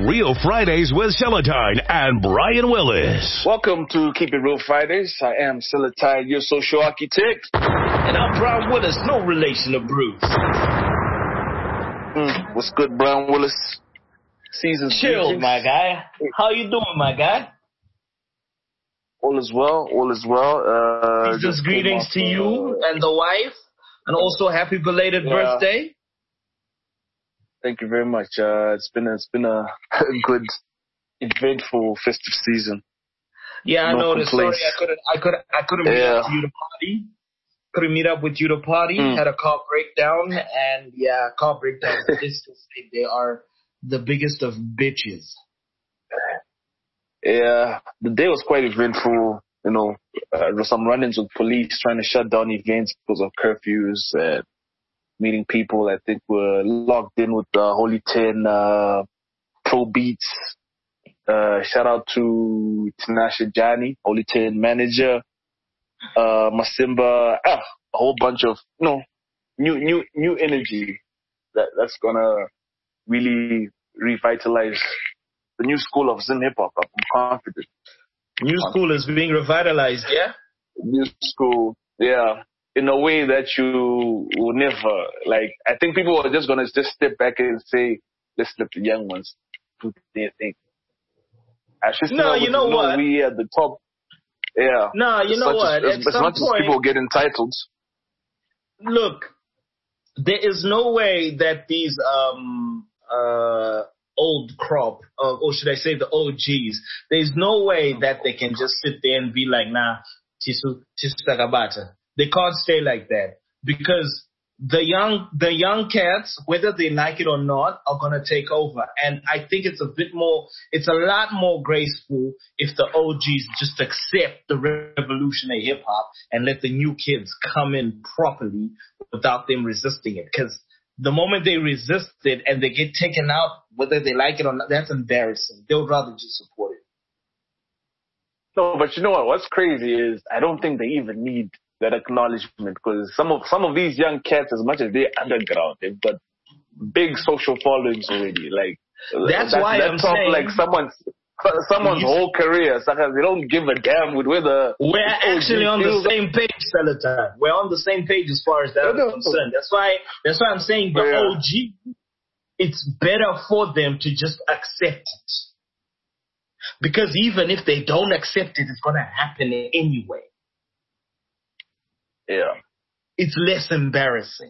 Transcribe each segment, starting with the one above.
Real Fridays with Celatine and Brian Willis. Welcome to Keep It Real Fridays. I am Celatine, your social architect. And I'm Brian Willis, no relation to Bruce. What's good, Brian Willis? Season Chill, my guy. How you doing, my guy? All is well, all is well. Just greetings to you and the wife, and also happy belated birthday. Thank you very much. It's been a good, eventful festive season. Yeah, I noticed. Sorry, I couldn't meet up with you to party. Couldn't meet up with you to party. Had a car breakdown, and car breakdowns. They are the biggest of bitches. Yeah, the day was quite eventful. You know, there were some run-ins with police trying to shut down events because of curfews and meeting people. I think we're logged in with the Holy 10 Pro Beats. Shout out to Tinashe Jani, Holy 10 manager, Masimba, a whole bunch of new energy that's gonna really revitalize the new school of Zim hip hop. I'm confident. New school is being revitalized, yeah? New school, yeah. In a way that you will never, I think people are just going to just step back and say, let's let the young ones do their thing. You know what? We at the top, yeah. No, you know what? As much as people get entitled. Look, there is no way that these old crop, or should I say the OGs, there's no way that they can just sit there and be like, nah, tisu takabata. They can't stay like that because the young cats, whether they like it or not, are gonna take over. And I think it's a lot more graceful if the OGs just accept the revolution of hip hop and let the new kids come in properly without them resisting it. Because the moment they resist it and they get taken out, whether they like it or not, that's embarrassing. They would rather just support it. No, but you know what? What's crazy is I don't think they even need that acknowledgement because some of these young cats, as much as they're underground, they've got big social followings already. That's why I'm saying someone's whole career. Sometimes they don't give a damn with whether we're actually on the same page, Celatine. We're on the same page as far as that is concerned. That's why I'm saying the OG. It's better for them to just accept it. Because even if they don't accept it, it's going to happen anyway. Yeah. It's less embarrassing.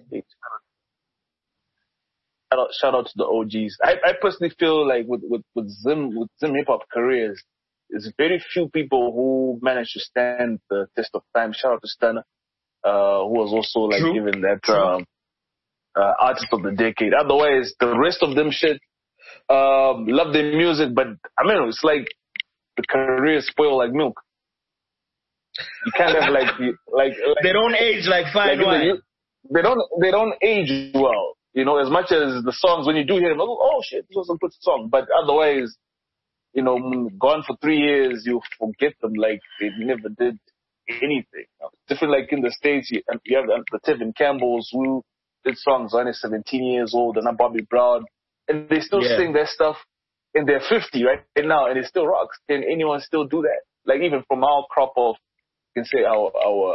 Shout out to the OGs. I personally feel like with Zim hip hop careers, there's very few people who manage to stand the test of time. Shout out to Stunner, who was also given that artist of the decade. Otherwise, the rest of them love their music, but I mean, it's like the career is spoiled like milk. You can't have they don't age like fine wine. They don't age well. You know, as much as the songs, when you do hear them, oh shit, this was a good song. But otherwise, you know, gone for 3 years, you forget them like they never did anything. Different like in the States, you have the Tevin Campbells who did songs when they're 17 years old, and not Bobby Brown, and they still sing their stuff in their 50 right now, and it still rocks. Can anyone still do that? Like even from our crop of, you can say our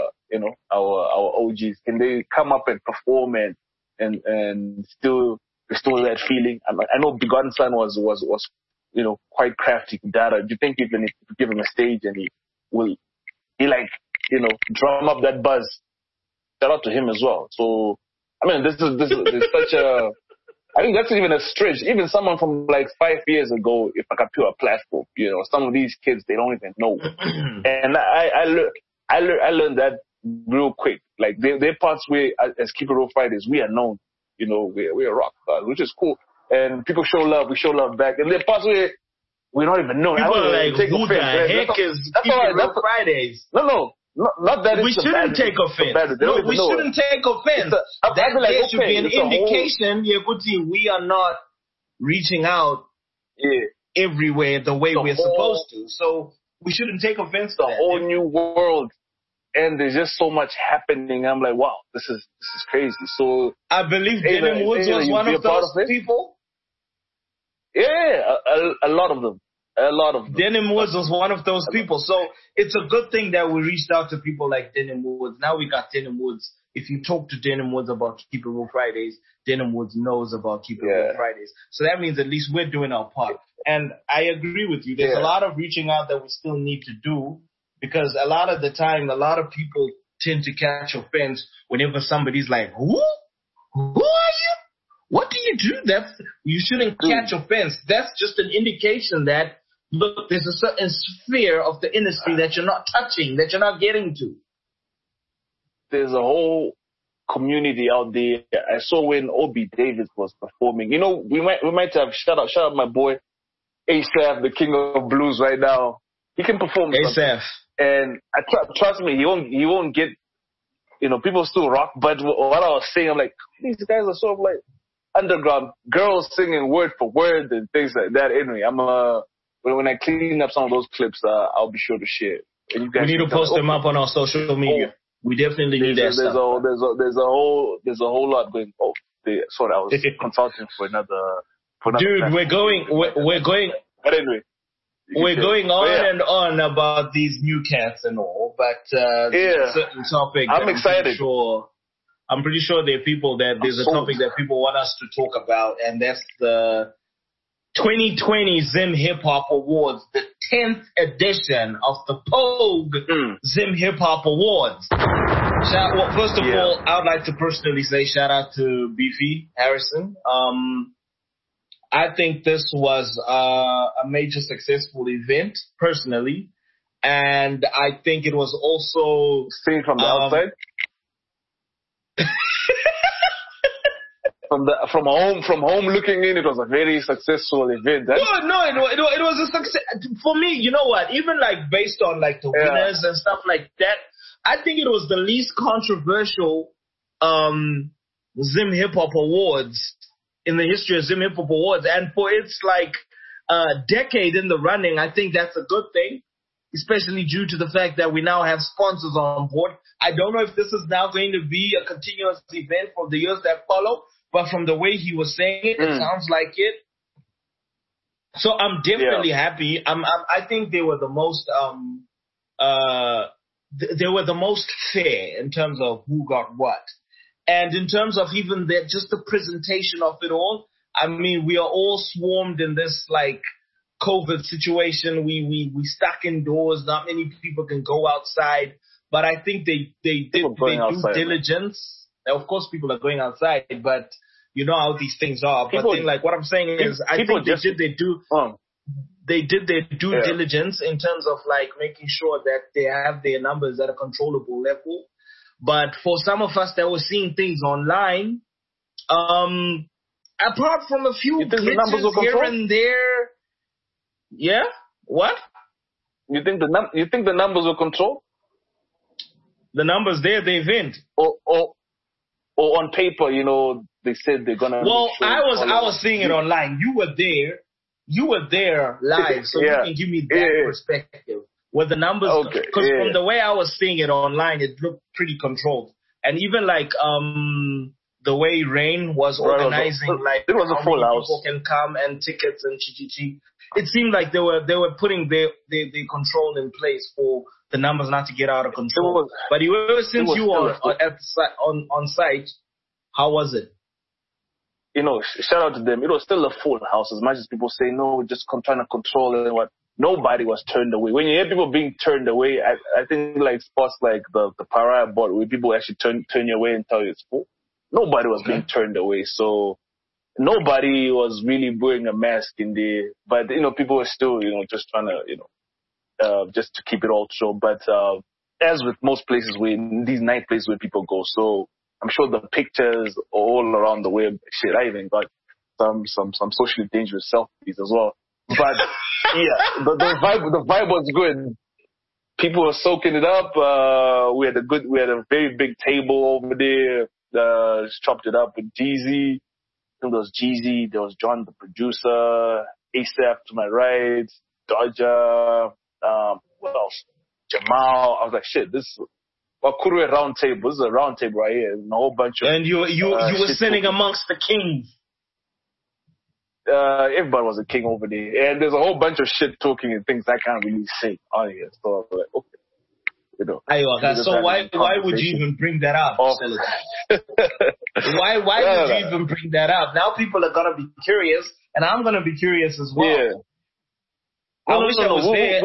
OGs, can they come up and perform and still restore that feeling? I know Begotten Son was quite crafty data. Do you think even if you give him a stage and he drum up that buzz? Shout out to him as well. So I mean, this is such a. I think that's even a stretch. Even someone from 5 years ago, if I could pure a platform, some of these kids they don't even know. And I learned that real quick. Like there are parts where, as Keep It Real Fridays, we are known. We're rock stars, which is cool. And people show love, we show love back. And there are parts where we're not even known. People are like, who the heck is Keep It Real Fridays? No. Not that we shouldn't take offense. No, we shouldn't take offense. That should be an indication. We are not reaching out everywhere the way we're supposed to. So we shouldn't take offense to that. The whole new world. And there's just so much happening. I'm like, wow, this is crazy. So I believe Denim Woods was one of those people. Yeah, a lot of them. A lot of them. Denim Woods was one of those people. So it's a good thing that we reached out to people like Denim Woods. Now we got Denim Woods. If you talk to Denim Woods about Keep It Real Fridays, Denim Woods knows about Keep It Real Fridays. So that means at least we're doing our part. And I agree with you. There's a lot of reaching out that we still need to do, because a lot of the time, a lot of people tend to catch offense whenever somebody's like, who? Who are you? What do you do? You shouldn't catch offense. That's just an indication that, look, there's a certain sphere of the industry that you're not touching, that you're not getting to. There's a whole community out there. I saw when Obi Davis was performing. You know, we might have shout out my boy ASAP, the king of blues right now. He can perform ASAP, and trust me, he won't get. You know, people still rock. But what I was saying, I'm like, these guys are sort of like underground girls singing word for word and things like that. Anyway, when I clean up some of those clips, I'll be sure to share. And you guys we need to post them up on our social media. We definitely need that stuff. There's a whole lot going. Sorry, I was consulting for another. Dude, we're going. But anyway, we're going on and on about these new cats and all, but there's a certain topic. I'm excited. I'm pretty sure there are people there's a topic that people want us to talk about, and that's the 2020 Zim Hip Hop Awards, the 10th edition of the Pogue Zim Hip Hop Awards. First of all, I would like to personally say shout out to Beefy Harrison. I think this was a major successful event, personally, and I think it was also seen from the outside. From home looking in, it was a very successful event. No, it was a success for me. You know what? Even like based on like the winners and stuff like that, I think it was the least controversial Zim Hip Hop Awards in the history of Zim Hip Hop Awards, and for its like decade in the running, I think that's a good thing, especially due to the fact that we now have sponsors on board. I don't know if this is now going to be a continuous event for the years that follow, but from the way he was saying it, it sounds like it. So I'm definitely happy. I think they were the most fair in terms of who got what. And in terms of even just the presentation of it all, I mean, we are all swarmed in this like COVID situation. We stuck indoors. Not many people can go outside. But I think they did due diligence. Now, of course, people are going outside, but you know how these things are. But then, like what I'm saying is, I think they did their due diligence in terms of like making sure that they have their numbers at a controllable level. But for some of us that were seeing things online, apart from a few glitches here and there, what? You think the numbers were controlled? The numbers there, the event. Or on paper, you know, they said they're gonna. Well, I was seeing it online. You were there live, so you can give me that perspective. Were the numbers, because from the way I was seeing it online, it looked pretty controlled. And even like the way Rain was organizing, like it was a full house. People can come and tickets and chi. It seemed like they were putting their control in place for the numbers not to get out of control. But since you were on site, how was it? You know, shout out to them. It was still a full house. As much as people say no, just trying to control it and what. Nobody was turned away. When you hear people being turned away, I think like spots like the Pariah Board, where people actually turn you away and tell you it's full. Nobody was being turned away. So nobody was really wearing a mask in there. But, you know, people were still, you know, just trying to, you know, just to keep it all show. But as with most places, these night places where people go. So I'm sure the pictures all around the web, shit, I even got some socially dangerous selfies as well. But yeah, the vibe was good. People were soaking it up. We had a very big table over there. Chopped it up with Jeezy. I think there was Jeezy. There was John, the producer. ASAP to my right. Dodger. What else? Jamal. I was like, shit, this is a Kurwe round table. This is a round table right here. And a whole bunch of. And you were sitting amongst the kings. everybody was a king over there. And there's a whole bunch of shit talking and things I can't really say on here. So I'm like, okay. You know, so why would you even bring that up? Why would you even bring that up? Now people are gonna be curious, and I'm gonna be curious as well. Yeah. I wish I was there.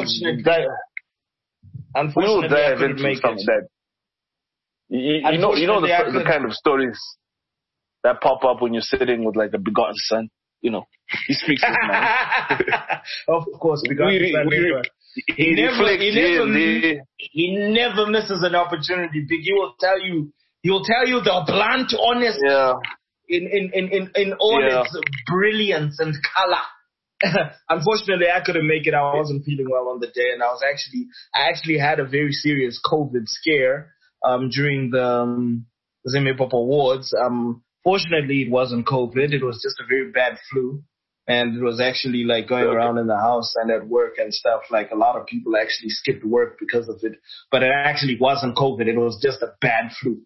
Unfortunately, I couldn't make it. That. You know the kind of stories that pop up when you're sitting with like a begotten son. You know, he speaks his mind. Of course, begotten son. He never misses an opportunity. Big, he will tell you the blunt, honest, in all its brilliance and color. Unfortunately, I couldn't make it. I wasn't feeling well on the day, and I actually had a very serious COVID scare during the Zimmy Pop Awards. Fortunately, it wasn't COVID. It was just a very bad flu. And it was actually like going around in the house and at work and stuff. Like a lot of people actually skipped work because of it. But it actually wasn't COVID. It was just a bad flu.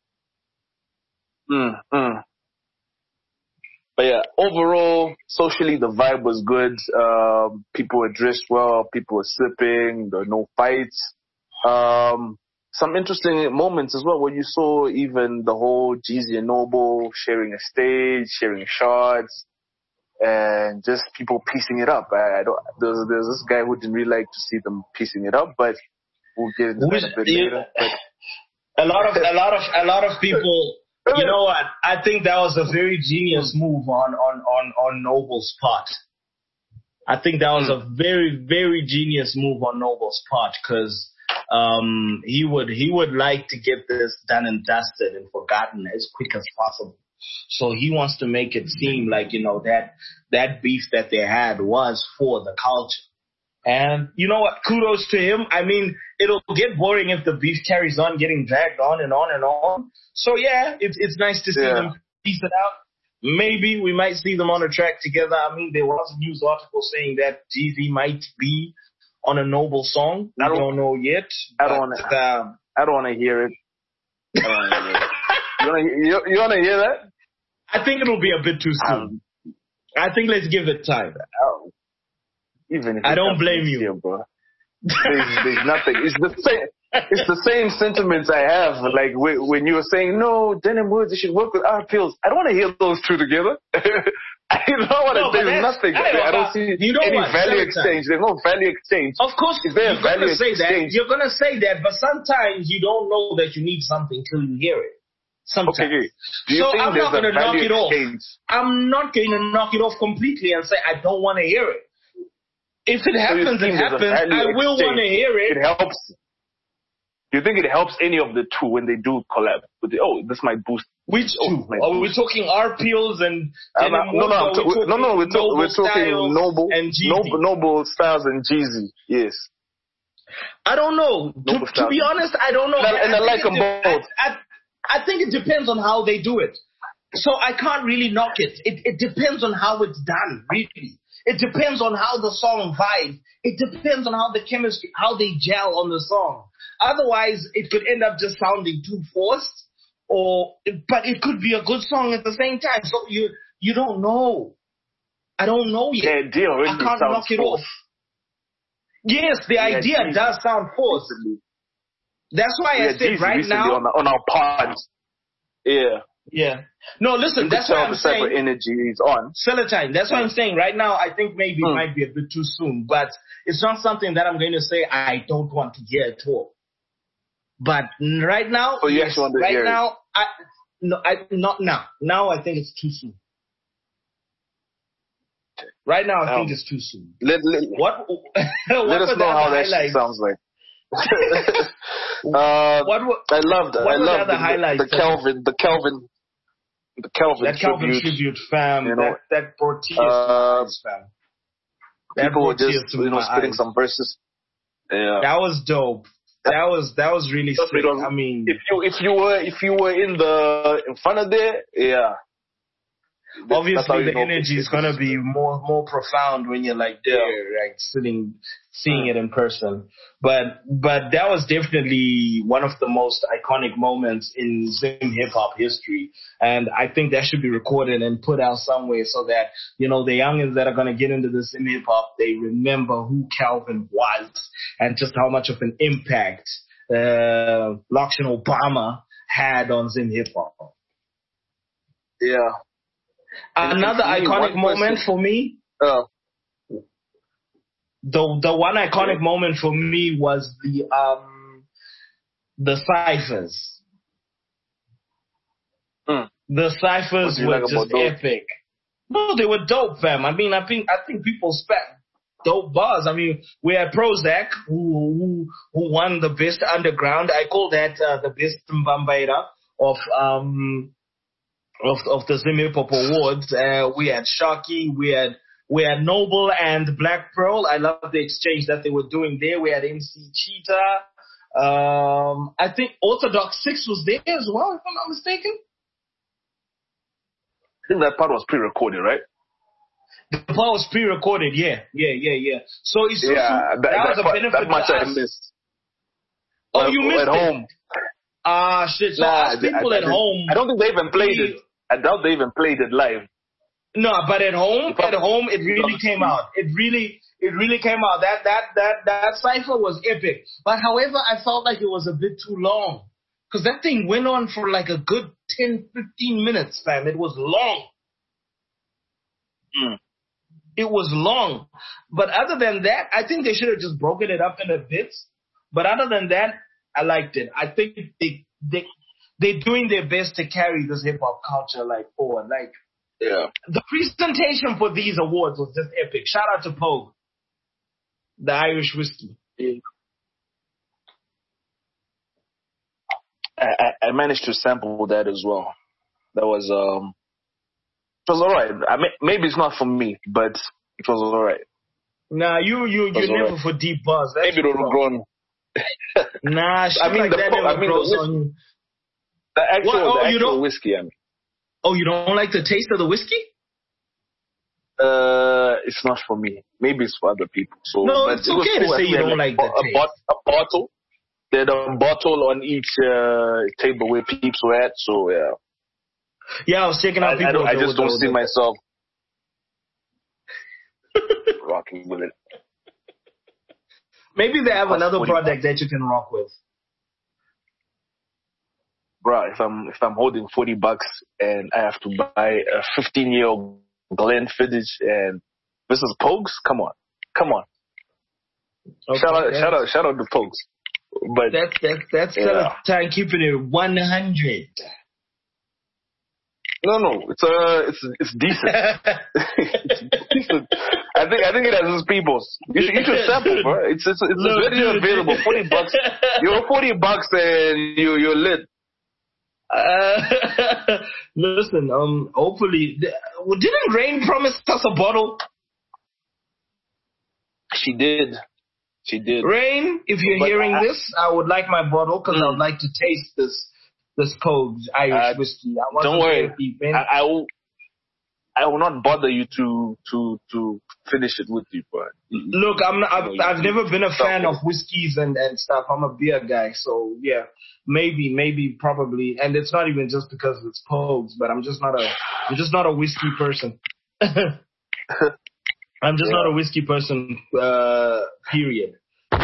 But yeah, overall, socially, the vibe was good. People were dressed well. People were sipping. There were no fights. Some interesting moments as well where you saw even the whole Jeezy and Noble sharing a stage, sharing shots. And just people piecing it up. There's this guy who didn't really like to see them piecing it up, but we'll get into that a bit later. A lot of people. You know what? I think that was a very genius move on Noble's part. I think that was a very, very genius move on Noble's part because he would like to get this done and dusted and forgotten as quick as possible. So he wants to make it seem like, you know, that beef that they had was for the culture. And you know what? Kudos to him. I mean, it'll get boring if the beef carries on getting dragged on and on and on. So yeah, it's nice to see them piece it out. Maybe we might see them on a track together. I mean, there was a news article saying that Jeezy might be on a Noble song. We don't know yet. I don't want to hear it. You want to hear that? I think it'll be a bit too soon. I think let's give it time. Even if I don't blame you, here, bro. There's nothing. It's the same sentiments I have. Like when you were saying, no, Denim Woods, you should work with our pills. I don't want to hear those two together. There's nothing. I don't see any value exchange. There's no value exchange. Of course, you're going to say that. You're going to say that, but sometimes you don't know that you need something till you hear it. Sometimes. Okay. Do you think I'm not going to knock it off. Exchange? I'm not going to knock it off completely and say I don't want to hear it. If it happens, it happens. I will want to hear it. It helps. Do you think it helps any of the two when they do collab? This might boost. Which two? Are we talking R Pills and we're talking Noble and Jeezy. Noble Styles and Jeezy. Yes. I don't know. To be honest, I don't know. And I like them both. I think it depends on how they do it. So I can't really knock it. It depends on how it's done, really. It depends on how the song vibes. It depends on how the chemistry, how they gel on the song. Otherwise, it could end up just sounding too forced, but it could be a good song at the same time. So you don't know. I don't know yet. The idea really I can't knock it off. Yes, the idea does sound forced. That's why I said right now on our pods. Yeah. Yeah. No, listen, that's why I'm saying. The type of energy is on. Celatine. That's what I'm saying. Right now, I think maybe it might be a bit too soon, but it's not something that I'm going to say I don't want to hear at all. But right now, so you actually want to hear now, not now. Now I think it's too soon. Right now, I think it's too soon. Let us know how that shit sounds like. I loved the Kelvin tribute, fam. You know, that brought tears to my eyes, fam. People were just spitting some verses. Yeah, that was dope. That was really sick. I mean, if you were in front of there, yeah. obviously the energy is gonna be more profound when you're like there, like seeing it in person. But that was definitely one of the most iconic moments in Zim hip hop history, and I think that should be recorded and put out somewhere so that the youngins that are gonna get into this Zim hip hop, they remember who Calvin was and just how much of an impact Lakshan Obama had on Zim hip hop. Yeah. Another iconic moment for me. The one iconic moment for me was the ciphers. The ciphers were just epic. No, they were dope, fam. I mean, I think people spat dope bars. I mean, we had Prozac who won the best underground. I call that the best Mbambaira of the Zim Hip Hop Awards. We had Sharky, we had Noble and Black Pearl. I love the exchange that they were doing there. We had MC Cheetah. I think Orthodox 6 was there as well, if I'm not mistaken. I think that part was pre-recorded, right? The part was pre-recorded, yeah. So it's that was a benefit that much to I us. missed. Oh, you missed at home. Shit. So us people at home. I don't think they even played it. I doubt they even played it live. No, but at home, it really came out. It really came out. That cipher was epic. But however, I felt like it was a bit too long. Because that thing went on for like a good 10, 15 minutes, fam. It was long. It was long. But other than that, I think they should have just broken it up into bits. But other than that, I liked it. I think they're doing their best to carry this hip hop culture forward. The presentation for these awards was just epic. Shout out to Pogue, the Irish whiskey. I managed to sample that as well. That was it was alright. Maybe it's not for me, but it was alright. Nah, you're never for deep bars. Maybe it would have grown. Nah, shit never grows on you. The actual whiskey, I mean. Oh, you don't like the taste of the whiskey? It's not for me. Maybe it's for other people. So, no, it's okay to say you don't like the taste. A bottle. They had a bottle on each table where peeps were at. So yeah. Yeah, I was checking out people. I just don't see myself rocking with it. Maybe they have another product that you can rock with. Bro, if I'm holding $40 and I have to buy a 15-year-old Glenfiddich and this is Pogues, come on. Okay, shout out to Pogues. But that's time keeping it 100. No, it's decent. It's decent. I think it has its peoples. You should sample, bro. It's readily available. $40. You're $40 and you're lit. Listen, hopefully, didn't Rain promise us a bottle? She did. Rain, if you're hearing this, I would like my bottle because I would like to taste this Pogues Irish whiskey. Don't worry. I will not bother you to finish it with you, bro. Look, I've never been a fan of whiskeys and stuff. I'm a beer guy, so yeah, maybe, probably, and it's not even just because it's Pogues, but I'm just not a whiskey person. I'm just not a whiskey person. Period.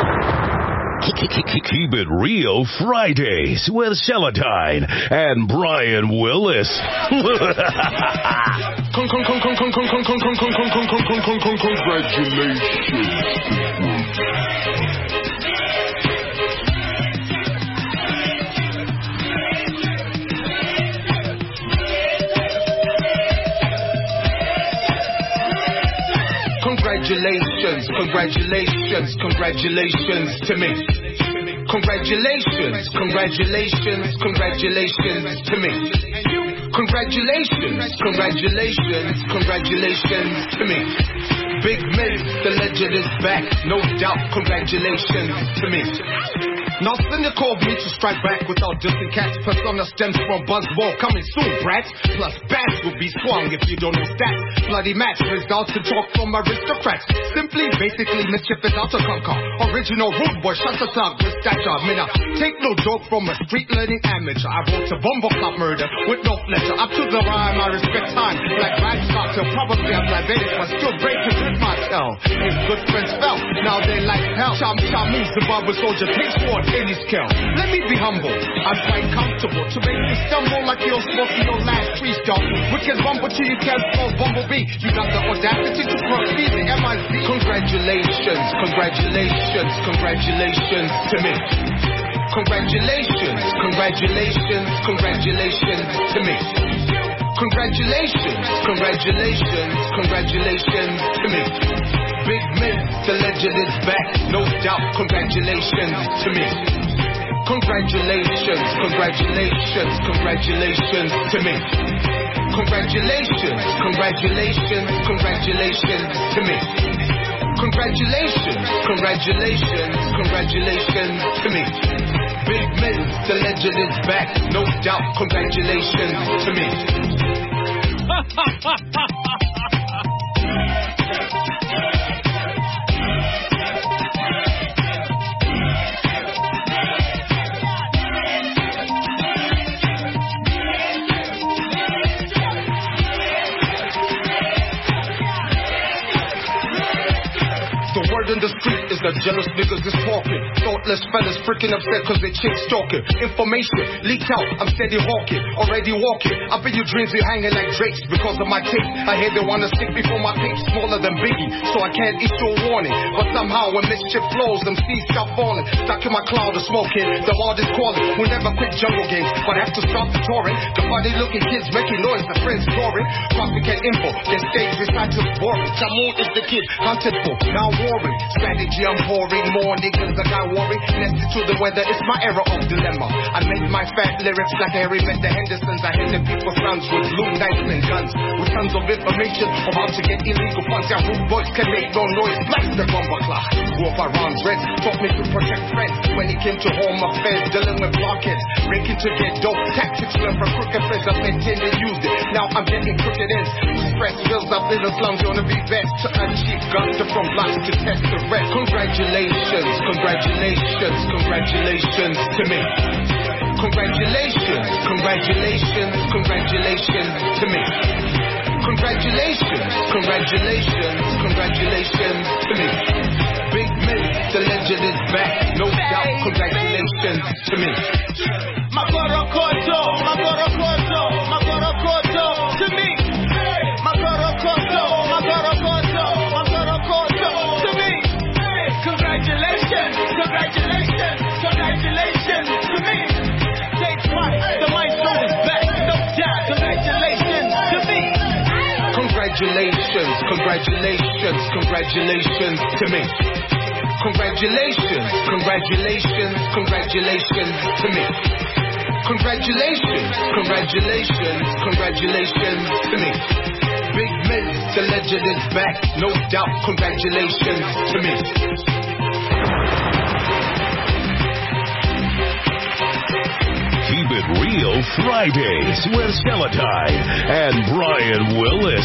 Keep it real Fridays with Celatine and Brian Willis. Congratulations to me. Congratulations to me. Congratulations to me. Big men, the legend is back, no doubt. Congratulations to me. Now cynical of me to strike back without dissing cats. Persona stems from buzzword coming soon, brats. Plus bats will be swung if you don't know stats. Bloody match results to talk from aristocrats. Simply, basically, mischief is out to conquer. Original rude boy, shut the tongue with stature. Mina, take no joke from a street learning amateur. I wrote a bumble clock murder with no fletcher. Up to the rhyme, I respect time. Like Ryan Scott, probably I'm diabetic, but still great to with my tell. His good friends fell, now they like hell. Cham moves the Zimbabwe soldier, takes sword, any skill. Let me be humble, I'm quite comfortable to make you stumble like you're supposed to your last tree stump. Wicked bumble till you can't spell bumblebee. You got the audacity to proceed the MIC. Congratulations, congratulations, congratulations to me. Congratulations, congratulations, congratulations to me. Congratulations, congratulations, congratulations to me. Big Myth, the legend is back, no doubt. Congratulations to me. Congratulations, congratulations, congratulations to me. Congratulations, congratulations, congratulations to me. Congratulations, congratulations, congratulations to me. Big Myth, the legend is back, no doubt. Congratulations to me. The word in the street is that jealous niggas is talking. Thoughtless fellas freaking upset cause they chicks stalking. Information leaked out, I'm steady hawking. Already walking, I bet your dreams are hanging like drapes because of my tape. I hear they wanna stick before my tape smaller than Biggie, so I can't issue a warning. But somehow when mischief flows, them seeds stop falling. Stuck in my cloud of smoking, the world is calling. We'll never quit jungle games, but have to stop the touring. The funny looking kids making noise, the friends touring. Copycat info, their stage recitals boring. Samoon is the kid, hunted for, now warring. Strategy I'm pouring, more niggas I got worry. Nested to the weather, it's my era of dilemma. I make my fat lyrics like Harry met the Hendersons. I hit the people's guns with blue knives and guns. With tons of information about to get illegal funds. Yeah, rude boys can make no noise, blast the bomber clock. Grew up around dreads, taught me to protect friends. When it came to home affairs, dealing with blockheads, breaking to get dope. Tactics learned from crooked friends, I've maintained and used it. Now I'm getting crooked ends. Stress builds up in the slums, you wanna be best. To achieve guns from blocks to test the rest. Congratulations, congratulations, congratulations to me. Congratulations, congratulations, congratulations to me. Congratulations, congratulations, congratulations to me. Big Myth, the legend is back, no doubt. Congratulations to me. Magorokoto, Magorokoto, Magorokoto to me. Magorokoto, Magorokoto, Magorokoto to me. Congratulations, congratulations, congratulations to me. Take one, the maestro is back, no doubt. Congratulations to me. Congratulations, congratulations, congratulations to me. Congratulations, congratulations, congratulations to me. Congratulations, congratulations, congratulations to me. Big Myth, the legend is back, no doubt. Congratulations to me. Keep It Real Fridays with Celatine and Brian Willis.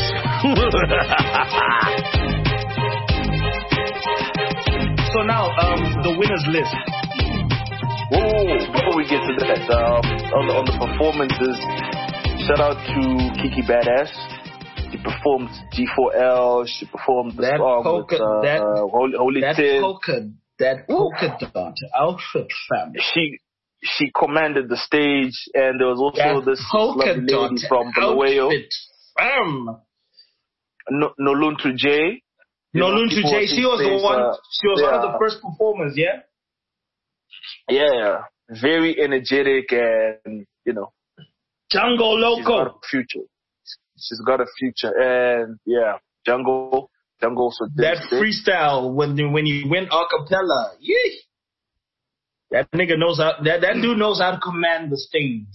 So now, the winners list. Whoa, before we get to that, on the performances, shout out to Kiki Badass. She performed G4L, she performed the song with Holy Tin. That polka dot outfit, fam. She commanded the stage, and there was also this lovely lady from Bulawayo. Noluntu J. Noluntu J. She was the one. She was one of the first performers. Yeah. Yeah, very energetic, and Jungle Loco. She's got a future. She's got a future, and yeah, Jungle also did that freestyle when you went acapella. Yeah. That nigga knows how. That dude knows how to command the stage.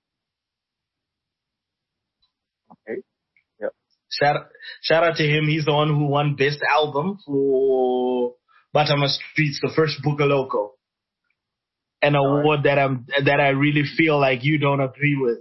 Okay. Yep. Shout out to him. He's the one who won Best Album for Batama Streets, the first Boogaloko. an award that I really feel like you don't agree with?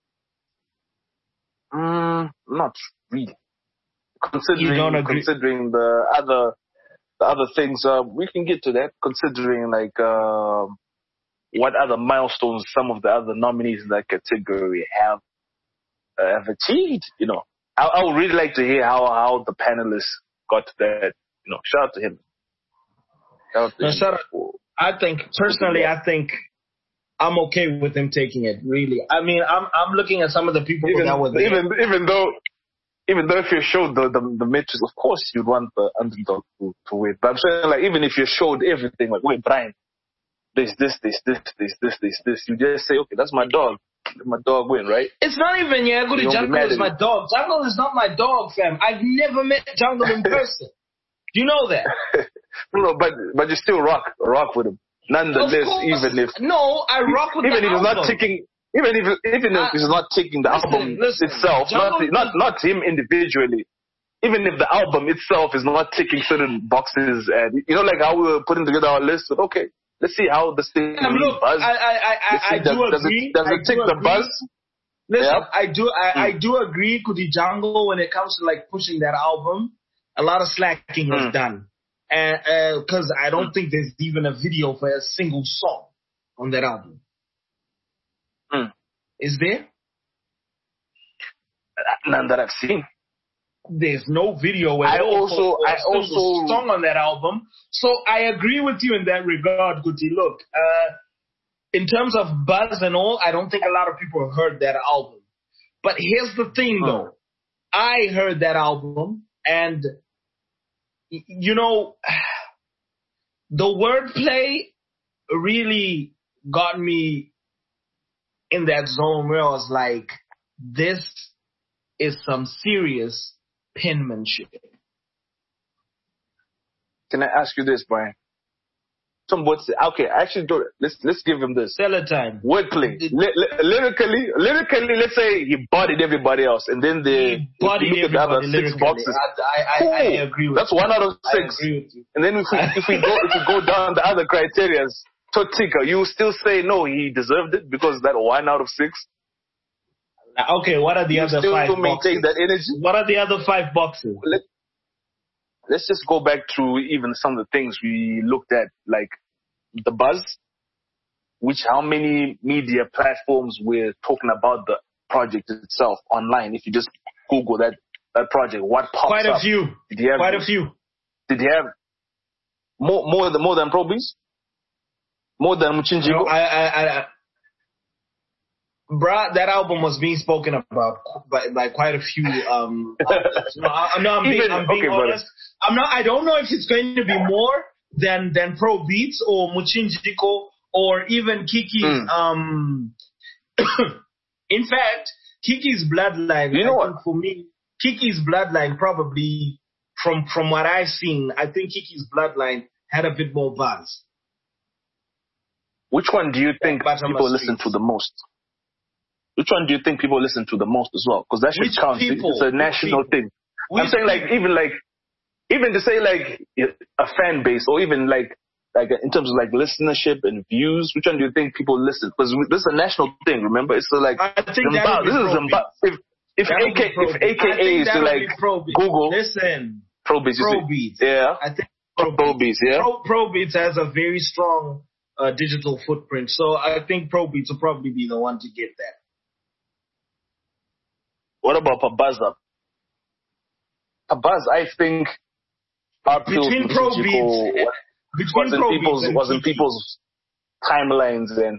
Not really. You don't agree? Considering the other things, we can get to that. Considering like what other milestones some of the other nominees in that category have achieved. You know, I would really like to hear how the panelists got to that. You know, shout out to him. Shout out. I think I'm okay with him taking it. Really, I mean, I'm looking at some of the people that were there. Even though if you showed the matrix, of course you'd want the underdog to win. But I'm saying, like, even if you showed everything, like, wait, Brian, this. You just say, okay, that's my dog. Let my dog win, right? It's not even Good Jungle is my dog. Jungle is not my dog, fam. I've never met Jungle in person. Do you know that? No, but you still rock with him. Nonetheless, even if I rock with even the if he's not taking. Even if he's not taking the album itself, not him individually. Even if the album itself is not ticking certain boxes, and you know, like how we were putting together our list. But okay, let's see how this thing buzz. I do agree. Does it tick the buzz? Listen, yeah. I do agree, Kuti Jungle, when it comes to like pushing that album, a lot of slacking was done, and because I don't think there's even a video for a single song on that album. Is there? None that I've seen. There's no video at all for song on that album. So I agree with you in that regard, Guti. Look, in terms of buzz and all, I don't think a lot of people heard that album. But here's the thing, though. I heard that album, and, you know, the wordplay really got me in that zone where I was like, this is some serious penmanship. Can I ask you this, Brian? Okay, actually, let's give him this. Seller time. Wordplay. Lyrically, let's say he bodied everybody else, and then he bodied look at the other 6 boxes. I agree with you. That's 1 out of 6. I agree with you. And then if we go down the other criterias, Totika, you still say no, he deserved it because that 1 out of 6? Okay, what are the other 5 boxes? That energy? What are the other 5 boxes? Let's just go back to even some of the things we looked at, like the buzz, how many media platforms were talking about the project itself online. If you just Google that project, what pops up? Quite a few. Quite a few. Did you have more than Probeats? More than Muchinjiko? Bruh, that album was being spoken about by quite a few. I'm being honest. I don't know if it's going to be more than Probeats or Muchinjiko or even Kiki's. In fact, Kiki's Bloodline. You know what? For me, Kiki's Bloodline probably from what I've seen, I think Kiki's Bloodline had a bit more buzz. Which one do you think people listen to the most? Which one do you think people listen to the most as well? Because that should count. It's a national thing. I'm saying even to say like a fan base or even like in terms of like listenership and views, which one do you think people listen? Because this is a national thing. Remember, it's like I think this is Zimbabwe. If AKA is to like Google, listen, Probeats, yeah, I think Probeats, yeah. Probeats has a very strong digital footprint, so I think Probeats will probably be the one to get that. What about Pabazza? Pabazza, I think between Probeats was in people's timelines, and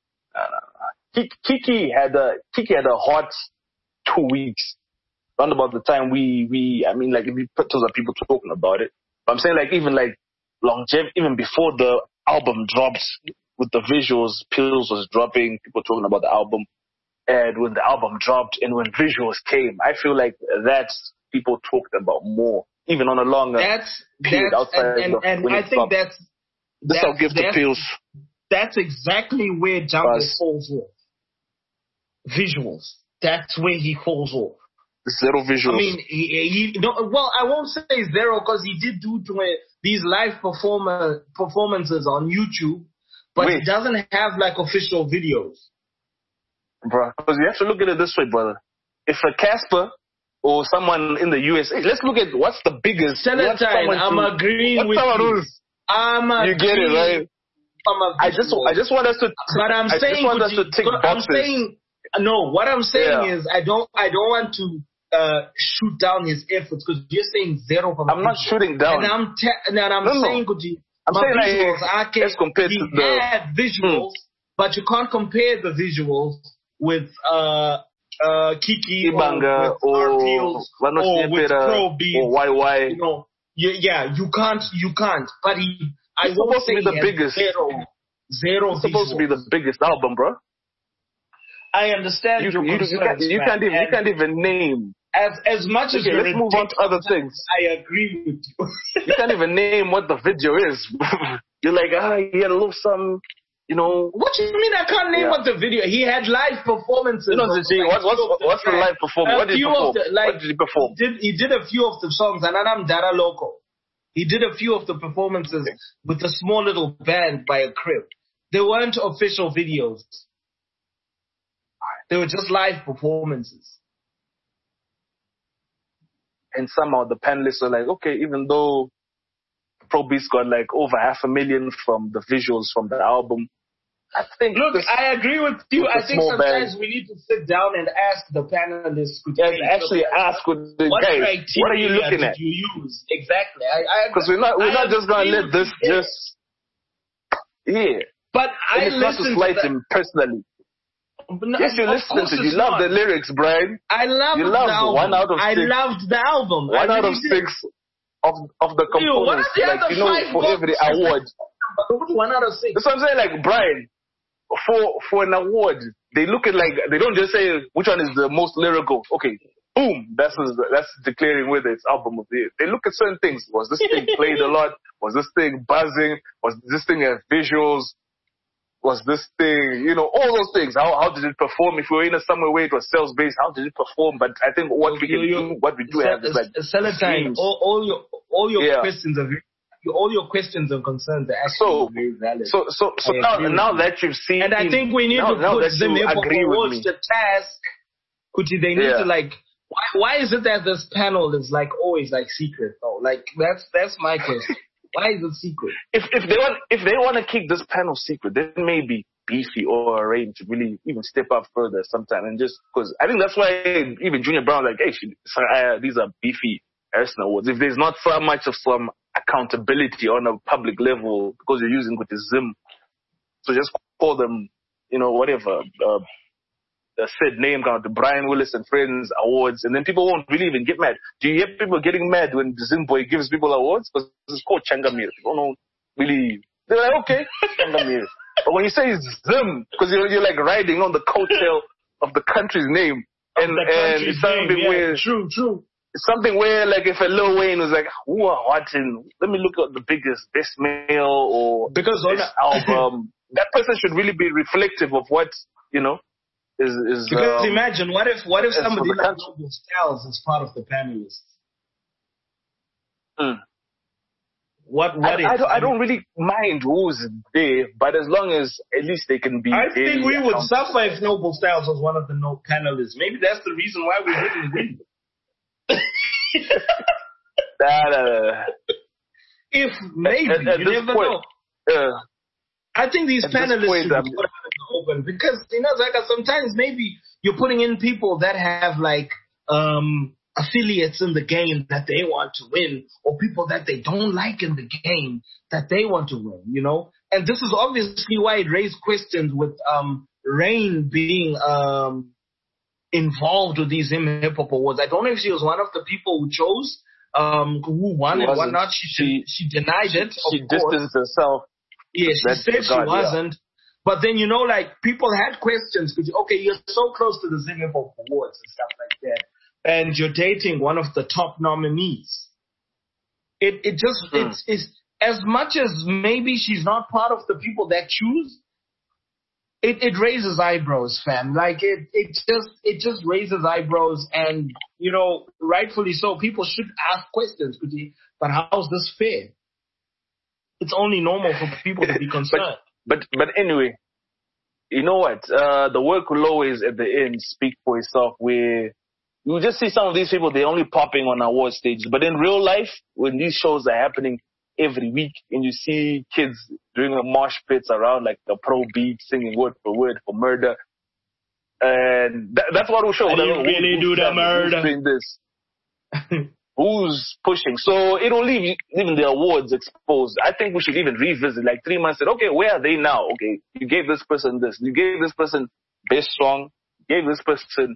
Kiki had a hot 2 weeks. Around about the time like if we put those people talking about it. But I'm saying like even like longevity, even before the album dropped, with the visuals, Pills was dropping, people talking about the album. And when the album dropped and when visuals came, I feel like that's people talked about more, even on a longer period outside and I think I'll give to Pills. That's exactly where Jungle falls off. Visuals. That's where he falls off. Zero visuals. I mean, I won't say zero because he did do these live performances on YouTube, but Wait. he doesn't have like official videos. Bro, because you have to look at it this way, brother. If a Casper or someone in the USA, let's look at what's the biggest. Celatine, I'm agreeing with you. You get it, right? I just want us to. But I'm saying, want us to tick boxes. What I'm saying is I don't want to shoot down his efforts because you're saying zero from. I'm not shooting down. And I'm saying, Kuti, I'm saying like as compared to the had visuals, but you can't compare the visuals with Kiki Ibanga or with Pro Beat or YY. You know, you can't. But I it's supposed to be the biggest. Zero. It's supposed to be the biggest album, bro. I understand you can't even name. As much as let's move on to other things. I agree with you. You can't even name what the video is. You're like, he had a little something, you know. What do you mean I can't name what the video? He had live performances. You know, what's the live performance? What did he perform? What did he perform? He did a few of the songs, and I'm Dara Loco. He did a few of the performances with a small little band by a crib. They weren't official videos. They were just live performances. And somehow the panelists are like, okay, even though Pro Beats got like over 500,000 from the visuals from the album, I think. Look, I agree with you. I think sometimes we need to sit down and ask the panelists. Actually ask what are you looking at? Did you use? Exactly. Because we're not just gonna let this just. Yeah. But it's not to slight him personally. Yes, you listened to it. You love the lyrics, Brian. I loved the album. 1 out of 6. I loved the album. 1 out of 6 of the components. For every award. 1 out of 6. That's what I'm saying. Like, Brian, for an award, they look at they don't just say which one is the most lyrical. Okay, boom, that's declaring whether it's album of the year. They look at certain things. Was this thing played a lot? Was this thing buzzing? Was this thing have visuals? Was this thing, all those things. How did it perform? If we were in a somewhere where it was sales based, how did it perform? But I think what we do have is like Celatine, all your questions are all your questions and concerns are actually very valid. So now that you've seen, and I think we need to put them towards the task. Kuti, they need to why is it that this panel is like always like secret though? Like that's my question. Why is it secret? If they want to keep this panel secret, then maybe Beefy or Rain should really even step up further sometime, and just because I think that's why even Junior Brown like, hey, these are Beefy Harrison Awards. If there's not so much of some accountability on a public level because you're using with the Zim, so just call them, whatever. The said name count, the Brian Willis and Friends Awards, and then people won't really even get mad. Do you hear people getting mad when Zimboy gives people awards? Because it's called Changamir. People don't really. They're like, okay, Changamir. But when you say Zim, because you're like riding on the coattail of the country's name, and it's something where true. It's something where like if a Lil Wayne was like, who are watching? Let me look at the best male or because best album. That person should really be reflective of what is because imagine what if somebody like Noble Styles is part of the panelists? I don't really mind who's there, but as long as at least they can be. I think we would suffer if Noble Styles was one of the panelists. Maybe that's the reason why we didn't win. If maybe you never know. I think these panelists should be put out in the open because sometimes maybe you're putting in people that have like affiliates in the game that they want to win, or people that they don't like in the game that they want to win. And this is obviously why it raised questions with Rain being involved with these hip hop awards. I don't know if she was one of the people who chose who won and what not. She denied it. She distanced herself. Yeah, she said she wasn't. But then, people had questions. Okay, you're so close to the Zim Hip Hop Awards and stuff like that. And you're dating one of the top nominees. It's as much as maybe she's not part of the people that choose, it raises eyebrows, fam. Like, it just raises eyebrows and, rightfully so. People should ask questions. But how's this fair? It's only normal for people to be concerned. But anyway, you know what? The work will always at the end speak for itself. Where you just see some of these people, they're only popping on award stages. But in real life, when these shows are happening every week, and you see kids doing a mosh pits around like a pro beat, singing word for word for murder, and that's what will show. I didn't really do the murder. Who's doing this? Who's pushing? So it'll leave even the awards exposed. I think we should even revisit, like 3 months. Okay, where are they now? Okay, you gave this person this. You gave this person best song. You gave this person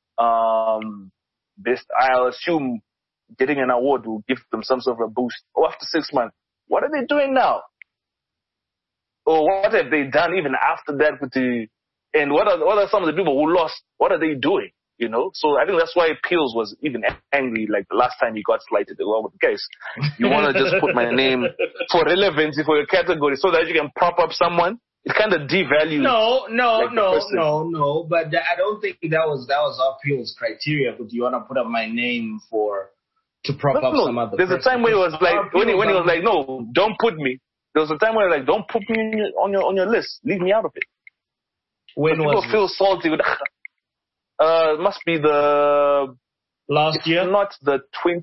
best. I'll assume getting an award will give them some sort of a boost. Or after 6 months, what are they doing now? Or what have they done even after that with the? And what are some of the people who lost? What are they doing? You know, so I think that's why Peels was even angry like the last time he got slighted along with the case. You want to just put my name for relevancy for your category so that you can prop up someone? It kind of devalues. No. But I don't think that was our Peels criteria. But you want to put up my name to prop up some other. There's a time where he was like, when he was like, no, don't put me. There was a time where he was like, don't put me on your list. Leave me out of it. When people was feel salty with. It must be the last year, not the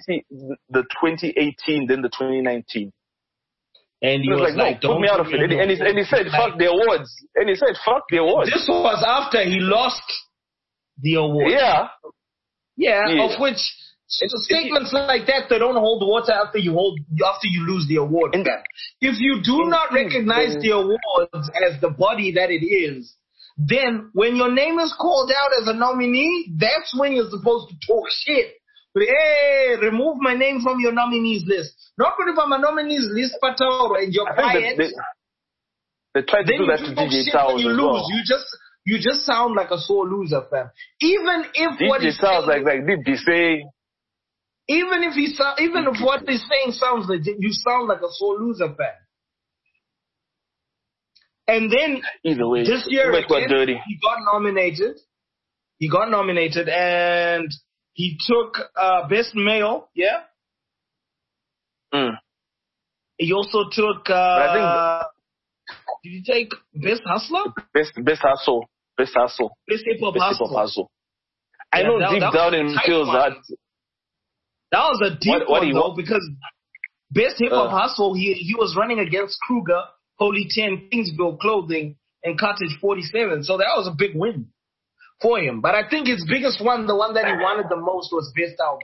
2018, then the 2019. And he was like, no, put me out of it. And he said, fuck the awards. And he said, fuck the awards. This was after he lost the award. Yeah. Of which statements like that, they don't hold water after you lose the award. If you do not recognize the awards as the body that it is, then when your name is called out as a nominee, that's when you're supposed to talk shit. But, hey, remove my name from your nominees list. Not put it on my nominees list, Patoro, and you're quiet. They tried to do that to DJ Towers when you as lose. well. You just sound like a sore loser, fam. Even if DJ what he's sounds saying, like did he say? Even if what he's saying sounds legit, you sound like a sore loser, fam. And then either way, this year again, he got nominated. He got nominated, and he took best male. Yeah. He also took. Did he take best hustler? Best hustle. Best hip hop hustle. I know deep down in Peels that was a deep one though, because best hip hop hustle. He was running against Kruger, Holy 10, Kingsville Clothing, and Cottage 47. So that was a big win for him. But I think his biggest one, the one that he wanted the most, was best album.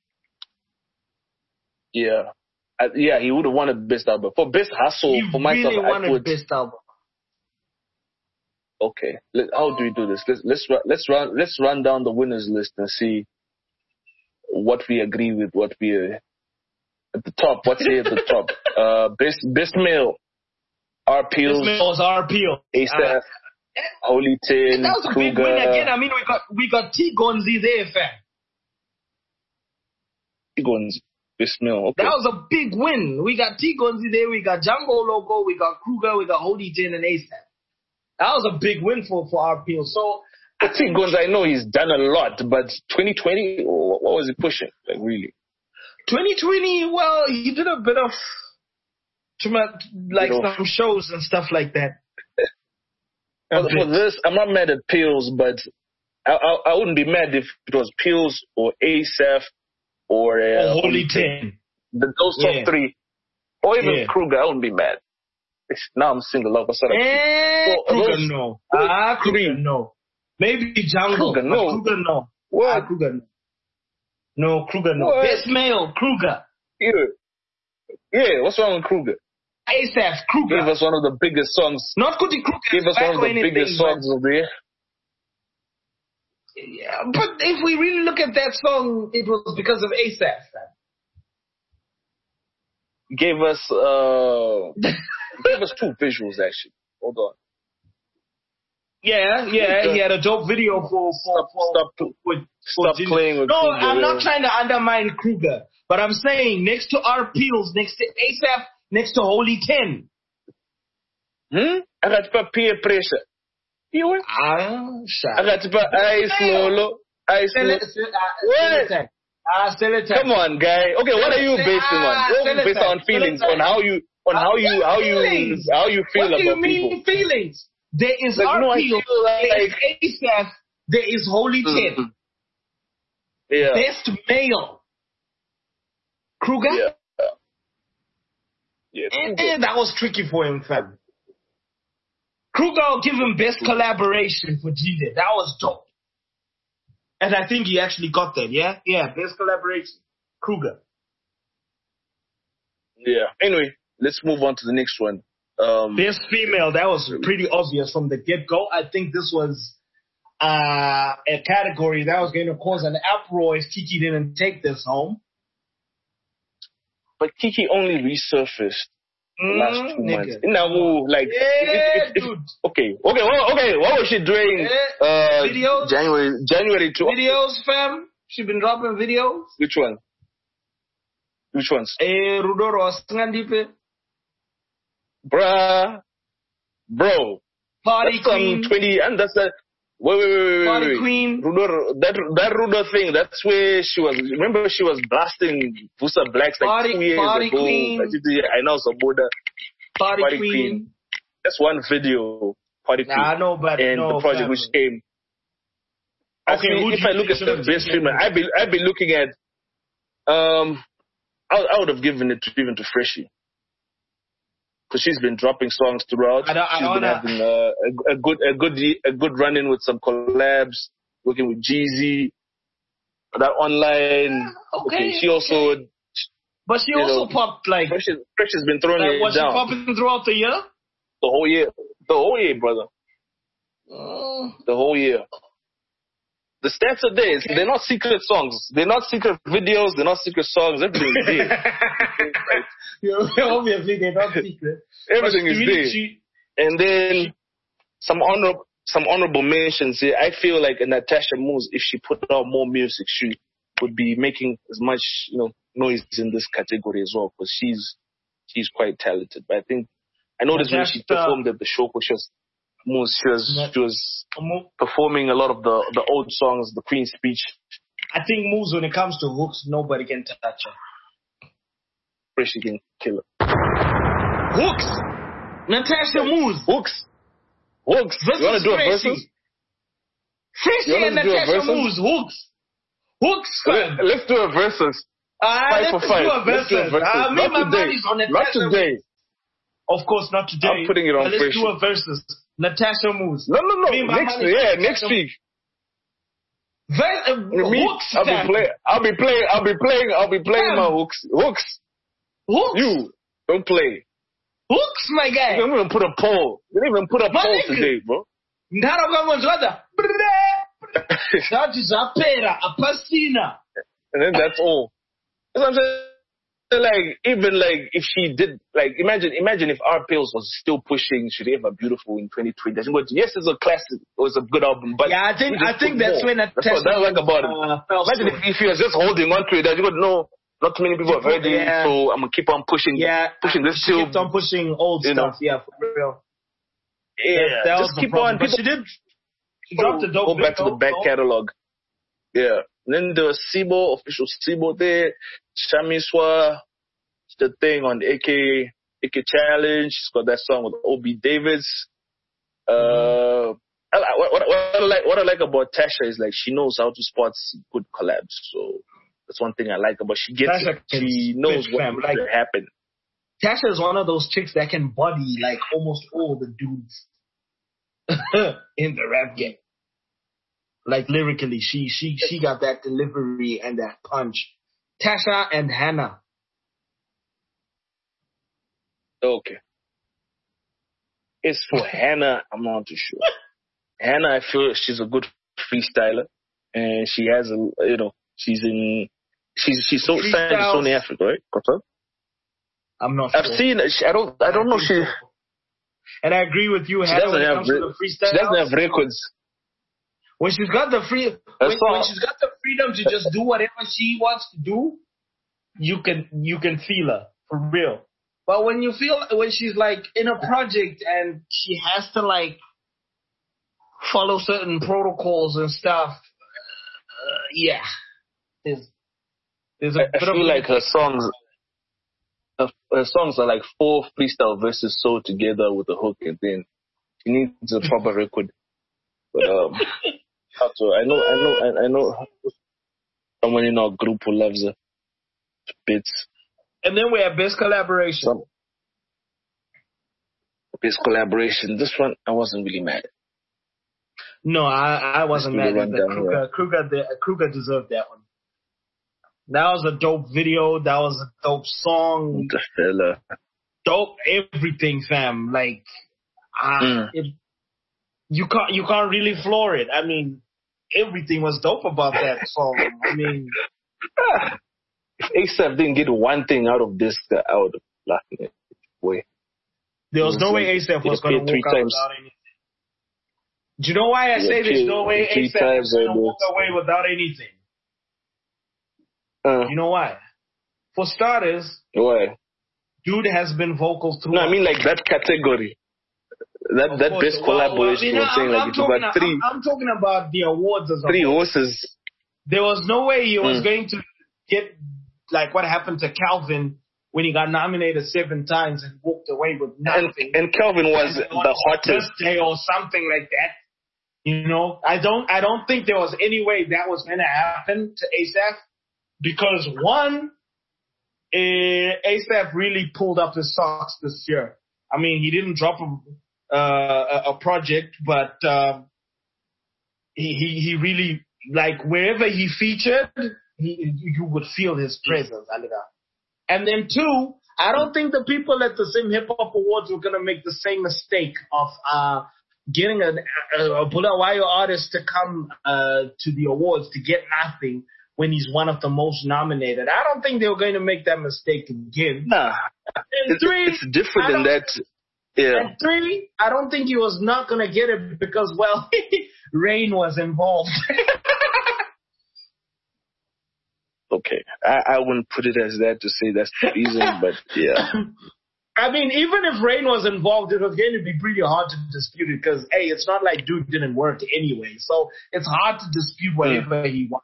Yeah, he would have wanted best album. For best hustle, for myself, really wanted best album. Okay, how do we do this? Let's run down the winners list and see what we agree with. What we at the top. What's here at the top? Best male. R. Peels. Best male was R. Peels. ASAP. Holy 10. That was a big win again. I mean, we got T Gonzi there, fam. T Gonzi. Best male. Okay. That was a big win. We got T Gonzi there. We got Django Loco. We got Kruger. We got Holy 10 and ASAP. That was a big win for R. Peels. So T Gonzi, I know he's done a lot, but 2020, what was he pushing? Like really? 2020, well, he did a bit of some shows and stuff like that. For this, I'm not mad at Peels, but I wouldn't be mad if it was Peels or ASAP or Holy 10. Those top three. Or even Kruger, I wouldn't be mad. Now I'm single up. Kruger, no. Kruger, no. Maybe Django. Kruger, no. Kruger, no. What? Kruger, no. No, Kruger, no. What? Best male, Kruger. Yeah, what's wrong with Kruger? ASAP, Kruger. Gave us one of the biggest songs. Not Kuti Kruger. Gave us one of the biggest songs of the year. Yeah, but if we really look at that song, it was because of ASAP. Gave us two visuals actually. Hold on. Yeah, he had a dope video for Stop playing with No, Kruger. I'm not trying to undermine Kruger, but I'm saying next to R. Peels, next to ASAP, next to Holy 10. I got peer pressure. You were? I got Ice Lolo. Ice Lolo. What? Come on, guy. Okay, what are you basing on? You're based on feelings, on on how you feel what do about you mean people. feelings? There is Like, no, I RPO, feel there is ASAP, there is Holy Tip, Yeah. Best Male. Kruger? Yeah. Yeah. And that was tricky for him, fam. Kruger will give him best collaboration for G-Day. That was dope. And I think he actually got that, yeah? Yeah, best collaboration. Kruger. Yeah. Anyway, let's move on to the next one. Best female, that was pretty obvious from the get-go. I think this was a category that was going to cause an uproar if Kiki didn't take this home. But Kiki only resurfaced the last 2 months. Now, like, dude. Okay. What was she doing? Videos? January 2. Videos, fam. She been dropping videos. Which one? Which ones? Rudoro Singandipe. Bro. Party That's Queen. 20, and that's that. Wait. Party Queen. Rudor, that Rudor thing, that's where she was, remember she was blasting Vusa Blacks like 2 years Party ago. Queen. I know, so Buddha. Party Queen. That's one video, Party Queen. I know, but and no, the project fam. which came. Okay, If I look at the best streamer, I'd be looking at, I would have given it even to Freshie. Because she's been dropping songs throughout. She's been having a good run-in with some collabs, working with Jeezy, that online. Okay. She also. But she also popped like. Freshie's been throwing it was down. Was she popping throughout the year? The whole year, brother. The whole year. The stats are there. They're not secret songs. They're not secret videos. They're not secret songs. Everything's there. Obviously, they're not secret. Everything is there. And then some honorable mentions here. I feel like Natasha Moose, if she put out more music, she would be making as much noise in this category as well, because she's quite talented. But I noticed when she performed at the show, she was performing a lot of the old songs, the Queen's Speech. I think Moose, when it comes to hooks, nobody can touch her. Freshie can kill her. Hooks! Natasha Moose! Hooks! You want to do a versus? Freshie and Natasha Moose, hooks! Hooks, fam! Let's do a versus. 5 for 5. Let's do a versus. Me and my buddies on Natasha. Not today. Of course, not today. I'm putting it on Freshie. Let's do a versus. Natasha Moose. No. Next week. Hooks. I'll be playing my hooks. Hooks. You don't play. Hooks, my guy. You didn't even put a poll. Today, bro. That is Apera, Apasina. And then that's all. That's what I'm saying. Like, even like if she did, like, imagine if R Pills was still pushing Should Ever Beautiful in 2020. Yes, it's a classic, it was a good album, but yeah, I think that's when that's what I like about it. Imagine if he was just holding on to it, that you would know not too many people have heard it, so I'm gonna keep on pushing. Pushing this still. Kept on pushing old stuff, for real. Yeah, that just keep on. But she did. She dropped a dope. Go back to the back catalog. Yeah. And then there was Sibo, official Sibo there. Shamiswa, the thing on the AK Challenge. She's got that song with Obi Davis. What I like about Tasha is like she knows how to spot good collabs. So that's one thing I like about. She gets Tasha it. She knows what will happen. Tasha is one of those chicks that can body like almost all the dudes in the rap game. Like lyrically, she got that delivery and that punch. Tasha and Hannah. Okay. It's for Hannah, I'm not too sure. Hannah, I feel she's a good freestyler, and she has she's so signed to Sony Africa, right? What's up? I'm not sure. I've seen. I don't know. She. And I agree with you. She doesn't have records. When she's got the when she's got the freedom to just do whatever she wants to do, you can feel her for real. But when she's like in a project and she has to like follow certain protocols and stuff, there's a I feel like her songs songs are like 4 freestyle verses sewed together with a hook, and then she needs a proper record. But I know someone in our group who loves her bits. And then we have best collaboration. Best collaboration. This one I wasn't really mad. No, I wasn't mad at that. Kruger deserved that one. That was a dope video. That was a dope song. The fella. Dope everything, fam. Like, you can't really floor it. I mean, everything was dope about that song. I mean, if ASAP didn't get one thing out of this, I would have laughed in it. There was no way ASAP was going to walk out without anything. Do you know why I say there's no way ASAP was going to walk away without anything? You know why? For starters, why? Dude has been vocal through. No, I mean like that category. That best collaboration. I'm talking about the awards as 3 horses. There was no way he was going to get like what happened to Calvin when he got nominated 7 times and walked away with nothing. And Calvin was the hottest day or something like that. You know, I don't think there was any way that was going to happen to ASAP because one, ASAP really pulled up his socks this year. I mean, he didn't drop a project, but he really, like, wherever he featured, you would feel his presence. And then 2, I don't think the people at the same Hip Hop Awards were going to make the same mistake of getting a Bulawayo artist to come to the awards to get nothing when he's one of the most nominated. I don't think they were going to make that mistake again. Nah. And 3, it's different than that. Yeah. And 3, I don't think he was not going to get it because, well, Rain was involved. Okay. I wouldn't put it as that to say that's the reason, but yeah. I mean, even if Rain was involved, it was going to be pretty hard to dispute it because, hey, it's not like Dude didn't work anyway. So it's hard to dispute whatever he wants.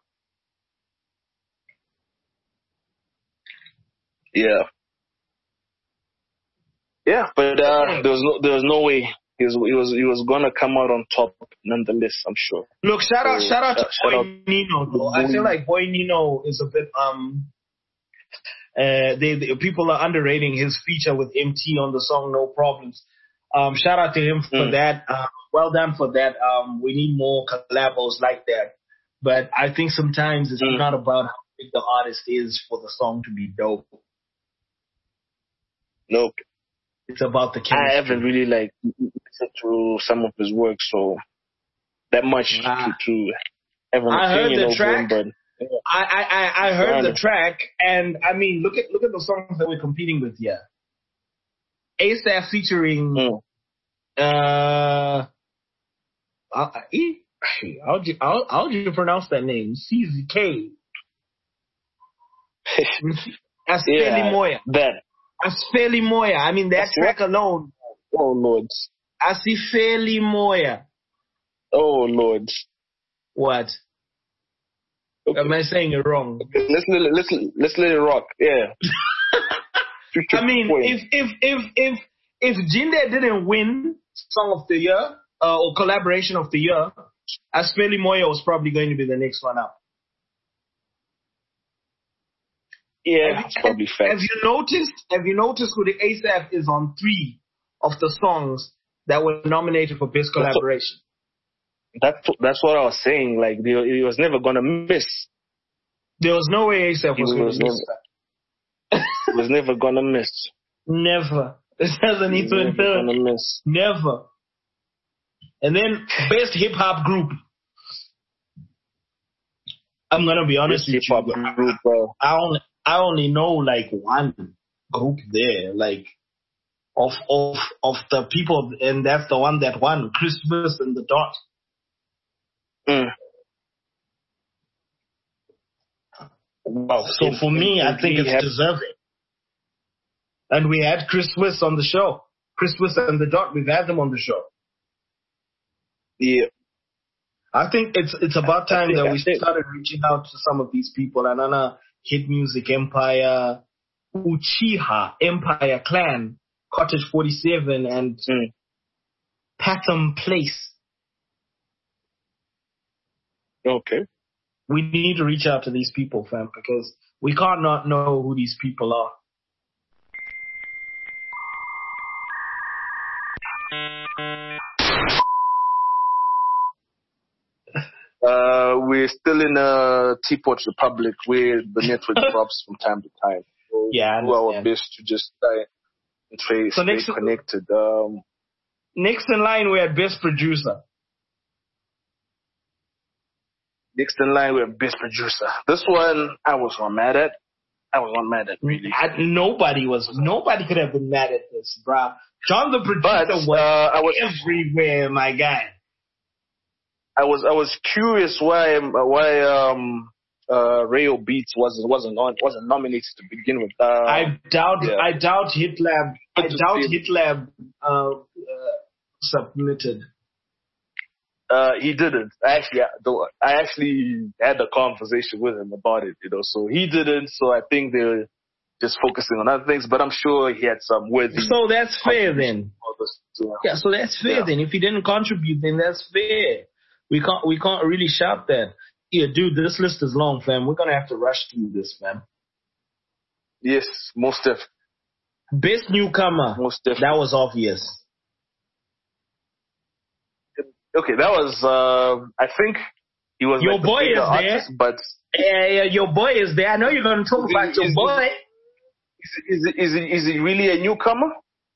Yeah. Yeah, but there was no way he was gonna come out on top nonetheless, I'm sure. Look, shout out to Boy Nino though. I feel like Boy Nino is a bit people are underrating his feature with MT on the song No Problems. Shout out to him for that. Well done for that. We need more collabos like that. But I think sometimes it's not about how big the artist is for the song to be dope. Nope. It's about the chemistry. I haven't really listened to some of his work, so that much to have an opinion over him. But yeah. I heard the track, and I mean, look at the songs that we're competing with here. ASAP featuring how do you pronounce that name? CZK. Asfeli Moya. That. Asfeli Moya. I mean, that track alone. Oh, Lord. Asfeli Moya. Oh, Lord. What? Okay. Am I saying it wrong? Let's let it rock. Yeah. I mean, if Jinde didn't win Song of the Year or Collaboration of the Year, Asfeli Moya was probably going to be the next one up. Yeah, probably fact. Have you noticed who the ASAP is on 3 of the songs that were nominated for Best Collaboration? That's what I was saying. Like, he was never gonna miss. There was no way ASAP was going to miss that. He was never gonna miss. Never. This doesn't need to infer. Never. And then Best Hip Hop Group. I'm gonna be honest with you. Group, bro. I only know like one group there, like of the people, and that's the one that won, Christmas and the Dot. Wow. So for me, I think it's deserving. And we had Chris Swiss on the show. Chris Swiss and the Dot, we've had them on the show. Yeah. I think it's about time that we started reaching out to some of these people. And Hit Music Empire, Uchiha, Empire Clan, Cottage 47, and Patham Place. Okay. We need to reach out to these people, fam, because we can't not know who these people are. We're still in a Teapot Republic where the network drops from time to time. So Yeah, I do our understand. best to just stay connected. Next in line, we're at Best Producer. Next in line, we're best producer. This one, I was not mad at. Really. Nobody could have been mad at this, bruh. John the producer But I was everywhere, my guy. I was curious why Rayo Beats wasn't nominated to begin with. I doubt HitLab. Good to see. HitLab submitted. He didn't. I actually had a conversation with him about it, so he didn't. So I think they're just focusing on other things, but I'm sure he had some worthy. So that's fair then. Yeah, so that's fair then. If he didn't contribute, then that's fair. We can't really shout that. Yeah, dude, this list is long, fam. We're gonna have to rush through this, fam. Yes, most definitely. Best newcomer. Most definitely. That was obvious. Okay, that was. I think he was. Your like the boy bigger is there. artist, but Yeah, your boy is there. I know you're gonna talk about your boy. is he really a newcomer?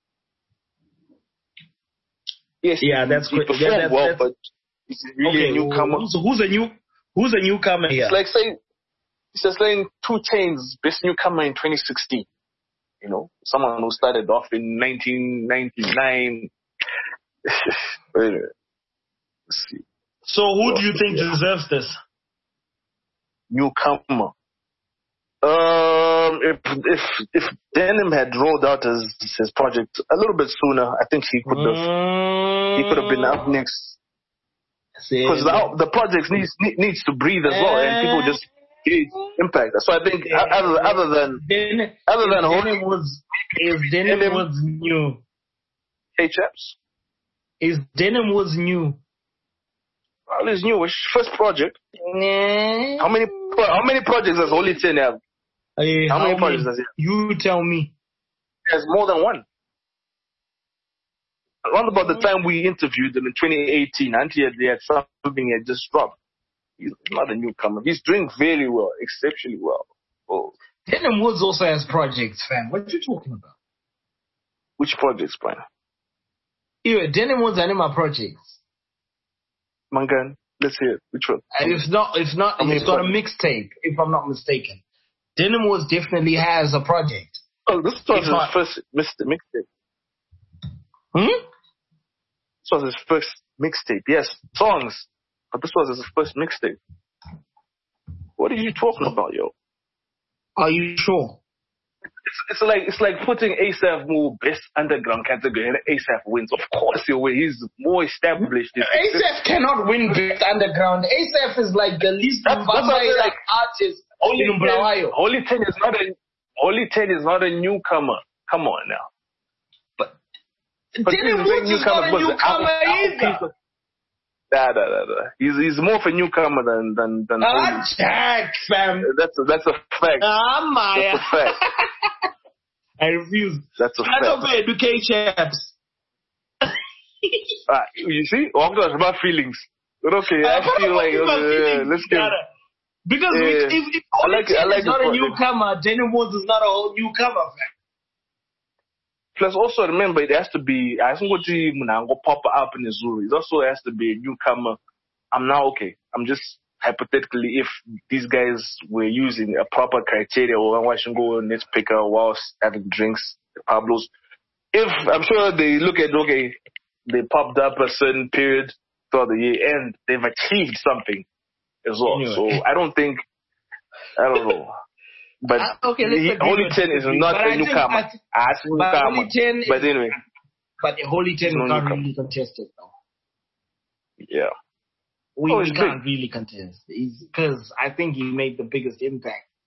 Yes. Yeah, that's he quick. performed That's well, but is he really a newcomer? Who's a newcomer here? It's like saying, it's just saying 2 Chainz best newcomer in 2016. Someone who started off in 1999. Wait a minute. Let's see. So who do you think deserves this? Newcomer. If Denim had rolled out his project a little bit sooner, I think he could have been up next. Because the project needs to breathe as well, and people just get impact. So I think other than Denim was new. H-Chaps. Is Denim was new? Well, it's new. It's his first project. How many projects does Holy 10 have? How many projects does he have? You tell me. There's more than one. Around about the time we interviewed him in 2018, they had something had just dropped. He's not a newcomer. He's doing very well, exceptionally well. Oh. Denim Woods also has projects, fam. What are you talking about? Which projects, Brian? Yeah, Denim Woods and my projects. Mangan, let's hear it. Which one? If not, it's got a mixtape, if I'm not mistaken. Denim Woods definitely has a project. Oh, this was his first mixtape. This was his first mixtape. Yes, songs. But this was his first mixtape. What are you talking about, yo? Are you sure? It's like putting ASAP more best underground category and ASAP wins. Of course he'll win. He's more established. ASAP cannot win best underground. ASAP is like the least like artist in Bulawayo. Holy 10 is not a newcomer. Come on now. But Denim Woods is not a newcomer either. Nah. He's more of a newcomer than Jack, fam. That's a fact. Maya. That's a fact. I refuse. That's a fact. That's okay, educate chaps. You see? Walked out about feelings. But okay, I feel like let's get. Because if Holy 10 is not a newcomer, Denim Woods is not a whole newcomer, fam. Plus, also remember, it has to be. I think what you pop up in the zoo. It also has to be a newcomer. I'm just hypothetically, if these guys were using a proper criteria, or watching go let's pick a whilst having drinks, the Pablos. If I'm sure they look at they popped up a certain period throughout the year, and they've achieved something as well. Anyway. So I don't know. But Holy 10 is not a newcomer. But anyway. But Holy 10 can't really contest it, though. Yeah. We can't really contest. Because I think he made the biggest impact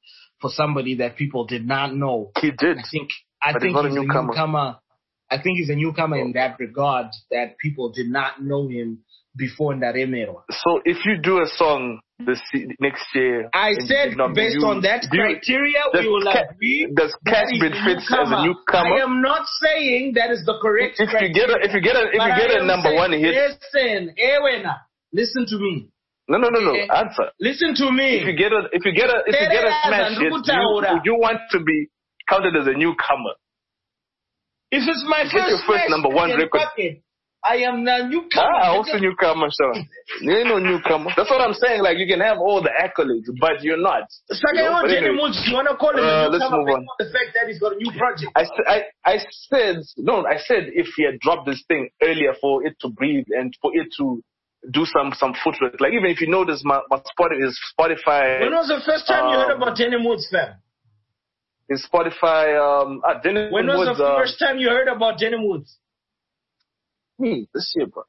for somebody that people did not know. He did. I But think he's not a he's a newcomer. newcomer. I think he's a newcomer in that regard, that people did not know him before Ndaremerwa. So if you do a song next year, I and said you know, based on that criteria, we will agree. Does that he's Catbird a fits as a newcomer? I am not saying that is the correct If you get criteria. a number one hit, Listen to me. no. Answer. Listen to me. If you get a smash hit, you want to be counted as a newcomer. If it's my Get your first number one record. I am the newcomer. Also newcomer, so you ain't no newcomer. That's what I'm saying. Like, you can have all the accolades, but you're not. You want to call him a let's newcomer move on. based on the fact that he's got a new project? I said if he had dropped this thing earlier for it to breathe and for it to do some footwork. Like, even if you notice my Spotify. When was the first time you heard about Danny Woods, fam? In Spotify, when was the first time you heard about Danny Woods? This year, bro.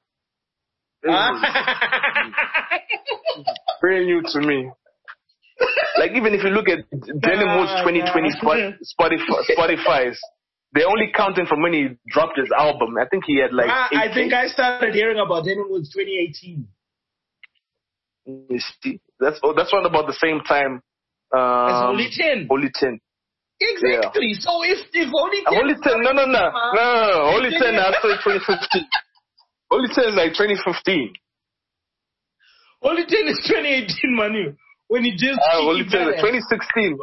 Very new to me. Like, even if you look at Danny Woods 2020 Spotify's, they're only counting from when he dropped his album. I think he had like. I think I started hearing about Danny Woods 2018. You see, that's around about the same time. It's only 10. Only 10. Exactly. Yeah. So if only 10. Only 10. No. Only 10 after 2015. Only 10 is like 2015. Only 10 is 2018, Manu. When he just. Only 10 is 2016.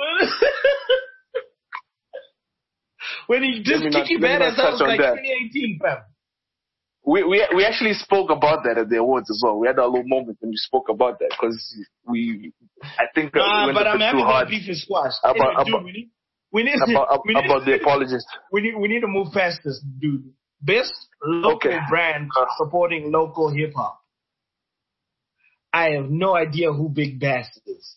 When he just Kiki Badass, that was like 2018, fam. We actually spoke about that at the awards as well. We had our little moment when we spoke about that because I think we went but a I'm bit happy too hard that beef is squashed. about the apologists. We need to move past this, dude. Best local brand supporting local hip hop. I have no idea who Big Bass is.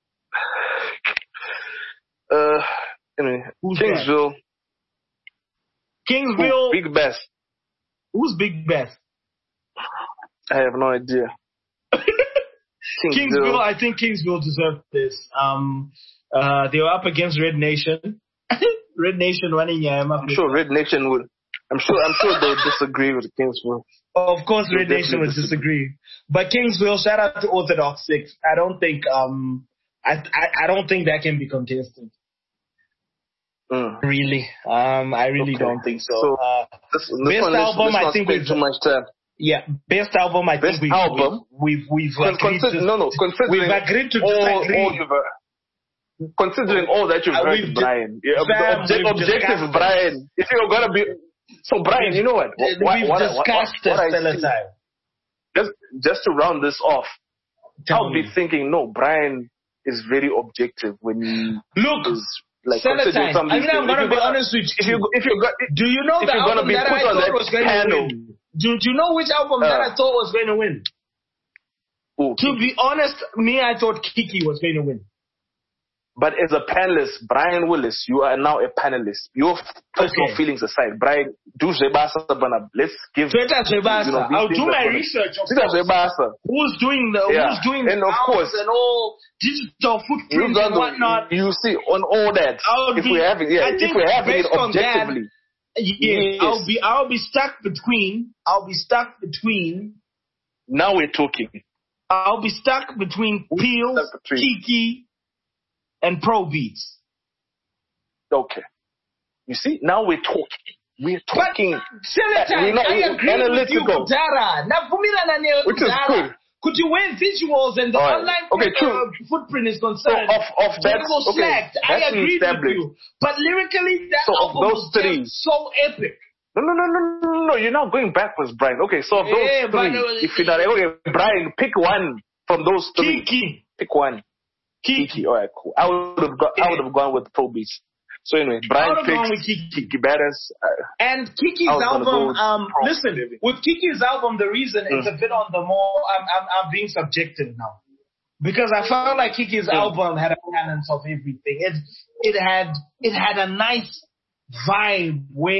Who's Kingsville. That? Kingsville. Big Bass. Who's Big Bass? I have no idea. Kingsville. I think Kingsville deserved this. They were up against Red Nation. Red Nation running. I'm sure Red Nation would. I'm sure they'll disagree with Kingsville. Of course, Red Nation would disagree. But Kingsville, shout out to Orthodox 6. I don't think I don't think that can be contested. Really, I really don't think so. Best album, I think we've too much time. Yeah, best album, I think we've agreed to. We've agreed to disagree. Considering all that you've heard, Brian, objective Brian, if you're gonna be so, Brian, you know what? We've discussed this time. Just to round this off, I'll be thinking, no, Brian is very objective when he is like considering some. I'm gonna be honest with you. Do you know the album that I thought was going to win? Do you know which album that I thought was going to win? To be honest, I thought Kiki was going to win. But as a panelist, Brian Willis, you are now a panelist. Your personal feelings aside, Brian, do Zebasa, let's give. I'll do my research. Who's doing and of course, and all digital footprints and whatnot. You see on all that. If we're having it objectively, yes. I'll be stuck between. Now we're talking. I'll be stuck between Peels, Kiki, and Pro Beats. Okay. You see, now we're talking. We're talking. I agree with you, Dara. Which is good. Could you wear visuals and the online footprint is concerned? So of that, I agree with you. But lyrically, that album was just so epic. No. You're not going backwards, Brian. Okay, so of those three, if you're not Brian, pick one from those three. Kiki. Pick one. Kiki. All right, cool. I would have gone with Pro Beats. So anyway, Brian picks Kiki Badass. And Kiki's album, listen, with Kiki's album, the reason it's a bit on the more, I'm being subjective now. Because I felt like Kiki's album had a balance of everything. It had a nice vibe where,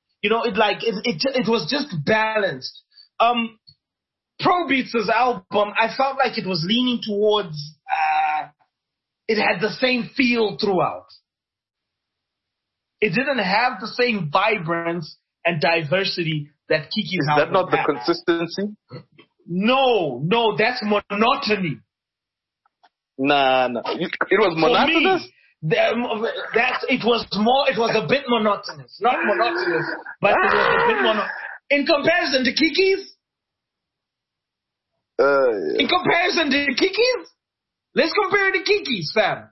it was just balanced. Pro Beats' album, I felt like it was leaning towards, it had the same feel throughout. It didn't have the same vibrance and diversity that Kiki's Is album that not the had. consistency? No, that's monotony. Nah. It was monotonous? For me, it was a bit monotonous. Not monotonous, but it was a bit monotonous. In comparison to Kiki's? Yeah. In comparison to Kiki's? Let's compare it to Kiki's, fam.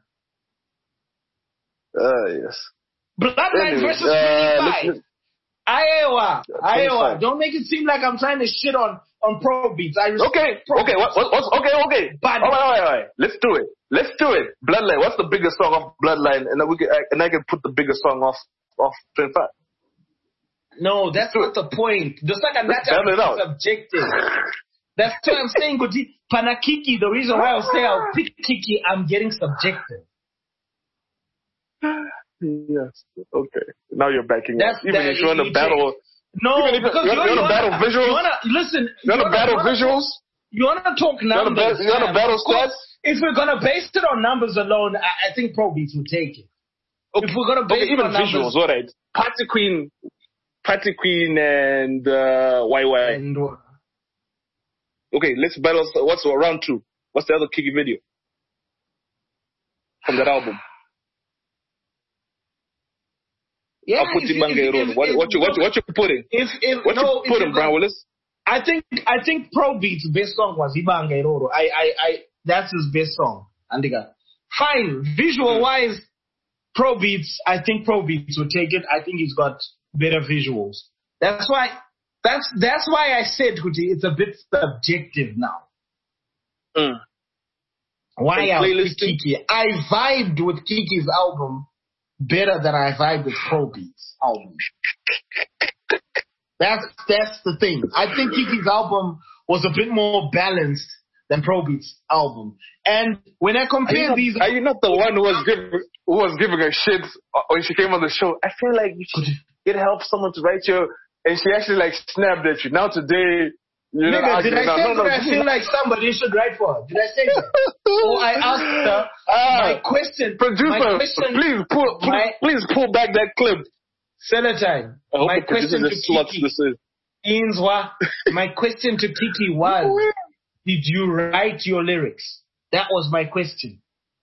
Yes. Bloodline versus 25. Iowa. Don't make it seem like I'm trying to shit on Pro Beats. Okay. Okay. But all right. Let's do it. Bloodline. What's the biggest song off Bloodline? And I can put the biggest song off 25. No, that's not the point. The second that is subjective. That's what I'm saying. Pana Kiki, the reason why I'll say I'll pick Kiki, I'm getting subjective. Yes. Okay. Now you're backing up. Even if you're in a battle. No, because you want to battle visuals. Listen. You want to battle visuals. You want to talk numbers. You want to battle stats. If we're gonna base it on numbers alone, I think Pro Beats will take it. Okay. If we're gonna base it on visuals, numbers, all right. Party Queen and YY. And, okay, let's battle. What's round 2? What's the other Kiki video from that album? Yeah, I'll put what you putting? What you putting, Brian Willis? I think Pro Beats' best song was Ibanga Iroro. That's his best song. Andiga. Fine. Visual wise, I think Pro Beats will take it. I think he's got better visuals. That's why I said, Kuti, it's a bit subjective now. Why I pick Kiki? I vibed with Kiki's album better than I vibe with Pro Beats' album. That's the thing. I think Kiki's album was a bit more balanced than Pro Beats' album. And when I compare these, are you not the one who was giving her shit when she came on the show? I feel like you should get help someone to write you, and she actually like snapped at you. Now today, you're not did I say that I feel like somebody should write for her? Did I say that? Or I asked her my question. Producer, please pull back that clip. Celatine. My question to Kiki. Inzwa. My question to Kiki was, did you write your lyrics? That was my question.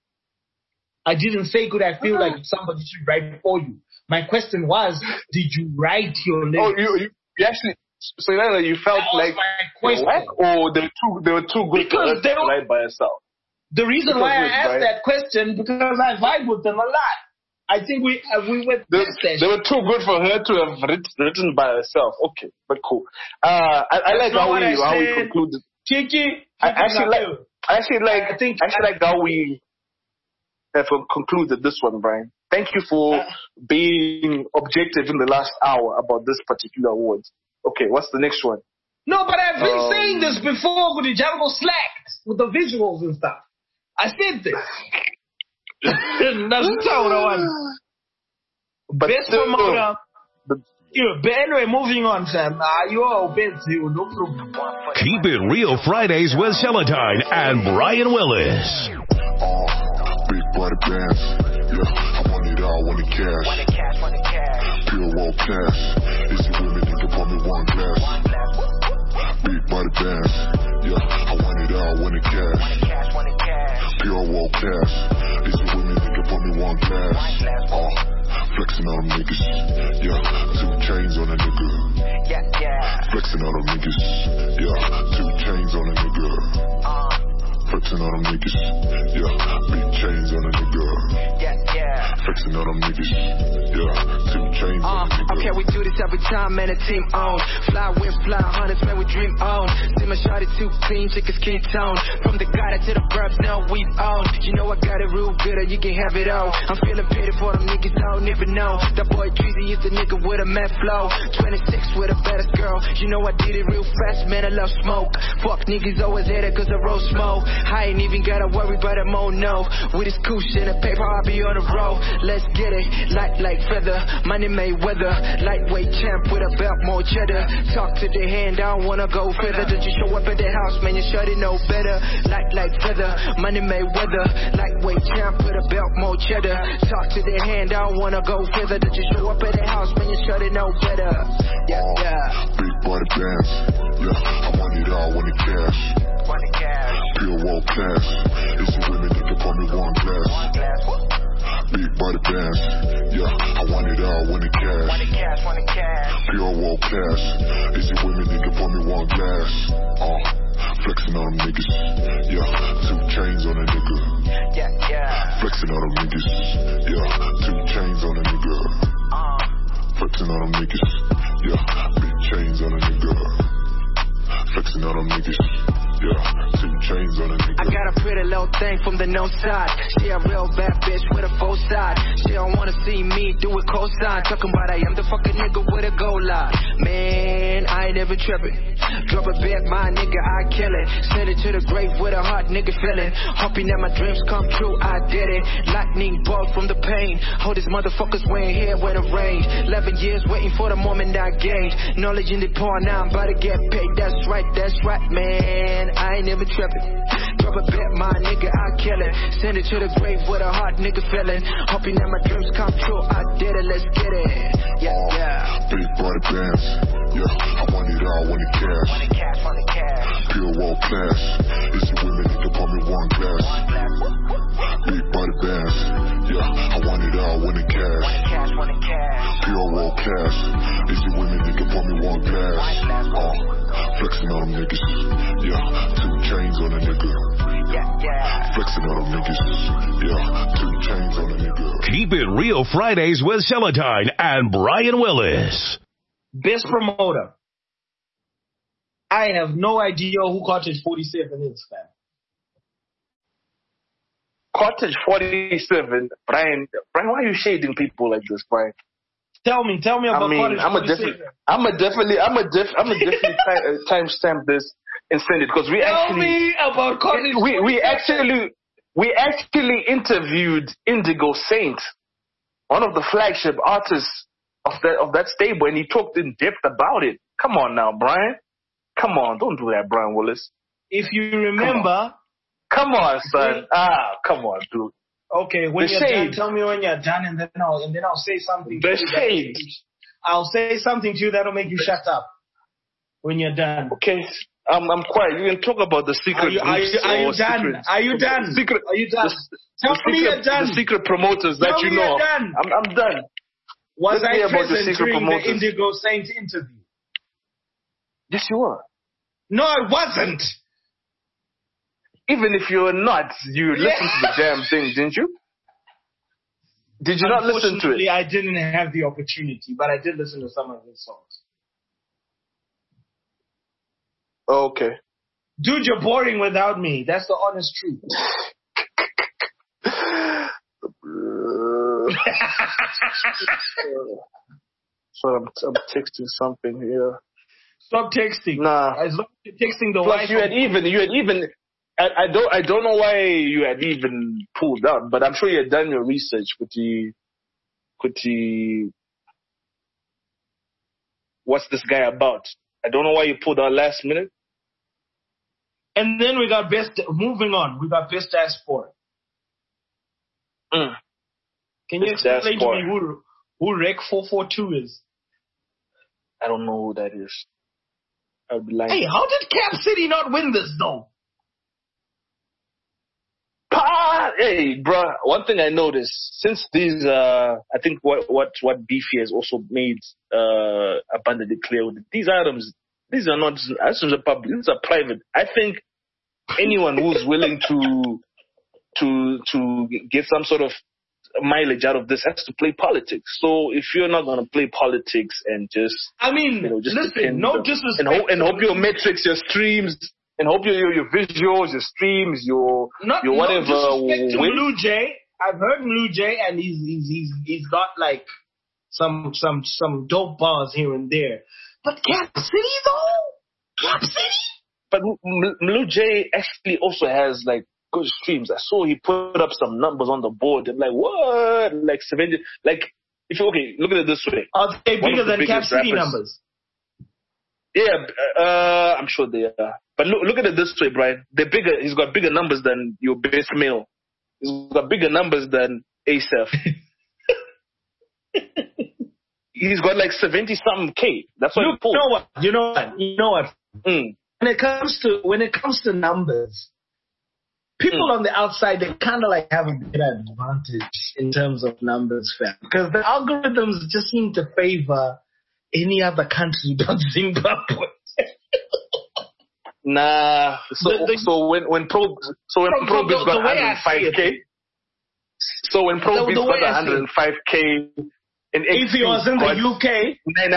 I didn't say, could I feel like somebody should write for you? My question was, did you write your lyrics? Oh, you actually, so you felt like whack, or they were too good because to write by herself? The reason why I asked that question, because I vibe with them a lot. I think we went they were too good for her to have written by herself. Okay, but cool. I like how we concluded. Kiki, I actually like how we have concluded this one, Brian. Thank you for being objective in the last hour about this particular award. Okay, what's the next one? No, but I've been saying this before with the Django slacked with the visuals and stuff. I said this. That's how I want. But best promoter. But anyway, moving on, Sam. You are busy, no problem. Keep It Real Fridays with Celatine and Brian Willis. Big body bands. Yeah, I want it all, want it cash. Pure world cash. Easy women, you can pour me one glass. Big body bands. Yeah, I want it all, want it cash. Pure world cash. Easy women, you can pour me one glass. Flexing on them niggas. Yeah, 2 chains on a nigga. Flexing on them niggas. Yeah, 2 chains on a nigga. Flexing on them niggas. Yeah, big chains on a nigga. Flexing on them niggas. Yeah, 2 chains on a nigga. Okay, we do this every time, man, a team on. Fly with fly, hunters, man, we dream on. See my shawty too clean, chicken skin tone. From the gutter to the burbs, now we own. You know I got it real good, or you can have it all. I'm feeling pity for them niggas, I don't even know. That boy Dreezy is the nigga with a mad flow. 26 with a better girl. You know I did it real fast, man, I love smoke. Fuck niggas always hate it cause I roll smoke. High I ain't even gotta worry about a mo no. With this cushion and paper, I'll be on the road. Let's get it, light like feather. Money Mayweather, lightweight champ with a belt, more cheddar. Talk to the hand, I don't wanna go further. Did you show up at the house, man? You should know better. Light like feather, money Mayweather, lightweight champ with a belt, more cheddar. Talk to the hand, I don't wanna go further. Did you show up at the house, man? You should know better. Yeah, yeah. Big body bands, yeah, I want it all, want the cash. Pure world class, it's the women that can pour me one glass. Big body bands, yeah, I want it all, want the cash. Pure world class, it's the women that can pour me one glass. Flexing on them niggas, yeah, 2 chains on a nigga. Flexing on them niggas, yeah, 2 chains on a nigga. Flexing on them niggas, yeah, big chains on a nigga. Flexing on them niggas, yeah, 2 chains on a nigga. I got a pretty little thing from the no side. She a real bad bitch with a full side. She don't wanna see me do a cosign. Talking about I am the fucking nigga with a gold line. Man, I ain't ever tripping. Drop a bit, my nigga, I kill it. Send it to the grave with a hot nigga feeling. Hoping that my dreams come true, I did it. Lightning bolt from the pain. Hold these motherfuckers wearing here with a range. 11 years waiting for the moment I gained. Knowledge in the porn, now I'm about to get paid. That's right, man. I ain't never tripping. Drop a bit, my nigga, I kill it. Send it to the grave with a hot nigga feeling. Hoping that my dreams come true, I did it, let's get it. Yeah, yeah. Big body bands, yeah, I want it all, want the cash. Pure world class, it's the women that can pour me one glass. Big body bands, yeah, I want it all, want the cash. Pure world class, it's the women that can pour me one glass. Flexing on them niggas, yeah, 2 chains on a nigga. Flexing on them niggas, yeah, 2 chains on a nigga. Keep it real Fridays with Celatine and Brian Willis. Best promoter. I have no idea who Cottage 47 is, fam. Cottage 47, Brian, why are you shading people like this, Brian? Tell me about Cottage 47. I'm a definitely timestamp this and send it because we Tell me about Cottage 47. we actually interviewed Indigo Saint, one of the flagship artists of that stable, and he talked in depth about it. Come on now, Brian. Come on, don't do that, Brian Willis. If you remember, come on, son. Come on, dude. Okay, when you're done, tell me when you're done, and then I'll say something. The shade. I'll say something to you that'll make you shut up when you're done. Okay, I'm quiet. You can talk about the secret. Are you done? Are you done? Are you done? Tell me you're done. The secret promoters that you know. I'm done. Was I present during the Indigo Saint interview? Yes, you were. No, I wasn't. Even if you were not, you listened to the damn thing, didn't you? Did you not listen to it? I didn't have the opportunity, but I did listen to some of his songs. Okay. Dude, you're boring without me. That's the honest truth. So I'm texting something here. Stop texting. Nah. As long as you're texting the Plus wife. you had even. I don't know why you had even pulled out, but I'm sure you had done your research with the what's this guy about? I don't know why you pulled out last minute. And then we got moving on. We got best diaspora. Can you explain to me who Rec 442 is? I don't know who that is. I would be lying. Hey, how did Cap City not win this though? Hey, bruh, one thing I noticed, since these, I think what Beefy has also made abundantly clear with it, these items, these are not items of public, these are private. I think anyone who's willing to get some sort of mileage out of this has to play politics. So if you're not going to play politics and just, just listen, no disrespect, and hope your metrics, your streams, and hope your visuals, your streams, your whatever. No disrespect to Blue Jay. I've heard Blue Jay, and he's got like some dope bars here and there. But Cap City though, Cap City. But Blue Jay actually also has like good streams. I saw he put up some numbers on the board. I'm like, what? Like 70. Like, if you look at it this way. Are they bigger than Cap City numbers? Yeah, I'm sure they are. But look at it this way, Brian. They're bigger. He's got bigger numbers than your best male. He's got bigger numbers than ASAP. He's got like 70-something K. That's what he pulled. You know what? Mm. When it comes to numbers, people on the outside, they kind of like have a bit of advantage in terms of numbers, fam. Because the algorithms just seem to favor any other country but Zimbabwe. Nah. So when Pro Beats got 105K. So when Pro Beats got 105K. If he was in the UK,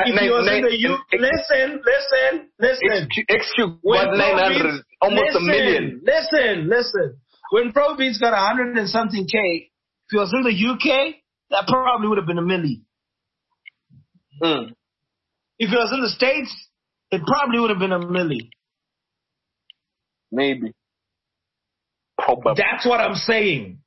listen. XQ got 900, almost a million. Listen. When Pro Beats got 100 and something K, if he was in the UK, that probably would have been a milli. Mm. If he was in the States, it probably would have been a milli. Maybe. Probably. That's what I'm saying.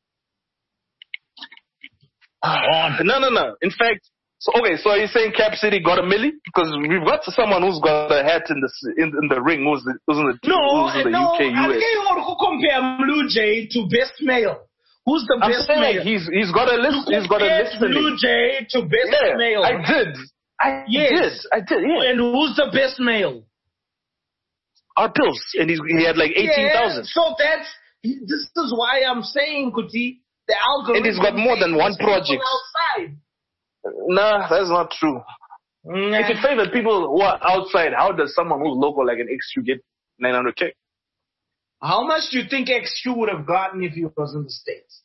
No. In fact, so are you saying Cap City got a milli? Because we've got someone who's got a hat in the ring who's in the UK, US. I can't compare Blue Jay to best male. Who's the best male? He's got a list. He's got a list. Blue Jay to best male. I did. Yeah. And who's the best male? Art Pills, and he had like 18,000. So this is why I'm saying, Kuti, the algorithm. And he's got more than one project. Outside. Nah, that's not true. If it favored people who are outside, how does someone who's local like an XQ get 900K? How much do you think XQ would have gotten if he was in the States?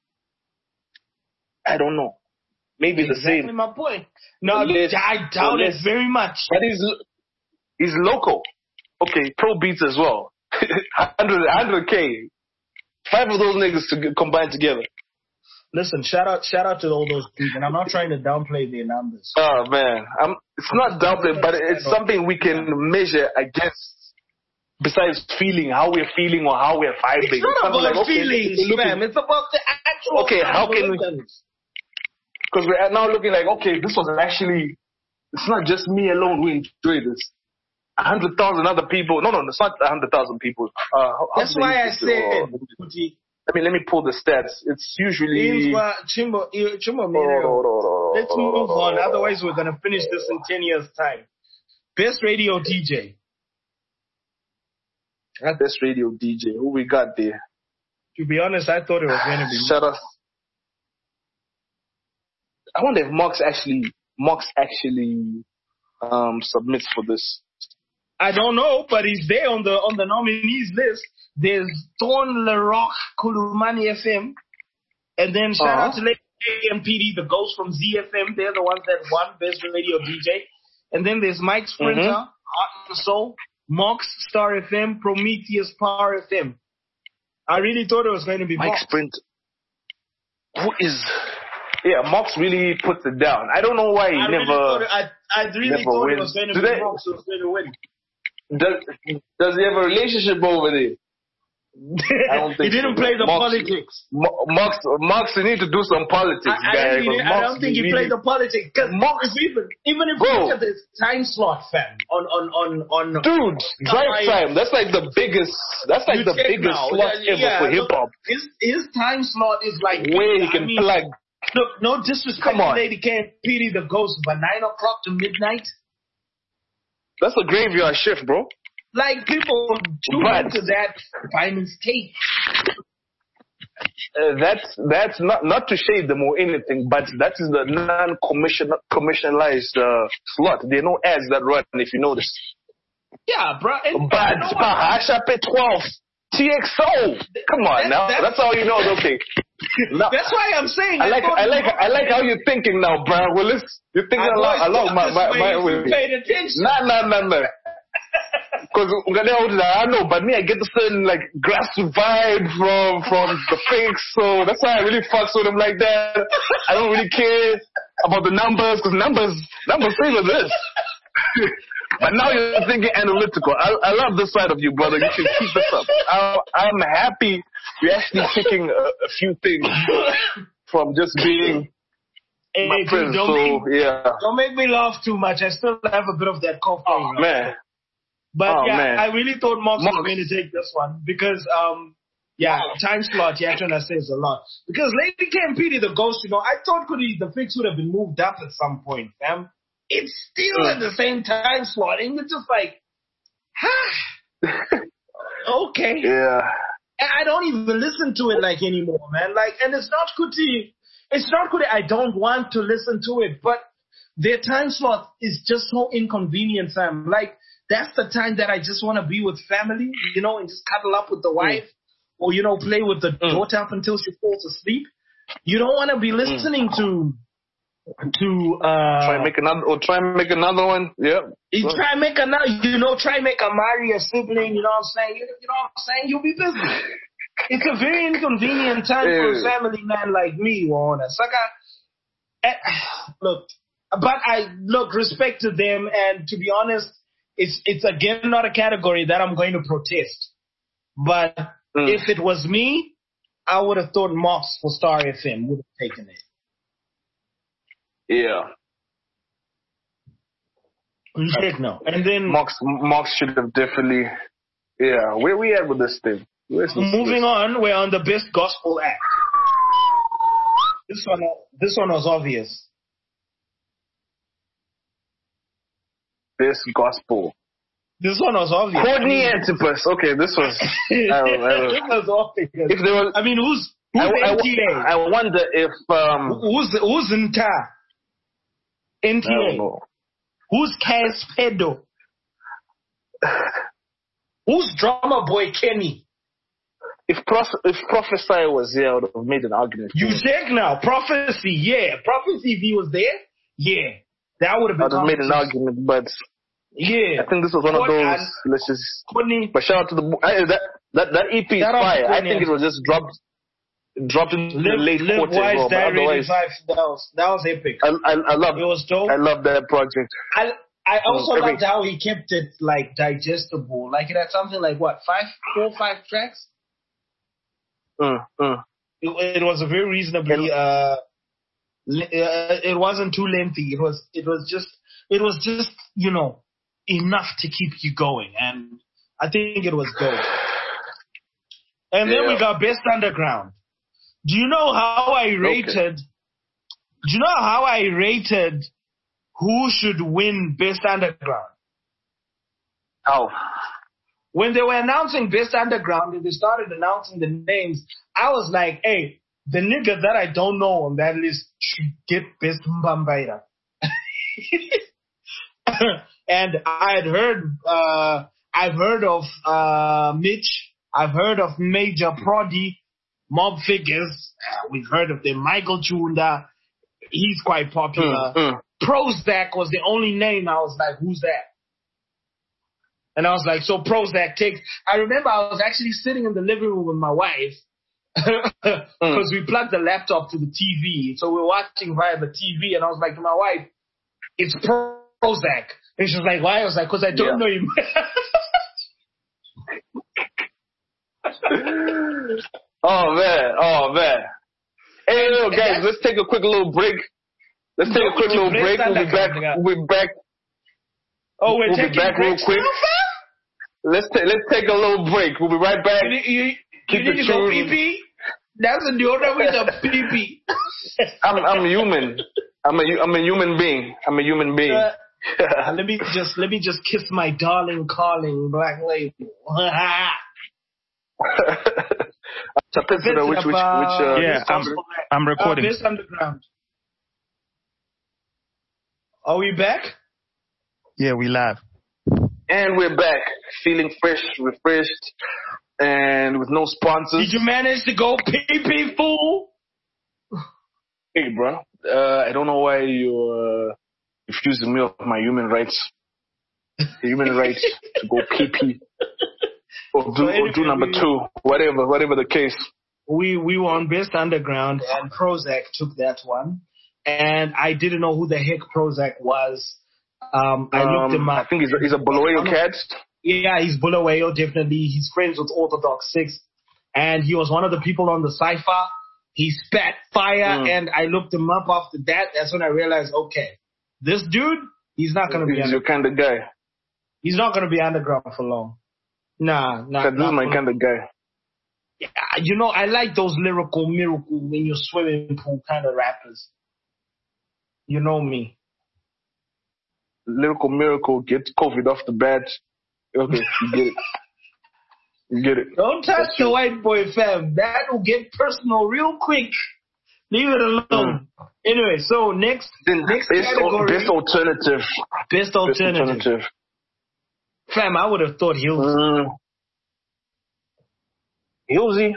I don't know. Maybe the same. Exactly my point. No, I doubt it very much. But he's local. Okay, Pro Beats as well. 100K. 5 of those niggas combined together. Listen, shout out to all those people, and I'm not trying to downplay their numbers. Oh man, it's not downplay, but it's something we can measure against. Besides feeling, how we're feeling or how we're vibing. It's not about feelings, fam. It's about the actual. Okay, how can we? Because we're now looking like, okay, this was actually. It's not just me alone who enjoyed this. 100,000 other people. No, it's not 100,000 people. That's why I said. Let me pull the stats. It's usually. Chimbo, let's move on. Otherwise, we're gonna finish this in 10 years' time. Best radio DJ. Best radio DJ. Who we got there? To be honest, I thought it was going to be. Shut up. I wonder if Mox actually submits for this. I don't know, but he's there on the nominees list. There's Thorn Lerock Kulumani FM, and then shout out to AMPD, the Ghost from ZFM. They're the ones that won Best Radio DJ. And then there's Mike Sprinter, Heart and Soul, Mox, Star FM, Prometheus, Power FM. I really thought it was going to be Mike Sprinter. Who is? Yeah, Mox really puts it down. I don't know why he never. I really thought it was going to be Mox who was going to win. Does he have a relationship over there? I don't think he didn't play the politics. Mox, you need to do some politics, guy. I don't think he played the politics. Because Mox, even if you look at this time slot, fam, on dude, drive time. That's like the biggest. That's like the biggest slot ever for hip hop. His time slot is like where he can plug. Look, no disrespect to Lady KPD the Ghost, but 9 o'clock to midnight. That's a graveyard shift, bro. Like, people tune into that Diamond's tape. That's not to shade them or anything, but that is the non-commercialized slot. There are no ads that run, if you notice. Yeah, bro. But Hasha pay 12. TXO. Come on now. That's all you know. Okay. No. That's why I'm saying. I like how you're thinking now, Brian Willis. You're thinking along my way. Paid attention. Nah. Because I know, but me, I get a certain like grassroots vibe from the fakes, so that's why I really fucks with them like that. I don't really care about the numbers, because numbers favor this. But now you're thinking analytical. I love this side of you, brother. You should keep this up. I'm happy we're actually picking a few things from just being my friends. Don't make me laugh too much. I still have a bit of that cough. Oh, man. But man. I really thought Mox was going to take this one because, time slot, Yachana says a lot. Because Lady K and Petey, the ghost, I thought the fix would have been moved up at some point, fam. It's still at the same time slot, and you're just like, okay. Yeah. I don't even listen to it anymore, man. And it's not good I don't want to listen to it, but their time slot is just so inconvenient, Sam. That's the time that I just want to be with family, and just cuddle up with the wife, or play with the daughter up until she falls asleep. You don't want to be listening to try and make another one. Yeah. Try and make a Mario sibling, you know what I'm saying? You'll be busy. It's a very inconvenient time for a family man like me, Warner. Look, respect to them, and to be honest, it's again not a category that I'm going to protest. But if it was me, I would have thought Mox for Star FM would have taken it. Yeah. No. And then Mox should have definitely. Yeah. Where we at with this thing? Moving on, we're on the best gospel act. This one was obvious. Best gospel. This one was obvious. Courtney Antipas. Okay, this was. It was obvious. If there was, who's NTA? I wonder if who's NTA? NTA. I don't know. Who's Cas Pedo? Who's Drummer Boy Kenny? If Prophesy was here, I would have made an argument. You check now. Prophecy, yeah. Prophecy, if he was there, yeah. That would have been. I would have made an argument, but yeah. I think this was one of those. Let's just. But shout out to that EP is fire. I think it was just dropped into the late 40s. That was epic. I love it. It was dope. I love that project. I also loved how he kept it digestible. It had something like what, 4 or 5 tracks. It was a very reasonably. It wasn't too lengthy. It was just enough to keep you going, and I think it was good. And then we got Best Underground. Do you know how I rated? Do you know how I rated who should win Best Underground? How? When they were announcing Best Underground and they started announcing the names, I was like, hey, the nigga that I don't know on that list should get Best Mbambaira. And I've heard of Mitch, I've heard of Major Prodi, Mob Figures, we've heard of them, Michael Chunda, he's quite popular. Prozac was the only name I was like, who's that? And I was like, so Prozac takes. I remember I was actually sitting in the living room with my wife because we plugged the laptop to the TV. So we were watching via the TV, and I was like to my wife, it's Prozac. And she was like, why? I was like, because I don't know him. Oh, man. Hey, guys, let's take a quick little break. We'll be back. Oh, we're taking be back real quick. Let's take a little break. We'll be right back. You need to go pee-pee? That's the order with the pee-pee. I'm human. I'm a human being. Let me just kiss my darling calling Black Label. I'm recording. Best Underground. Are we back? Yeah, we live. And we're back, feeling fresh, refreshed, and with no sponsors. Did you manage to go pee-pee, fool? Hey, bro. I don't know why you're refusing me of my human rights. The human right to go pee-pee. Or do number 2, whatever the case. We were on Best Underground, and Prozac took that one. And I didn't know who the heck Prozac was. I looked him up. I think he's a Bulawayo cat. Yeah, he's Bulawayo, definitely. He's friends with Orthodox 6. and he was one of the people on the Cypher. He spat fire, and I looked him up after that. That's when I realized, okay, this dude, he's not going to be. He's your kind of guy. He's not going to be underground for long. Nah. This is my kind of guy. Yeah, you know, I like those lyrical miracle in your swimming pool kind of rappers. You know me. Lyrical miracle, get COVID off the bat. Okay, you get it. You get it. Don't touch the white boy, fam. That will get personal real quick. Leave it alone. Anyway, so next category. Best alternative. Best alternative. Fam, I would have thought Hilsey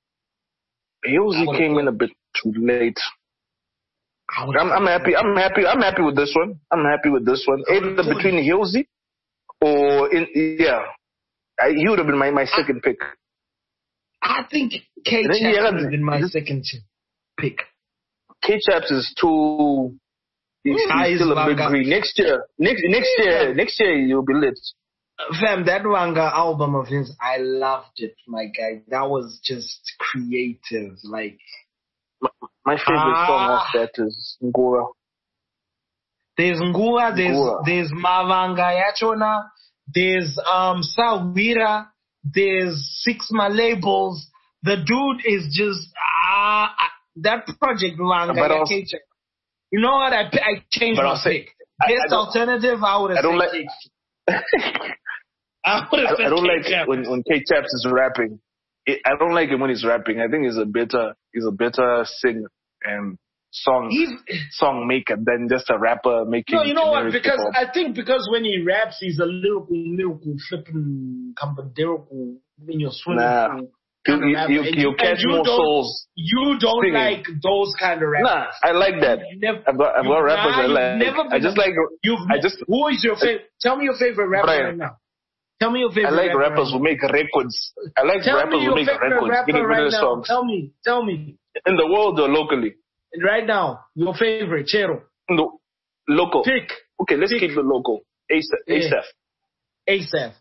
came in a bit too late. I'm happy with this one. Either between Hilsey or he would have been my second pick. I think K-Chaps would have been my second pick. K-Chaps is too. He's still a bit green. Next year you'll be lit. Fam, that Wanga album of his, I loved it, my guy. That was just creative. Like, my favorite song off that is Ngura. There's Ngura, there's Mavanga Yachona, there's Sawira, there's Sixma Labels. The dude is just that project Wanga. You know what? I changed my pick. Best alternative, I would have said I don't like when K-Chaps is rapping. I don't like him when he's rapping. I think he's a better singer and song maker than just a rapper making. No, you know what? Because when he raps, he's a lyrical flipping lyrical in your swimming pool. You catch more souls. You don't singing. Like those kind of rappers. Nah, I like that. I've got rappers I like. Who is your favorite? Tell me your favorite rapper right now. Tell me your favorite. I like rappers who make records. I like rappers who make records. Get rid of songs. Tell me. In the world or locally? Right now, your favorite, Chero. No, local. Pick. Okay, let's keep it local. ASAP. ASAP.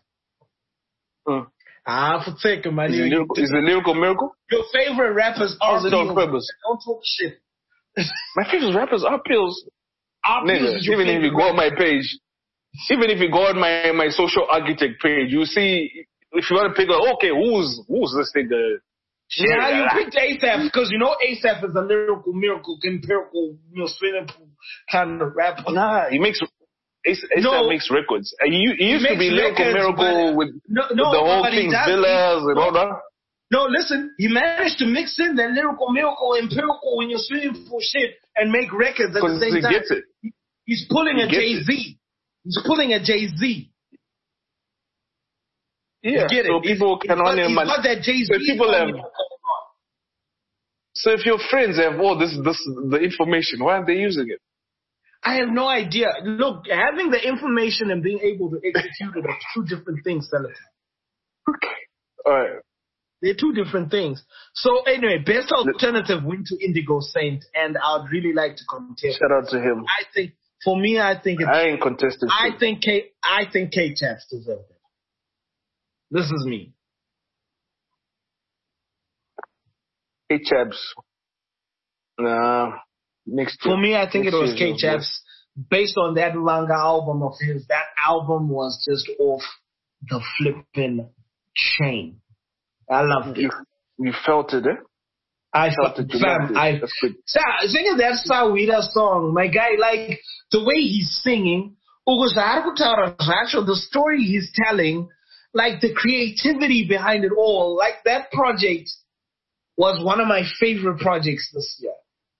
For taking my Is it Lyrical Miracle? Your favorite rappers are it on purpose? Don't talk shit. My favorite rappers are Pills. Nigga, even if you go on my page, even if you go on my social architect page, you see, if you want to pick who's this nigga? Yeah, you picked ASAP because you know ASAP is a lyrical miracle, empirical, swimming pool kind of rapper. Nah, ASAP makes records. He used to be lyrical miracle with the whole King's Villas and all that. No, listen, he managed to mix in that lyrical miracle, empirical when you're swimming pool shit and make records at the same time. Gets it. He's pulling a Jay-Z. He's pulling a Jay-Z. Yeah, get so it. people can only got that Jay-Z. So if your friends have all the information, why aren't they using it? I have no idea. Look, having the information and being able to execute it are two different things, Salatin. Okay. All right. They're two different things. So anyway, best alternative went to Indigo Saint, and I'd really like to contest. Shout out to him. I ain't contested. I think K-Chaps deserve it. This is me. K-Chaps. For me, I think it was K-Chaps. Based on that Langa album of his, that album was just off the flipping chain. I loved it. You felt it, eh? I felt it. Fam, singing that Sawira song, my guy, like the way he's singing, the story he's telling, like the creativity behind it all, like that project was one of my favorite projects this year.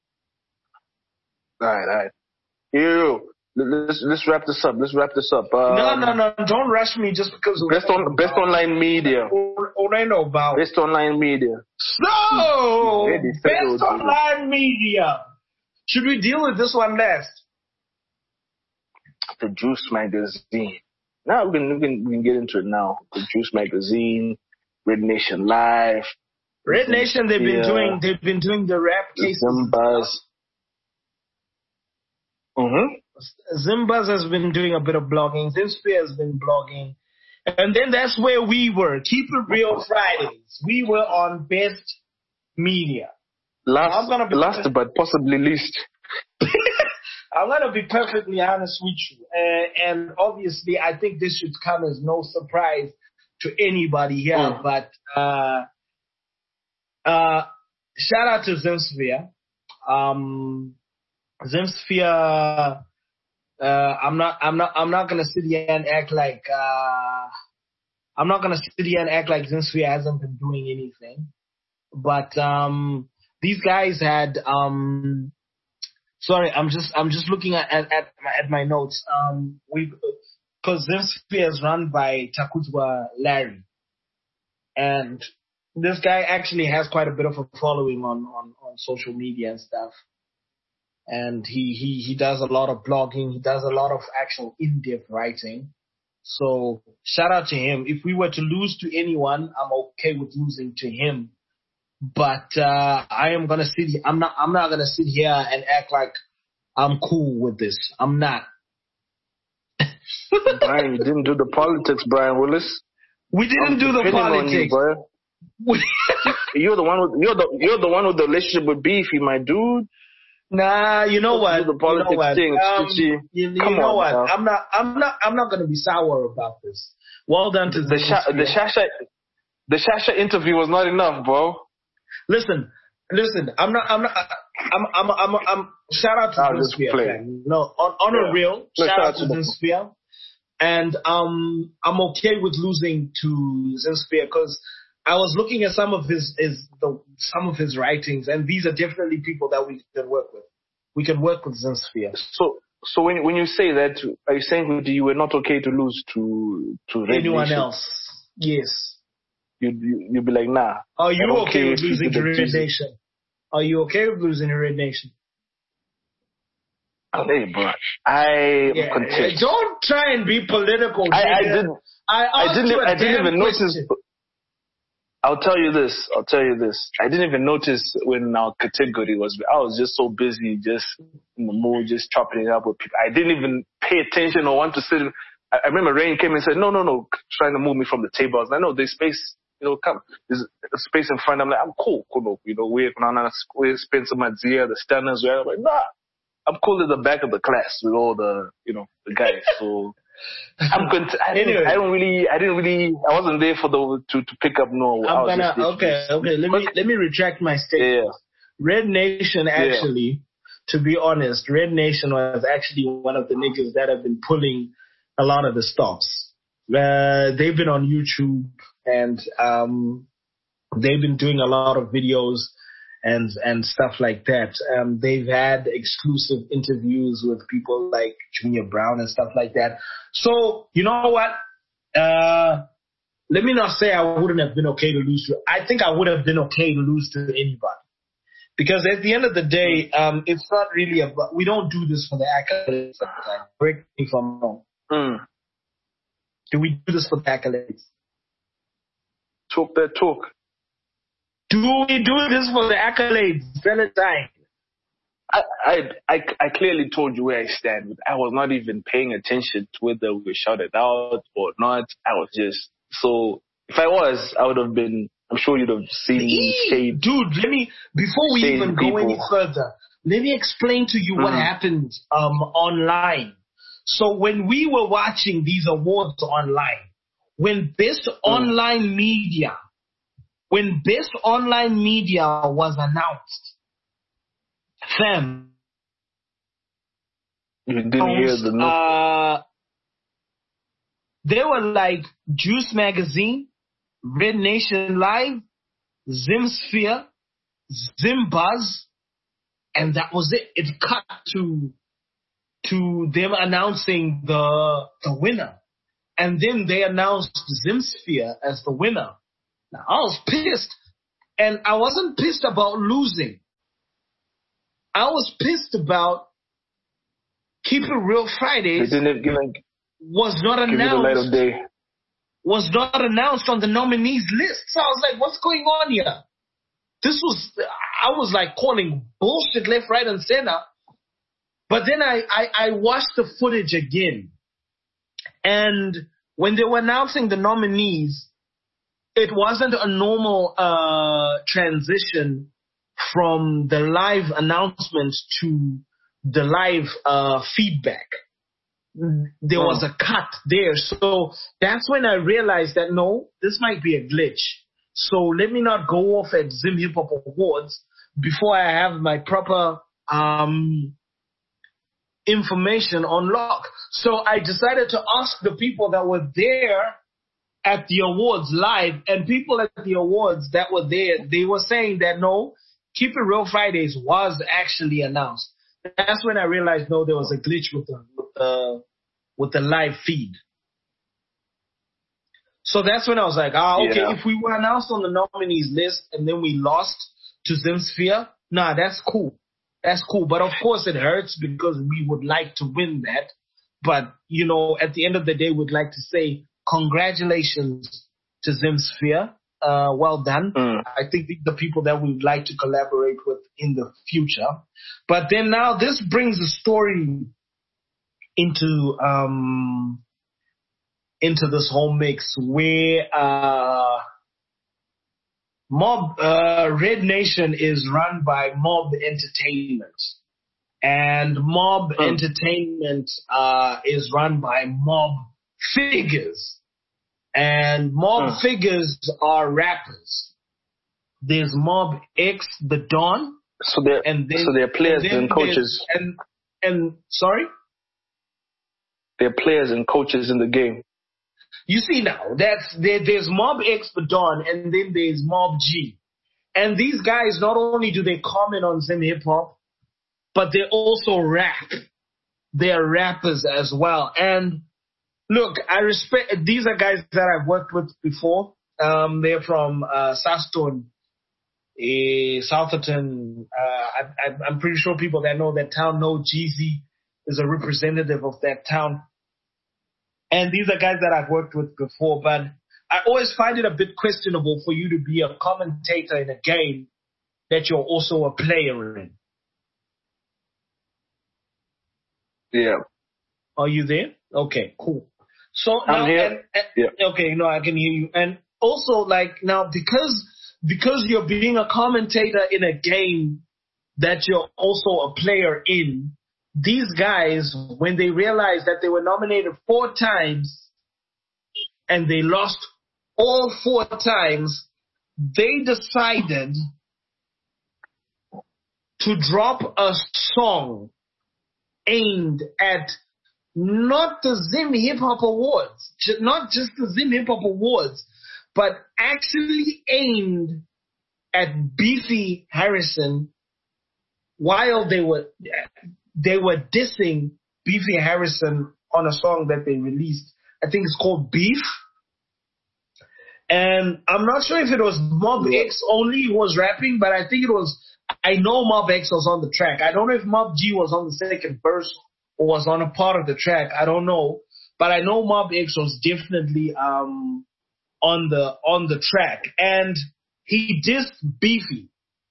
All right. Let's wrap this up. No. Don't rush me just because. Best online media. All I know about. Best online media. So, best online media. Should we deal with this one last? The Juice Magazine. Now we can get into it now. The Juice Magazine, Red Nation Live. Red Nation, they've been doing the rap cases. Zimbaz. Zimbaz has been doing a bit of blogging. Zimsphere has been blogging. And then that's where we were. Keep It Real Fridays. We were on Best Media. Last but possibly least. I'm going to be perfectly honest with you. And obviously, I think this should come as no surprise to anybody here. But shout out to Zemsphere. Zemsphere, I'm not going to sit here and act like Zemsphere hasn't been doing anything. But these guys had sorry, I'm just looking at my notes. Because Zemsphere is run by Takuzwa Larry, and this guy actually has quite a bit of a following on social media and stuff. And he does a lot of blogging. He does a lot of actual in-depth writing. So shout out to him. If we were to lose to anyone, I'm okay with losing to him. But I am gonna sit. I'm not gonna sit here and act like I'm cool with this. I'm not. Brian, you didn't do the politics, Brian Willis. We didn't do the politics. You're the one with the relationship with Beefy, my dude. Nah, you know what? The politics thing. You know what? I'm not gonna be sour about this. Well done to the Shasha interview was not enough, bro. Listen. I'm shout out to Zemsphere. No, on a real shout out to Zemsphere. And I'm okay with losing to Zemsphere because I was looking at some of his writings, and these are definitely people that we can work with. We can work with Zemsphere. So when you say that, are you saying you were not okay to lose to anyone else? Yes. You'd be like, nah. Are you okay with losing to Red Nation? Are you okay with losing to Red Nation? Hey, bro. I am content. Don't try and be political. I didn't even notice. I'll tell you this. I didn't even notice when our category was. I was just so busy, just in the mood, just chopping it up with people. I didn't even pay attention or want to sit. I remember Rain came and said, no, trying to move me from the table. I was like, no, there's space. Come. There's a space in front. I'm like, I'm cool. We're Spencer Madzia, the Stunners. I'm like, nah. I'm cool at the back of the class with all the the guys. So I'm good. I wasn't there for to pick up no. Okay. Let me retract my statement. Yeah. Red Nation actually, to be honest, Red Nation was actually one of the niggas that have been pulling a lot of the stops. They've been on YouTube and they've been doing a lot of videos and stuff like that. They've had exclusive interviews with people like Junior Brown and stuff like that. So, you know what? Let me not say I wouldn't have been okay to lose to. I think I would have been okay to lose to anybody. Because at the end of the day, it's not really about, we don't do this for the accolades. Correct me if I'm wrong. Do we do this for the accolades? Talk that talk. Do we do this for the accolades? Valentine. I clearly told you where I stand. I was not even paying attention to whether we shouted out or not. I was just, so if I was, I would have been, I'm sure you'd have seen me shade. Dude, before we even go any further, let me explain to you what happened online. So when we were watching these awards online, when Best Online Media was announced, fam, you didn't hear the note. They were like Juice Magazine, Red Nation Live, Zemsphere, Zimbuzz, and that was it. It cut to them announcing the winner. And then they announced Zemsphere as the winner. Now, I was pissed. And I wasn't pissed about losing. I was pissed about Keep It Real Fridays was not announced on the nominees list. So I was like, what's going on here? I was like calling bullshit left, right, and center. But then I watched the footage again. And when they were announcing the nominees, it wasn't a normal transition from the live announcements to the live feedback. There was a cut there. So that's when I realized that, no, this might be a glitch. So let me not go off at Zim Hip Hop Awards before I have my proper information on lock. So I decided to ask the people that were there at the awards live, and people at the awards that were there, they were saying that, no, Keep It Real Fridays was actually announced. That's when I realized, no, there was a glitch with the live feed. So that's when I was like, okay, if we were announced on the nominees list and then we lost to Zimsphere, nah, that's cool. That's cool. But of course it hurts because we would like to win that. But, you know, at the end of the day, we'd like to say congratulations to Zimsphere. Well done. I think the people that we'd like to collaborate with in the future. But then now this brings a story into this whole mix where Red Nation is run by Mob Entertainment, and Mob Entertainment is run by Mob Figures, and Mob Figures are rappers. There's Mob X, the Don. So they're players and coaches. And sorry? They're players and coaches in the game. You see now, there's Mob X, the Don, and then there's Mob G. And these guys, not only do they comment on Zim Hip Hop, but they also rap. They're rappers as well. And look, I respect, these are guys that I've worked with before. They're from Saston, Southerton. I'm pretty sure people that know that town know Jeezy is a representative of that town. And these are guys that I've worked with before, but I always find it a bit questionable for you to be a commentator in a game that you're also a player in. Yeah. Are you there? Okay, cool. So I'm now, here. Okay, no, I can hear you. And also, like, now, because you're being a commentator in a game that you're also a player in, these guys, when they realized that they were nominated 4 times and they lost all 4 times, they decided to drop a song aimed at not the Zim Hip Hop Awards, not just the Zim Hip Hop Awards, but actually aimed at Beefy Harrison while they were dissing Beefy Harrison on a song that they released. I think it's called Beef. And I'm not sure if it was Mob X only who was rapping, but I think it was, I know Mob X was on the track. I don't know if Mob G was on the second verse or was on a part of the track. I don't know. But I know Mob X was definitely on the track. And he dissed Beefy.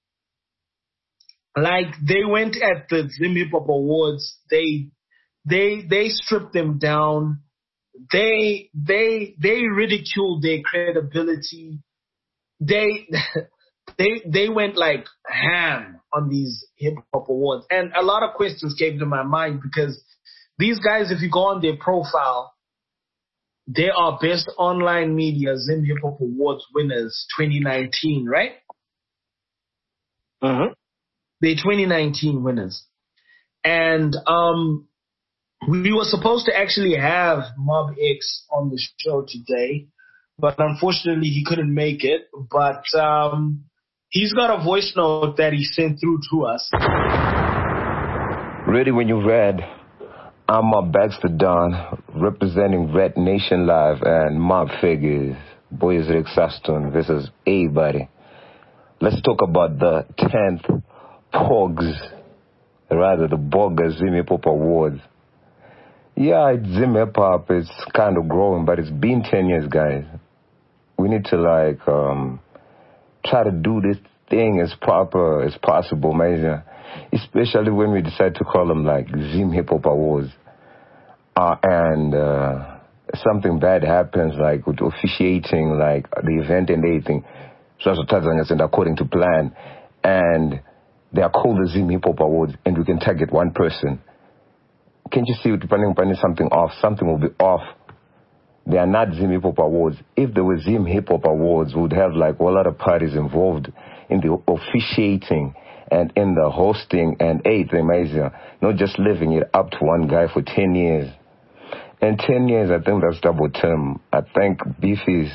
Like, they went at the Zim Hip Hop Awards. They stripped them down. They ridiculed their credibility. They went like ham on these hip hop awards. And a lot of questions came to my mind because these guys, if you go on their profile, they are Best Online Media Zim Hip Hop Awards winners 2019, right? Mm-hmm. They're 2019 winners. And we were supposed to actually have Mob X on the show today, but unfortunately he couldn't make it. But he's got a voice note that he sent through to us. Ready when you're read. I'm Mob Baxter Don, representing Red Nation Live and Mob Figures, Boys Rick Saston versus A-Buddy. Let's talk about the 10th Pogs, rather the Boga Zim Hip Hop Awards. Yeah, Zim Hip Hop is kind of growing, but it's been 10 years, guys. We need to try to do this thing as proper as possible, man. Especially when we decide to call them like Zim Hip Hop Awards. And something bad happens, like with officiating, like the event and everything, according to plan, and they are called the Zim Hip Hop Awards, and we can target one person. Can't you see, depending upon something off, something will be off. They are not Zim Hip Hop Awards. If there were Zim Hip Hop Awards, we would have like a lot of parties involved in the officiating and in the hosting and not just leaving it up to one guy for 10 years. And 10 years, I think that's double term. I think Beefy's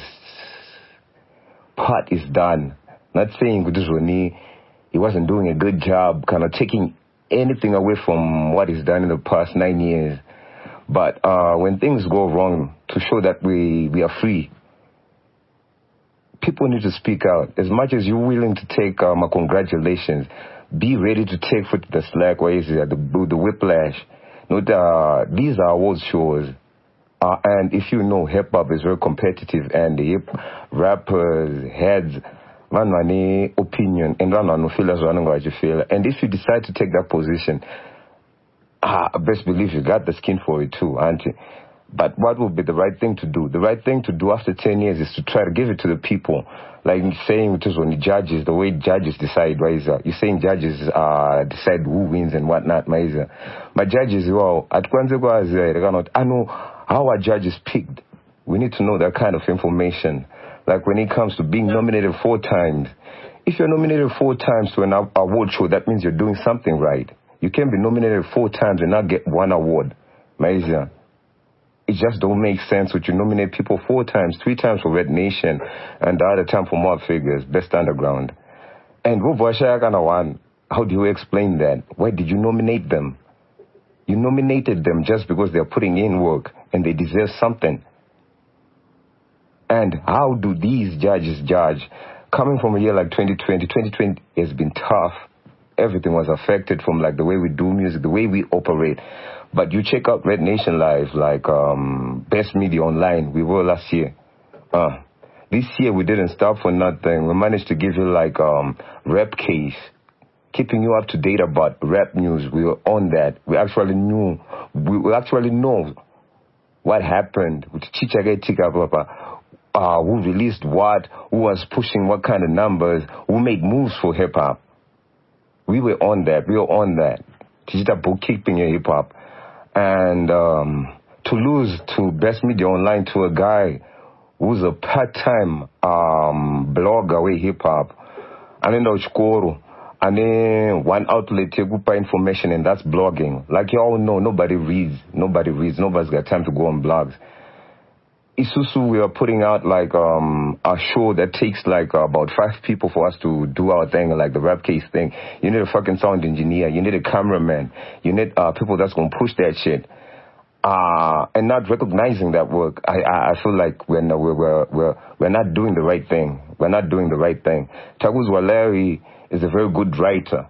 part is done. Not saying he wasn't doing a good job, kind of taking anything away from what he's done in the past 9 years. But when things go wrong, to show that we are free, people need to speak out. As much as you're willing to take my congratulations, be ready to take foot to the slack, the whiplash. These are award shows. And if you know, hip-hop is very competitive, and the hip rappers, heads, opinion, and feel. And if you decide to take that position, best believe you got the skin for it too, auntie. But what would be the right thing to do? The right thing to do after 10 years is to try to give it to the people. Like saying, it is when the judges, the way judges decide, Maiza. You're saying judges decide who wins and whatnot, Maiza. But judges, well, at I know how our judges picked. We need to know that kind of information. Like when it comes to being nominated 4 times. If you're nominated 4 times to an award show, that means you're doing something right. You can't be nominated 4 times and not get 1 award. Maiza. It just don't make sense when you nominate people 4 times, 3 times for Red Nation, and the other time for Mob Figures, Best Underground. And how do you explain that? Why did you nominate them? You nominated them just because they're putting in work and they deserve something. And how do these judges judge? Coming from a year like 2020, 2020 has been tough. Everything was affected from like the way we do music, the way we operate. But you check out Red Nation Live, like Best Media Online, we were last year. This year we didn't stop for nothing. We managed to give you like rap case, keeping you up to date about rap news. We were on that. We actually know what happened with Chichage Tika Papa. Who released what, who was pushing what kind of numbers, who made moves for hip-hop. We were on that. Digital bookkeeping in hip-hop. And to lose to Best Media Online to a guy who's a part-time blogger with hip-hop. And then Chikoro. And then one outlet take information, and that's blogging. Like you all know, nobody reads. Nobody's got time to go on blogs. Isusu, we are putting out like a show that takes like about 5 people for us to do our thing, like the rap case thing. You need a fucking sound engineer. You need a cameraman. You need people that's gonna push that shit. And not recognizing that work. I feel like we're not doing the right thing. We're not doing the right thing. Tagus Waleri is a very good writer.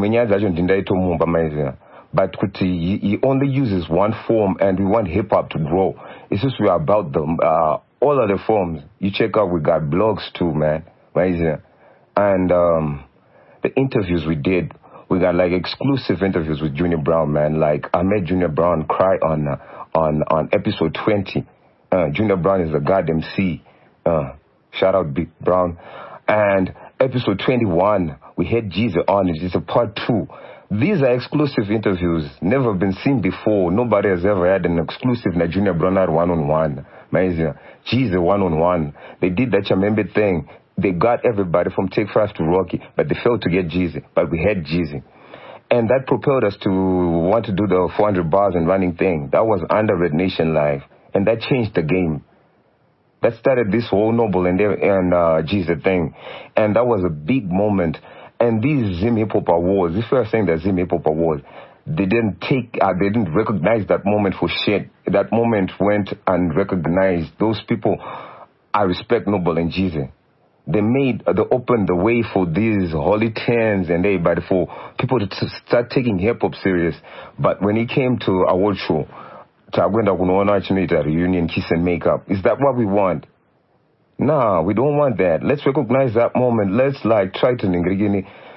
But he only uses one form, and we want hip-hop to grow. It's just we are about them. All other forms. You check out, we got blogs too, man. And the interviews we did, we got like exclusive interviews with Junior Brown, man. Like I made Junior Brown cry on episode 20. Junior Brown is a god MC. Shout out Big Brown. And episode 21, we had Jesus on it. It's a part 2. These are exclusive interviews, never been seen before. Nobody has ever had an exclusive na Junior Brown one-on-one. Jesus one-on-one. They did that Chamembe thing. They got everybody from Take 5 to Rocky, but they failed to get Jeezy. But we had Jeezy. And that propelled us to want to do the 400 bars and running thing. That was under Red Nation Live. And that changed the game. That started this whole Noble and Jeezy thing. And that was a big moment. And these Zim Hip Hop Awards, if you are saying that Zim Hip Hop Awards, they didn't recognize that moment for shit. That moment went unrecognized. Those people, I respect Noble and Jeezy. They opened the way for these holy tens and everybody, for people to start taking hip hop serious. But when it came to award show, reunion, kiss and makeup, is that what we want? Nah, we don't want that. Let's recognize that moment. Let's like try to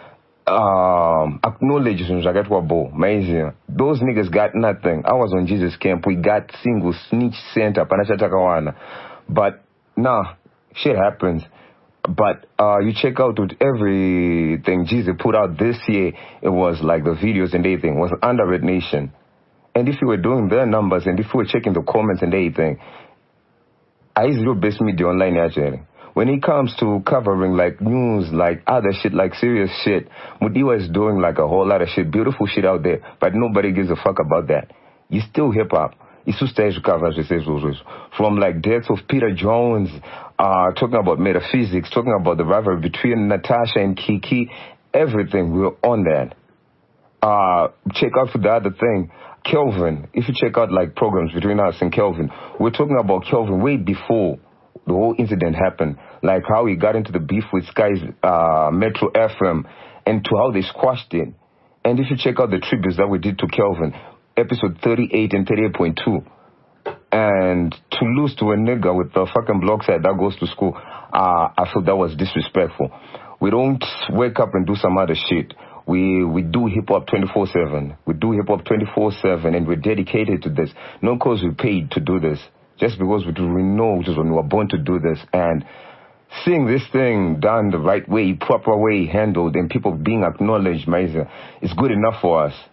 acknowledge amazing. Those niggas got nothing. I was on Jesus camp. We got single snitch center. But nah, shit happens. But you check out with everything Jesus put out this year, it was like the videos and everything was under Red Nation. And if you were doing their numbers and if you were checking the comments and everything, I is your best media online actually. When it comes to covering like news, like other shit, like serious shit, Mudiwa is doing like a whole lot of shit, beautiful shit out there, but nobody gives a fuck about that. You still hip hop. It's stage covers from like deaths of Peter Jones, talking about metaphysics, talking about the rivalry between Natasha and Kiki, everything. We're on that. Check out for the other thing, Kelvin. If you check out like programs between us and Kelvin, we're talking about Kelvin way before the whole incident happened, like how he got into the beef with Sky's Metro FM and to how they squashed it. And if you check out the tributes that we did to Kelvin, episode 38 and 38.2, and to lose to a nigga with the fucking blog site that goes to school, I feel that was disrespectful. We don't wake up and do some other shit. We do hip-hop 24/7. We do hip-hop 24/7, and we're dedicated to this. Not because we paid to do this, just because we know which is when we were born to do this. And seeing this thing done the right way, proper way, handled, and people being acknowledged, is good enough for us.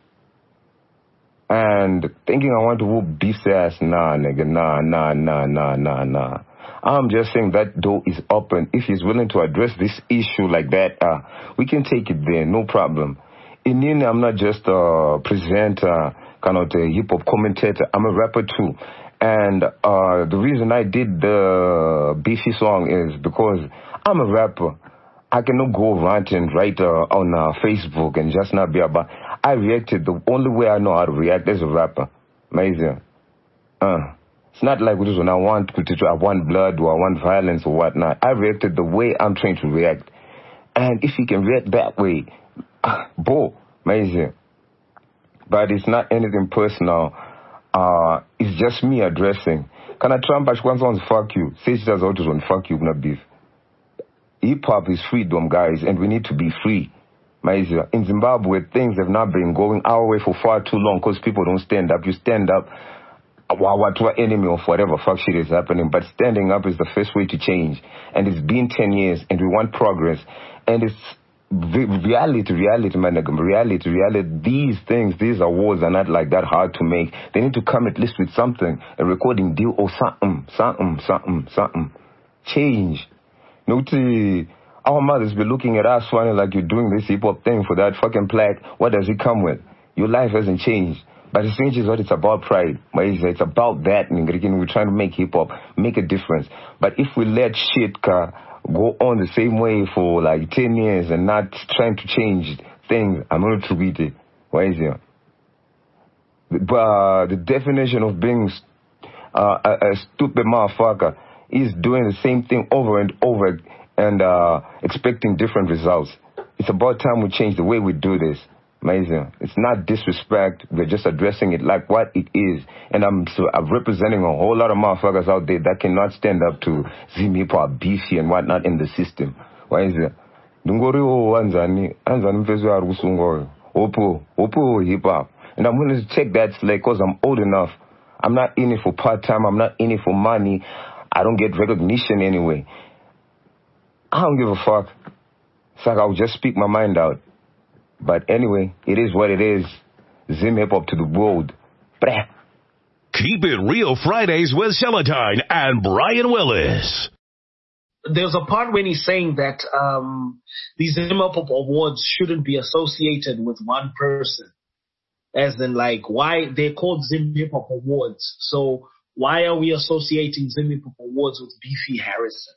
And thinking I want to whoop Beef's ass, nah, nigga, nah. I'm just saying that door is open. If he's willing to address this issue like that, we can take it there, no problem. In the end, I'm not just a presenter, kind of a hip-hop commentator. I'm a rapper too. And the reason I did the Beefy song is because I'm a rapper. I cannot go ranting right on Facebook and just not be about. I reacted the only way I know how to react as a rapper. Amazing. It's not like when I want blood or I want violence or whatnot. I reacted the way I'm trained to react. And if you can react that way, amazing. But it's not anything personal. It's just me addressing. Can I Trump wants fuck you? Say she does autos on fuck you, not beef. Hip hop is freedom, guys, and we need to be free. In Zimbabwe, things have not been going our way for far too long because people don't stand up. You stand up to an enemy of whatever fuck shit is happening, but standing up is the first way to change. And it's been 10 years, and we want progress. And it's reality, my nigga, reality. These things, these awards are not like that hard to make. They need to come at least with something, a recording deal or something. Change. Our mothers be looking at us funny like you're doing this hip-hop thing for that fucking plaque. What does it come with? Your life hasn't changed. But it changes what it's about pride. It's about that. We're trying to make hip-hop, make a difference. But if we let shit go on the same way for like 10 years and not trying to change things, I'm not to beat it. Why is it? But the definition of being a stupid motherfucker is doing the same thing over and over and expecting different results. It's about time we change the way we do this. Amazing. It's not disrespect. We're just addressing it like what it is. And I'm representing a whole lot of motherfuckers out there that cannot stand up to Zim Hip Hop, Beefy and whatnot in the system. Why is it? Opo hip hop. And I'm willing to take that slate because I'm old enough. I'm not in it for part-time. I'm not in it for money. I don't get recognition anyway. I don't give a fuck. It's like I'll just speak my mind out. But anyway, it is what it is. Zim Hip Hop to the world. Brah. Keep It Real Fridays with Celatine and Brian Willis. There's a part when he's saying that these Zim Hip Hop awards shouldn't be associated with one person. As in, like, why they're called Zim Hip Hop Awards. So why are we associating Zim Hip Hop Awards with Beefy Harrison?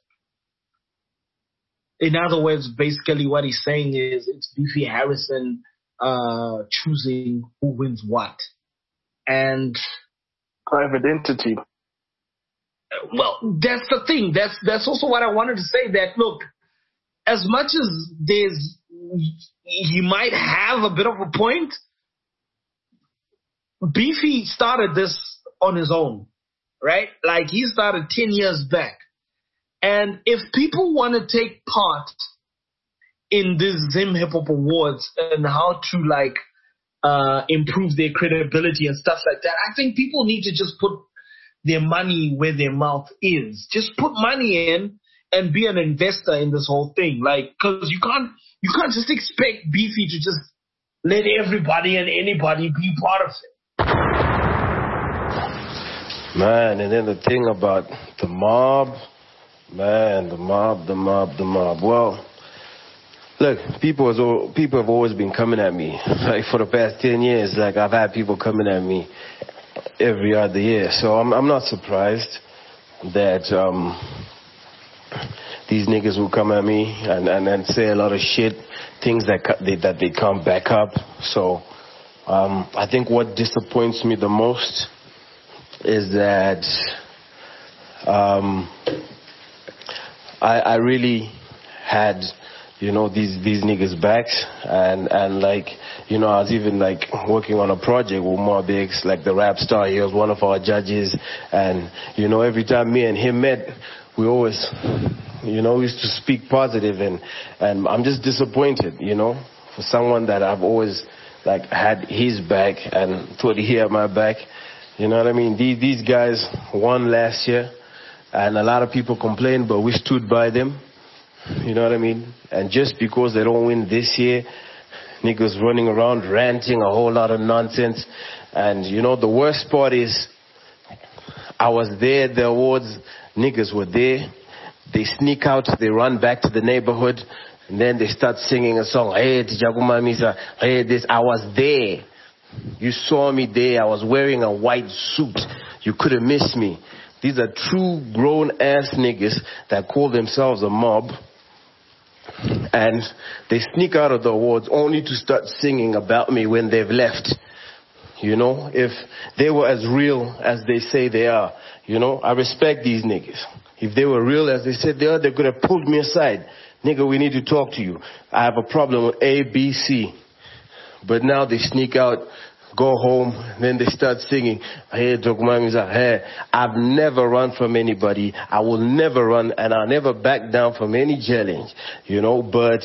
In other words, basically what he's saying is it's Beefy Harrison choosing who wins what. And private entity. Well, that's the thing. That's also what I wanted to say, that look, as much as he might have a bit of a point, Beefy started this on his own, right? Like, he started 10 years back. And if people want to take part in these Zim Hip Hop Awards and how to like improve their credibility and stuff like that. I think people need to just put their money where their mouth is. Just put money in and be an investor in this whole thing. Like, cause you can't just expect Beefy to just let everybody and anybody be part of it. Man, and then the thing about the mob, man, the mob. Well, look, people have always been coming at me. Like for the past 10 years, like I've had people coming at me every other year. So I'm not surprised that these niggas will come at me and say a lot of shit, things that they can't back up. So I think what disappoints me the most is that I really had, you know, these niggas' backs, and like, you know, I was even like working on a project with Mobb X, like the rap star. He was one of our judges, and you know, every time me and him met, we always, you know, used to speak positive, and I'm just disappointed, you know, for someone that I've always like had his back and thought he had my back. You know what I mean? These guys won last year, and a lot of people complained, but we stood by them. You know what I mean? And just because they don't win this year, niggas running around ranting a whole lot of nonsense. And you know, the worst part is, I was there at the awards, niggas were there. They sneak out, they run back to the neighborhood, and then they start singing a song. Hey, Tijagumamisa, hey, this. I was there. You saw me there. I was wearing a white suit. You couldn't miss me. These are true grown-ass niggas that call themselves a mob. And they sneak out of the awards only to start singing about me when they've left. You know, if they were as real as they say they are, you know, I respect these niggas. If they were real as they said they are, they could have pulled me aside. Nigga, we need to talk to you. I have a problem with A, B, C. But now they sneak out, go home, then they start singing. Hey, hey, I've never run from anybody. I will never run, and I'll never back down from any challenge, you know. But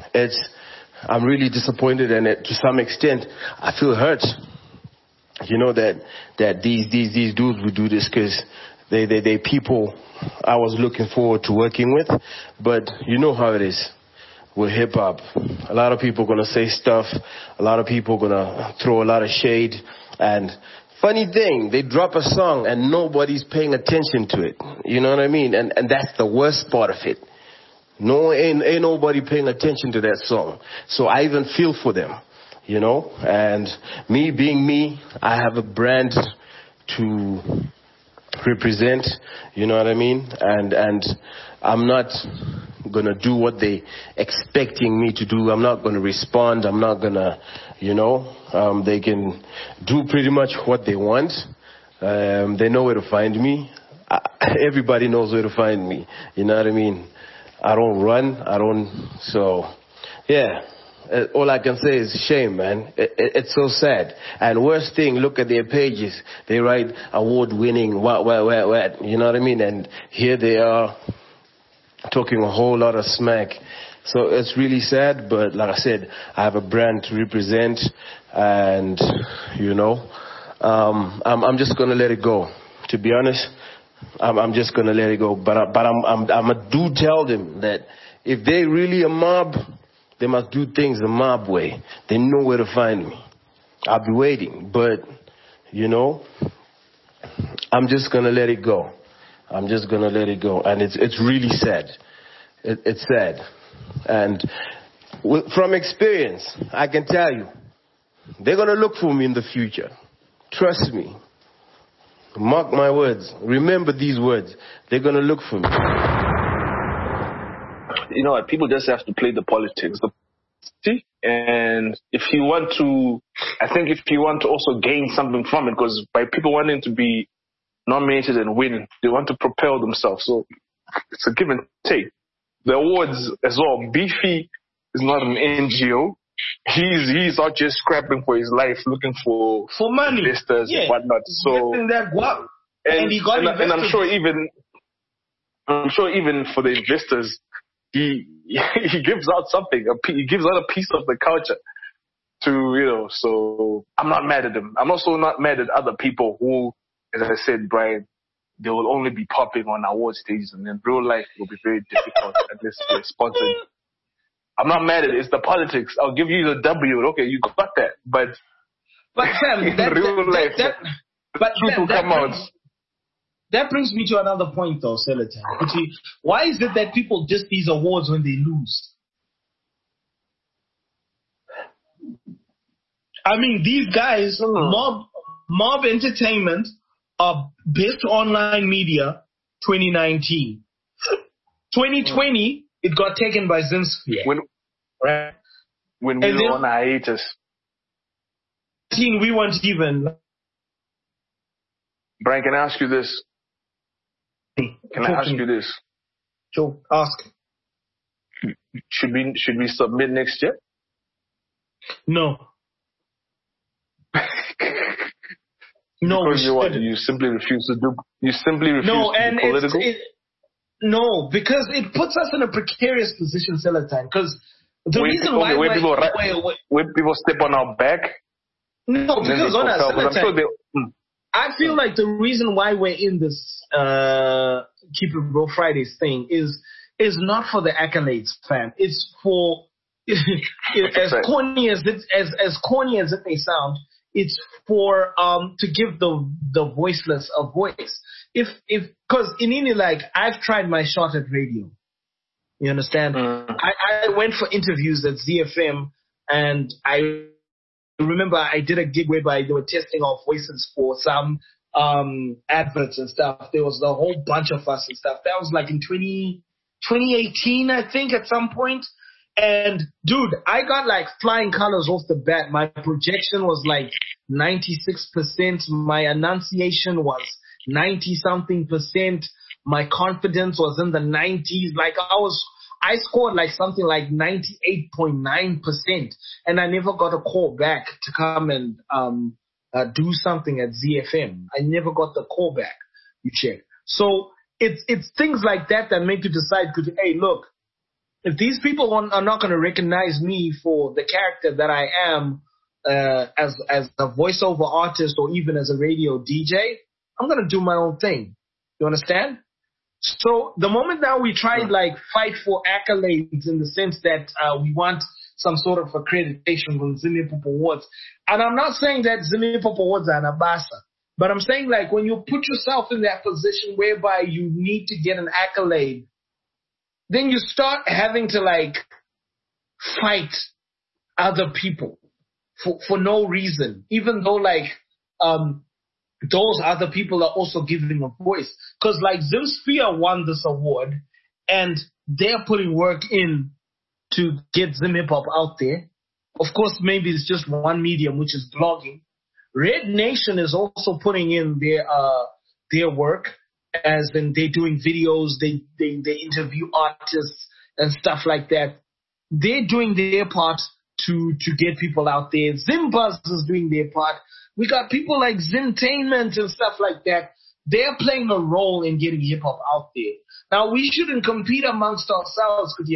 I'm really disappointed, and to some extent, I feel hurt. You know that these dudes would do this because they people I was looking forward to working with. But you know how it is with hip-hop. A lot of people going to say stuff. A lot of people going to throw a lot of shade. And funny thing, they drop a song and nobody's paying attention to it. You know what I mean? And that's the worst part of it. Ain't nobody paying attention to that song. So I even feel for them, you know? And me being me, I have a brand to represent, you know what I mean? And I'm not going to do what they expecting me to do. I'm not going to respond. I'm not going to, you know, they can do pretty much what they want. They know where to find me. Everybody knows where to find me. You know what I mean? I don't run. So, yeah. All I can say is shame, man. It's so sad. And worst thing, look at their pages. They write award-winning, what. You know what I mean? And here they are talking a whole lot of smack. So it's really sad, but like I said, I have a brand to represent, and, you know, I'm just going to let it go. To be honest, I'm just going to let it go. But I do tell them that if they really a mob, they must do things the mob way. They know where to find me. I'll be waiting. But, you know, I'm just going to let it go. I'm just going to let it go. And it's really sad. It's sad. And from experience, I can tell you, they're going to look for me in the future. Trust me. Mark my words. Remember these words. They're going to look for me. You know what? People just have to play the politics. And if you want to, I think if you want to also gain something from it, because by people wanting to be nominated and win, they want to propel themselves. So it's a give and take. The awards as well. Beefy is not an NGO. He's out just scrapping for his life, looking for money, investors and whatnot. So that guap. And he got and I'm sure even for the investors, he he gives out something. He gives out a piece of the culture to, so I'm not mad at him. I'm also not mad at other people who, as I said, Brian, they will only be popping on award stages, and in real life it will be very difficult unless they're sponsored. I'm not mad at it. It's the politics. I'll give you the W. Okay, you got that. But Sam, in real life, the truth will come out. That brings me to another point, though, Selatan. Why is it that people diss these awards when they lose? I mean, these guys, Mob Entertainment, are Best Online Media 2019. 2020, it got taken by Zimsphere. When we were on hiatus. We weren't even. Brian, can I ask you this? Sure, ask. Should we submit next year? No. No, because you simply refuse to do. You simply refuse to be political. No, because it puts us in a precarious position, Selatan. Because the reason why when people step on our back. No, because on us, I feel like the reason why we're in this Keep It Real Fridays thing is not for the accolades, fam. It's for as corny as it may sound. It's for to give the voiceless a voice. Because I've tried my shot at radio. You understand? I went for interviews at ZFM, and I remember I did a gig whereby they were testing our voices for some adverts and stuff. There was a whole bunch of us and stuff. That was like in 2018, I think, at some point. And dude, I got like flying colors off the bat. My projection was like 96%. My enunciation was 90-something%. My confidence was in the 90s. Like I scored like something like 98.9%, and I never got a call back to come and do something at ZFM. I never got the call back. You check. So it's things like that make you decide. Hey, look, if these people are not going to recognize me for the character that I am as a voiceover artist or even as a radio DJ, I'm going to do my own thing. You understand? So the moment now we try fight for accolades in the sense that we want some sort of accreditation from Zim Hip Hop Awards. And I'm not saying that Zim Hip Hop Awards are an abasa, but I'm saying when you put yourself in that position whereby you need to get an accolade, then you start having to fight other people for no reason, even though those other people are also giving a voice. Because Zimsphere won this award, and they're putting work in to get Zim Hip Hop out there. Of course, maybe it's just one medium, which is blogging. Red Nation is also putting in their work, as in they're doing videos, they interview artists and stuff like that. They're doing their part to get people out there. Zimbuzz is doing their part. We got people like Zimtainment and stuff like that. They're playing a role in getting hip hop out there. Now, we shouldn't compete amongst ourselves because,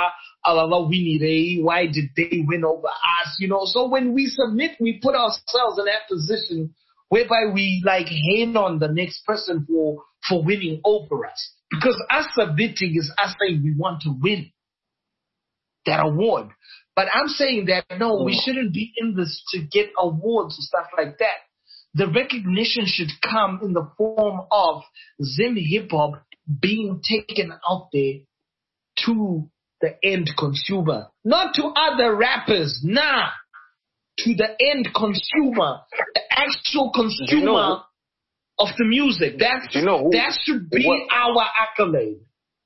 why did they win over us? So when we submit, we put ourselves in that position whereby we hate on the next person for winning over us. Because us submitting is us saying we want to win that award. But I'm saying that, no, we shouldn't be in this to get awards and stuff like that. The recognition should come in the form of Zim Hip Hop being taken out there to the end consumer. Not to other rappers, nah. To the end consumer, the actual consumer of the music. That should be our accolade.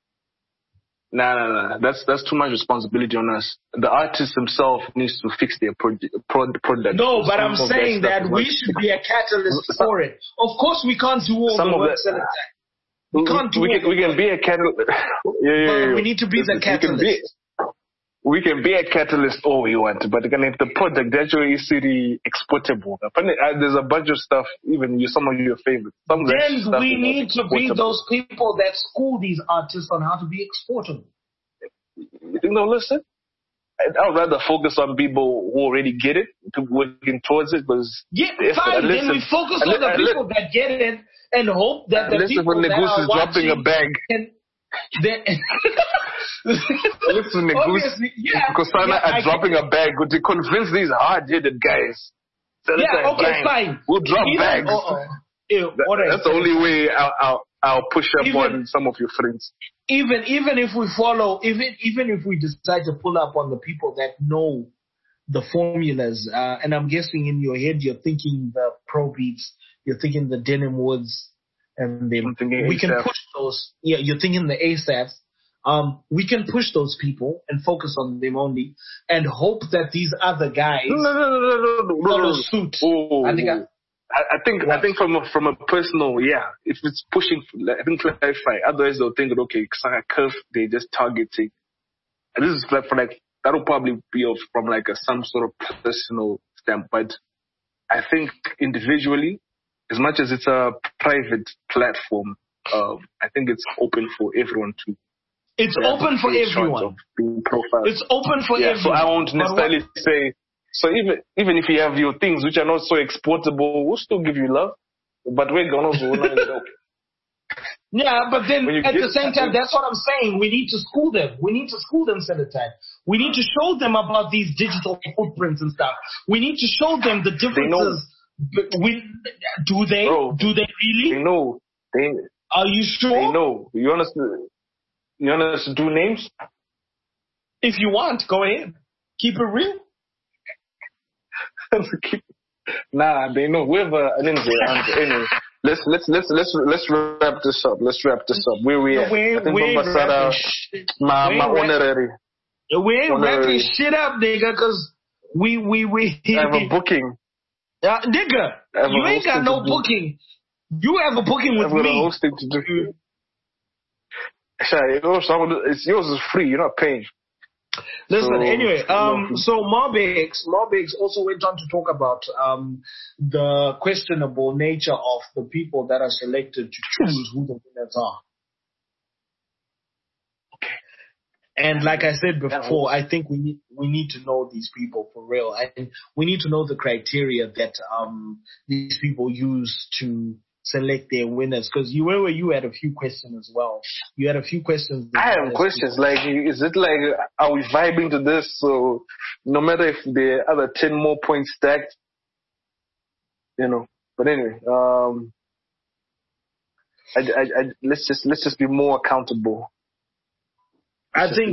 Nah. That's too much responsibility on us. The artist himself needs to fix their product. No, but I'm saying that we should be a catalyst for it. Of course, we can't do all the work at a time. We can't do we can be a catalyst. But we need to be the catalyst. We can be a catalyst all we want, but if the product actually is really exportable, there's a bunch of stuff, even some of your favorites. Then we need to be those people that school these artists on how to be exportable. You think they'll listen? I'd rather focus on people who already get it, people working towards it. Because fine. Then we focus on the people that get it and hope that the people when that Negus are is dropping a bag. Listen, Negus, Kosana are dropping a bag. Would you convince these hard-headed guys? Fine. We'll drop bags. That's the only way I'll push up on some of your friends. Even if we follow, even if we decide to pull up on the people that know the formulas, and I'm guessing in your head you're thinking the Pro Beats, you're thinking the Denim Woods, and then we can push those. Yeah, you're thinking the ASAPs. We can push those people and focus on them only, and hope that these other guys follow suit. I think from a personal, if it's pushing, I think clarify. Otherwise they'll think that, okay, Curve, they just targeting. And this is that'll probably be from some sort of personal stamp. But I think individually, as much as it's a private platform, I think it's open for everyone to. It's open for everyone. It's open for everyone. So I won't necessarily say. So even if you have your things which are not so exportable, we'll still give you love. But we're gonna okay. Yeah, but then at the same time, that's what I'm saying. We need to school them. We need to school them, Senator. We need to show them about these digital footprints and stuff. We need to show them the differences. Do they really? They know. Are you sure? They know. You want us to do names? If you want, go ahead. Keep it real. Nah, they know. Whoever anyway, let's wrap this up. Where we at? I think my honorary. We ain't wrapping shit up, nigga, because we have a booking. Nigga, you ain't got no booking. You have a booking with me. I've got a hosting to do. It's yours is free. You're not paying. Listen, anyway, so Marbex also went on to talk about the questionable nature of the people that are selected to choose who the winners are. Okay. And like I said before, I think we need to know these people for real. And we need to know the criteria that these people use to select their winners, because you had a few questions as well. You had a few questions. I have questions. Is it are we vibing to this? So no matter if the other 10 more points stacked, But anyway, let's just be more accountable. I think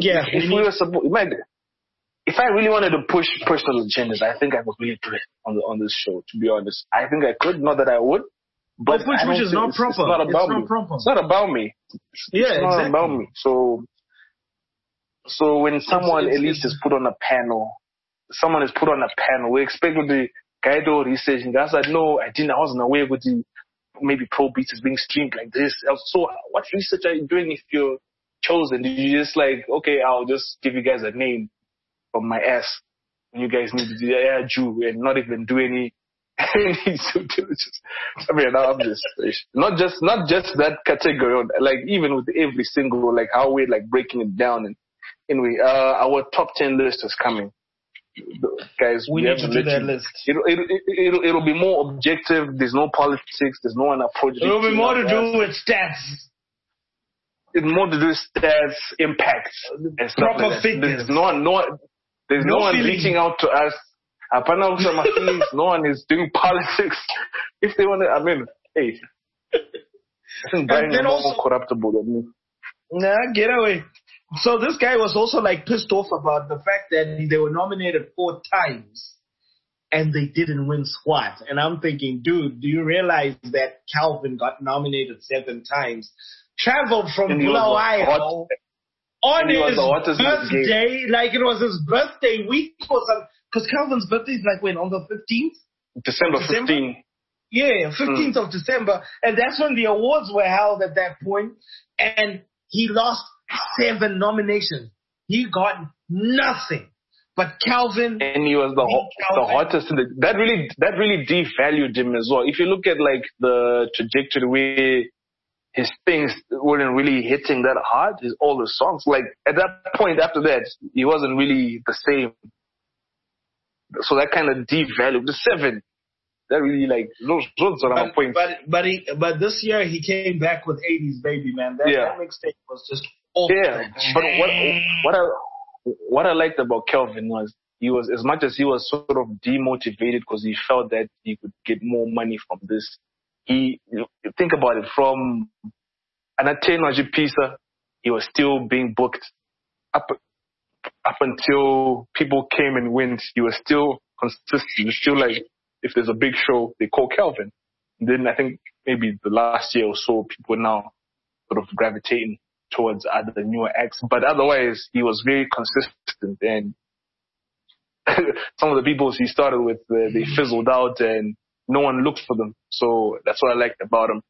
if I really wanted to push personal agendas, I think I could really do it on this show. To be honest, I think I could. Not that I would. But which is not proper. It's not about me. It's not about me. It's not about me. So when someone at least is put on a panel, we expect with the guide or research. And I said, no, I didn't. I wasn't aware with the maybe Pro Beats is being streamed like this. So what research are you doing if you're chosen? Did you just okay, I'll just give you guys a name from my ass, and you guys need to do Jew and not even do any due diligence. I mean, I'm just not just that category. Even with every single how we're breaking it down. And anyway, our top 10 list is coming, guys. We need to do that list. It'll be more objective. There's no politics. There's no one approach. It'll be more to do with stats. It's more to do with stats, impacts, and stuff proper like that. fitness. There's no one reaching out to us. No one is doing politics. If they want to, hey. I think Brian is more corruptible than me. Nah, get away. So this guy was also pissed off about the fact that they were nominated 4 times and they didn't win squat. And I'm thinking, dude, do you realize that Calvin got nominated 7 times? Traveled from Bulawayo on his birthday, it was his birthday week or something. Because Calvin's birthday is when? On the 15th? December 15th. Yeah, 15th of December. And that's when the awards were held at that point. And he lost 7 nominations. He got nothing. But Calvin... And he was the hottest. That really devalued him as well. If you look at the trajectory where his things weren't really hitting that hard. His older songs, like at that point after that, he wasn't really the same. So that kind of devalued the 7. That really like those are my points. But this year he came back with 80s Baby, man. That mixtape was just awful. Yeah, but what I liked about Kelvin was he was, as much as he was sort of demotivated because he felt that he could get more money from this. He, think about it, from Anate Najipisa, he was still being booked up until people came and went. He was still consistent. He was still like, if there's a big show, they call Kelvin. And then I think maybe the last year or so, people now sort of gravitating towards other newer acts. But otherwise, he was very consistent. And some of the people he started with, they fizzled out and no one looked for them. So that's what I liked about him.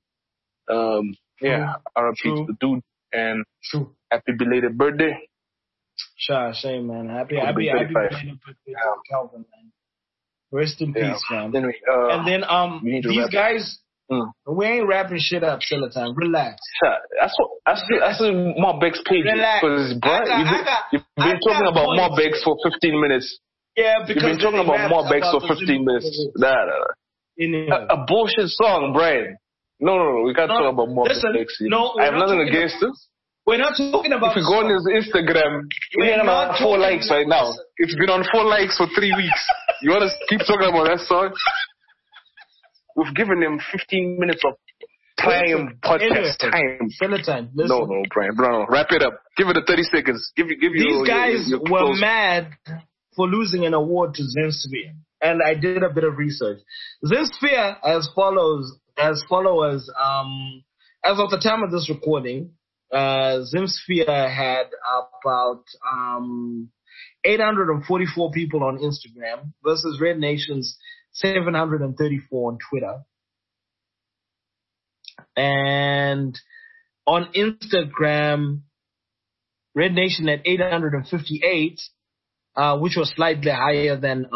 RIP to the dude. And happy belated birthday. Sure, shame, man. Happy belated birthday to Kelvin, man. Rest in peace, man. Anyway, and then these guys, we ain't wrapping shit up, Celatine. Relax. That's Mob X page. Because, bro, you've been talking about Mob X for 15 minutes. Yeah, because you've been talking about Mob X for 15 minutes. A bullshit song, Brian. No. We can't talk about Mob X. I have nothing against it. We're not talking about. If you go on his Instagram, we have 4 likes right now. It's been on 4 likes for 3 weeks. You want to keep talking about that song? We've given him 15 minutes of time, podcast time. Celatine, listen. No, Brian. Bro, wrap it up. Give it a 30 seconds. These guys were mad for losing an award to Zemsphere. And I did a bit of research. Zemsphere as followers, as of the time of this recording, Zemsphere had about 844 people on Instagram versus Red Nation's 734 on Twitter. And on Instagram, Red Nation at 858, which was slightly higher than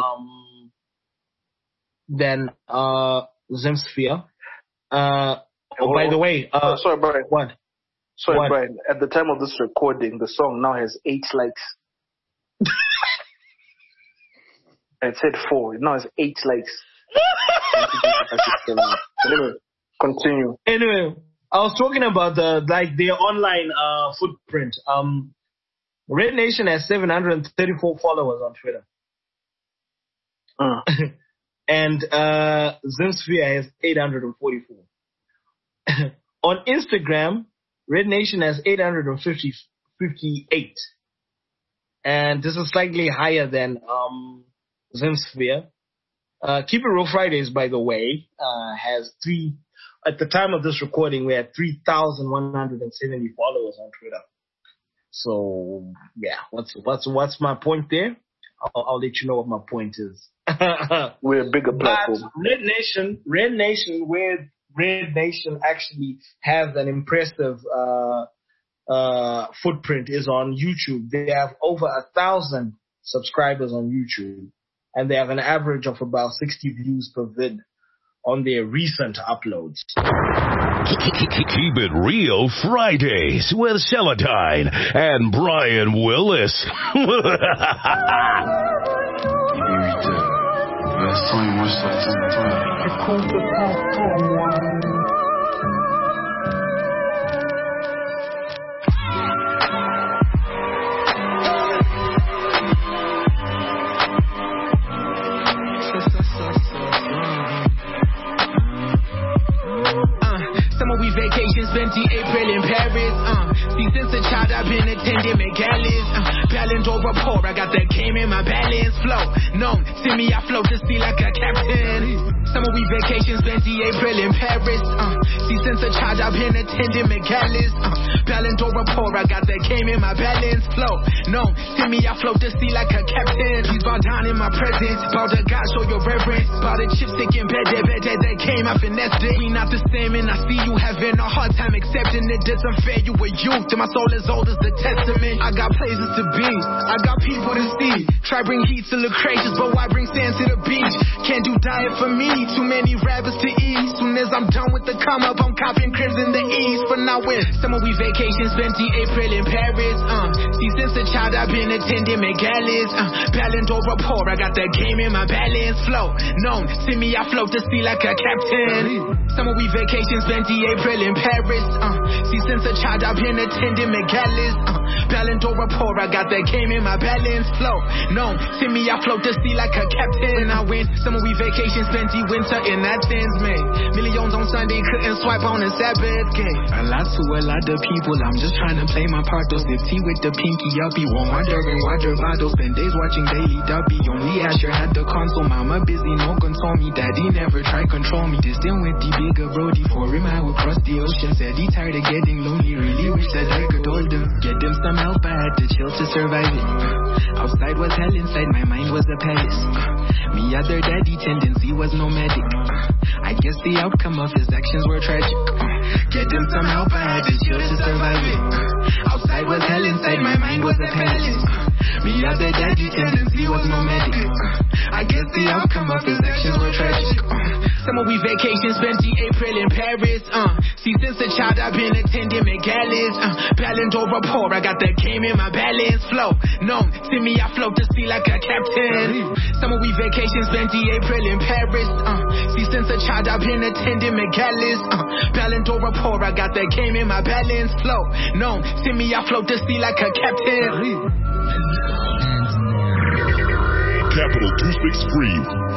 Zemsphere. By the way, sorry, Brian. What? Sorry, Brian. At the time of this recording, the song now has 8 likes. It said 4. Now it's 8 likes. Anyway, continue. Anyway, I was talking about their online footprint. Red Nation has 734 followers on Twitter. And Zemsphere has 844. On Instagram, Red Nation has 858. And this is slightly higher than Zemsphere. Keep It Real Fridays, by the way, has at the time of this recording, we had 3,170 followers on Twitter. So, yeah, what's my point there? I'll let you know what my point is. We're a bigger platform. But Red Nation, where Red Nation actually has an impressive footprint is on YouTube. They have over 1,000 subscribers on YouTube, and they have an average of about 60 views per vid on their recent uploads. Keep It Real Fridays with Celatine and Brian Willis. Vacation spent the April in Paris. See, since a child I've been attending McAllis. Balance over poor, I got that game in my balance flow. No, see me, I float to sea like a captain. Summer we vacation spent the April in Paris. See, since a child I've been attending McAllis. Balance over poor, I got that game in my balance flow. No, see me, I float to sea like a captain. Please bow down in my presence. Bow to God, show your reverence. Bow the chipstick in bed, that came, I finessed it. We not the same, and I see you having a hard time accepting it. It's unfair, you were youth, and my soul is old as the testament. I got places to be, beat. I got people to see. Try bring heat to loquacious, but why bring sand to the beach? Can't do diet for me. Too many rappers to eat. Soon as I'm done with the come up, I'm copping cribs in the east. For now, when summer we vacation, spent the April in Paris. See, since a child I've been attending McGallis. Ballon d'Or rapport, I got the game in my balance flow. Known, see me, I float the sea like a captain. Summer we vacation, spent the April in Paris. See, since a child I've been attending McGallis. Ballon d'Or rapport, I got the game in my balance flow. Known, see me, I float the sea like a captain. I win, summer we vacation, spent the winter in Athens, man. Millions on Sunday, couldn't swipe on a Sabbath game. A lot to a lot of people, I'm just trying to play my part. Those sip tea with the pinky uppy, won't wonder and water bottles. Spend days watching Daily Duppy. Only Asher had the console, mama busy, no console me. Daddy never tried control me. Distant with the bigger Brody, for him I would cross the ocean. Said he tired of getting lonely, really wish that I could hold him. Get him some help, I had to chill to survive it. Outside was hell, inside my mind was a palace. Me other daddy tendency was nomadic. I guess the outcome of his actions were tragic. Get him some help, I had to chill to survive it. Outside was hell, inside my mind was a palace. Me other daddy tendency was nomadic. I guess the outcome of his actions were tragic. Summer we vacation, spent the April in Paris. See, since a child I've been attending McGallis. Ballon d'Or rapport, I got the game in my balance flow. Known, see me, I float the sea like a captain. Summer we vacation, spent the April in Paris. See, since a child I've been attending McGallis. Ballon d'Or rapport, I got the game in my balance flow. Known, see me, I float the sea like a captain. Capital 263.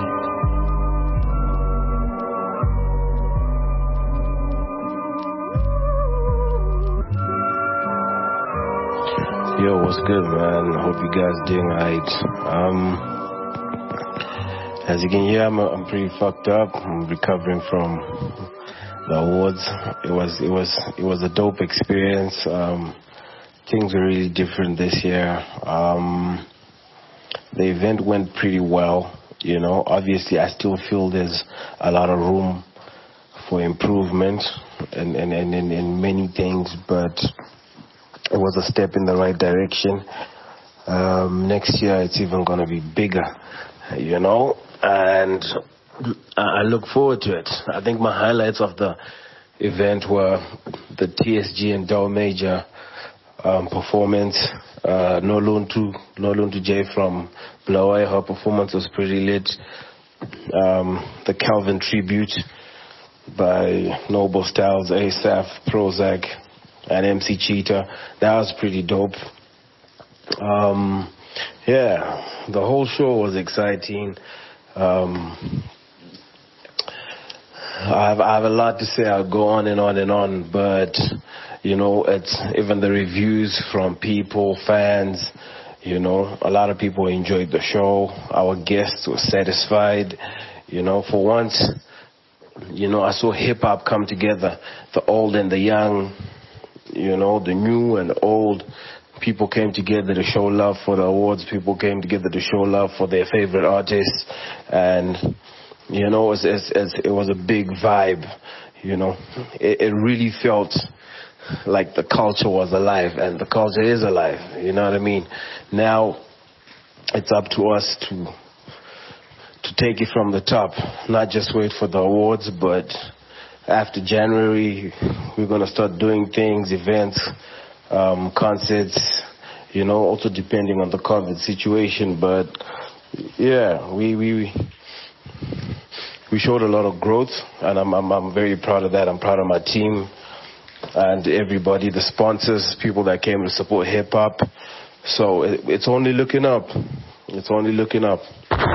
Yo, what's good, man? Hope you guys doing alright. As you can hear, I'm pretty fucked up. I'm recovering from the awards. It was a dope experience. Things were really different this year. The event went pretty well. You know, obviously, I still feel there's a lot of room for improvement and many things, but it was a step in the right direction. Next year, it's even going to be bigger, you know, and I look forward to it. I think my highlights of the event were the TSG and Dow Major performance. No loan to Jay from Blower. Her performance was pretty lit. The Calvin tribute by Noble Styles, ASAP, Prozac, and MC Cheetah. That was pretty dope. Yeah, the whole show was exciting. I have a lot to say. I'll go on and on and on, but you know, it's even the reviews from people, fans. You know, a lot of people enjoyed the show. Our guests were satisfied. You know, for once, you know, I saw hip hop come together, the old and the young. You know, the new and the old. People came together to show love for the awards. People came together to show love for their favorite artists. And, you know, it was a big vibe. You know, it really felt like the culture was alive. And the culture is alive. You know what I mean? Now, it's up to us to take it from the top. Not just wait for the awards, but after January, we're going to start doing things, events, concerts, you know, also depending on the COVID situation. But, yeah, we showed a lot of growth, and I'm very proud of that. I'm proud of my team and everybody, the sponsors, people that came to support hip-hop. So it's only looking up. It's only looking up.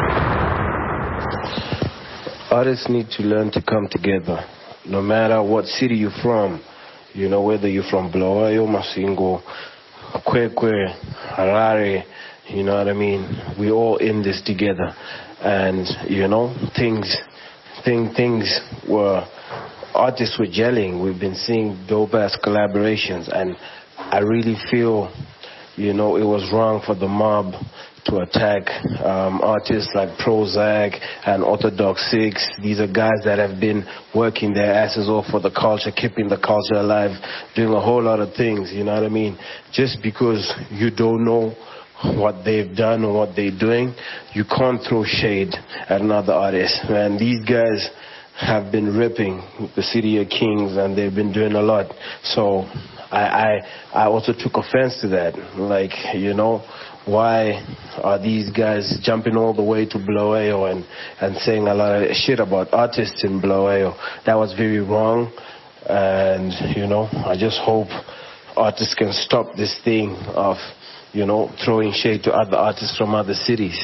Artists need to learn to come together. No matter what city you're from, you know, whether you're from Bulawayo, Masingo, Kwekwe, Harare, you know what I mean? We're all in this together. And, you know, things were, artists were gelling. We've been seeing dope-ass collaborations. And I really feel, you know, it was wrong for the mob to attack artists like Prozac and Orthodox Six. These are guys that have been working their asses off for the culture, keeping the culture alive, doing a whole lot of things, you know what I mean? Just because you don't know what they've done or what they're doing, you can't throw shade at another artist. Man, these guys have been ripping the City of Kings, and they've been doing a lot. So I also took offense to that. Like, you know, why are these guys jumping all the way to Bulawayo and saying a lot of shit about artists in Bulawayo? That was very wrong. And, you know, I just hope artists can stop this thing of, you know, throwing shade to other artists from other cities.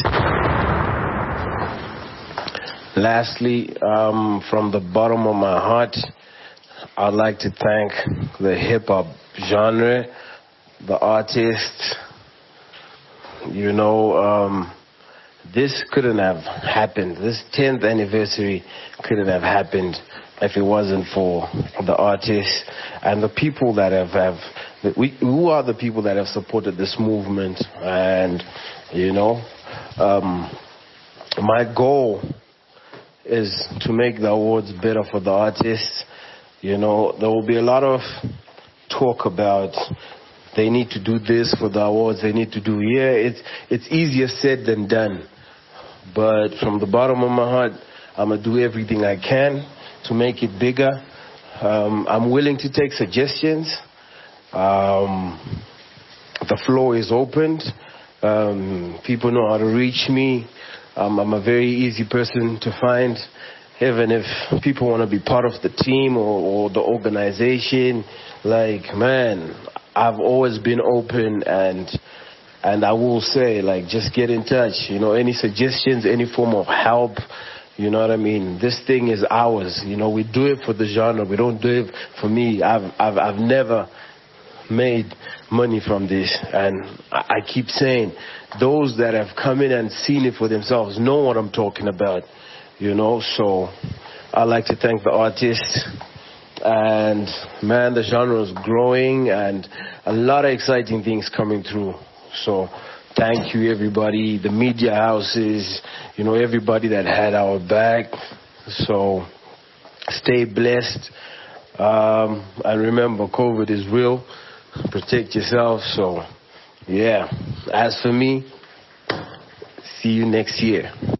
Lastly, from the bottom of my heart, I'd like to thank the hip-hop genre, the artists. You know, this couldn't have happened. This 10th anniversary couldn't have happened if it wasn't for the artists and the people that who are the people that have supported this movement. And, you know, my goal is to make the awards better for the artists. You know, there will be a lot of talk about they need to do this for the awards, they need to do, it's easier said than done. But from the bottom of my heart, I'm going to do everything I can to make it bigger. I'm willing to take suggestions. The floor is opened. People know how to reach me. I'm a very easy person to find. Even if people want to be part of the team or the organization, like, man, I've always been open, and I will say, like, just get in touch. You know, any suggestions, any form of help, you know what I mean? This thing is ours. You know, we do it for the genre. We don't do it for me. I've never made money from this, and I keep saying, those that have come in and seen it for themselves know what I'm talking about, you know. So I'd like to thank the artists, and man, the genre is growing and a lot of exciting things coming through. So thank you, everybody, the media houses, you know, everybody that had our back. So stay blessed, and remember, COVID is real. Protect yourself. So, yeah. As for me, see you next year.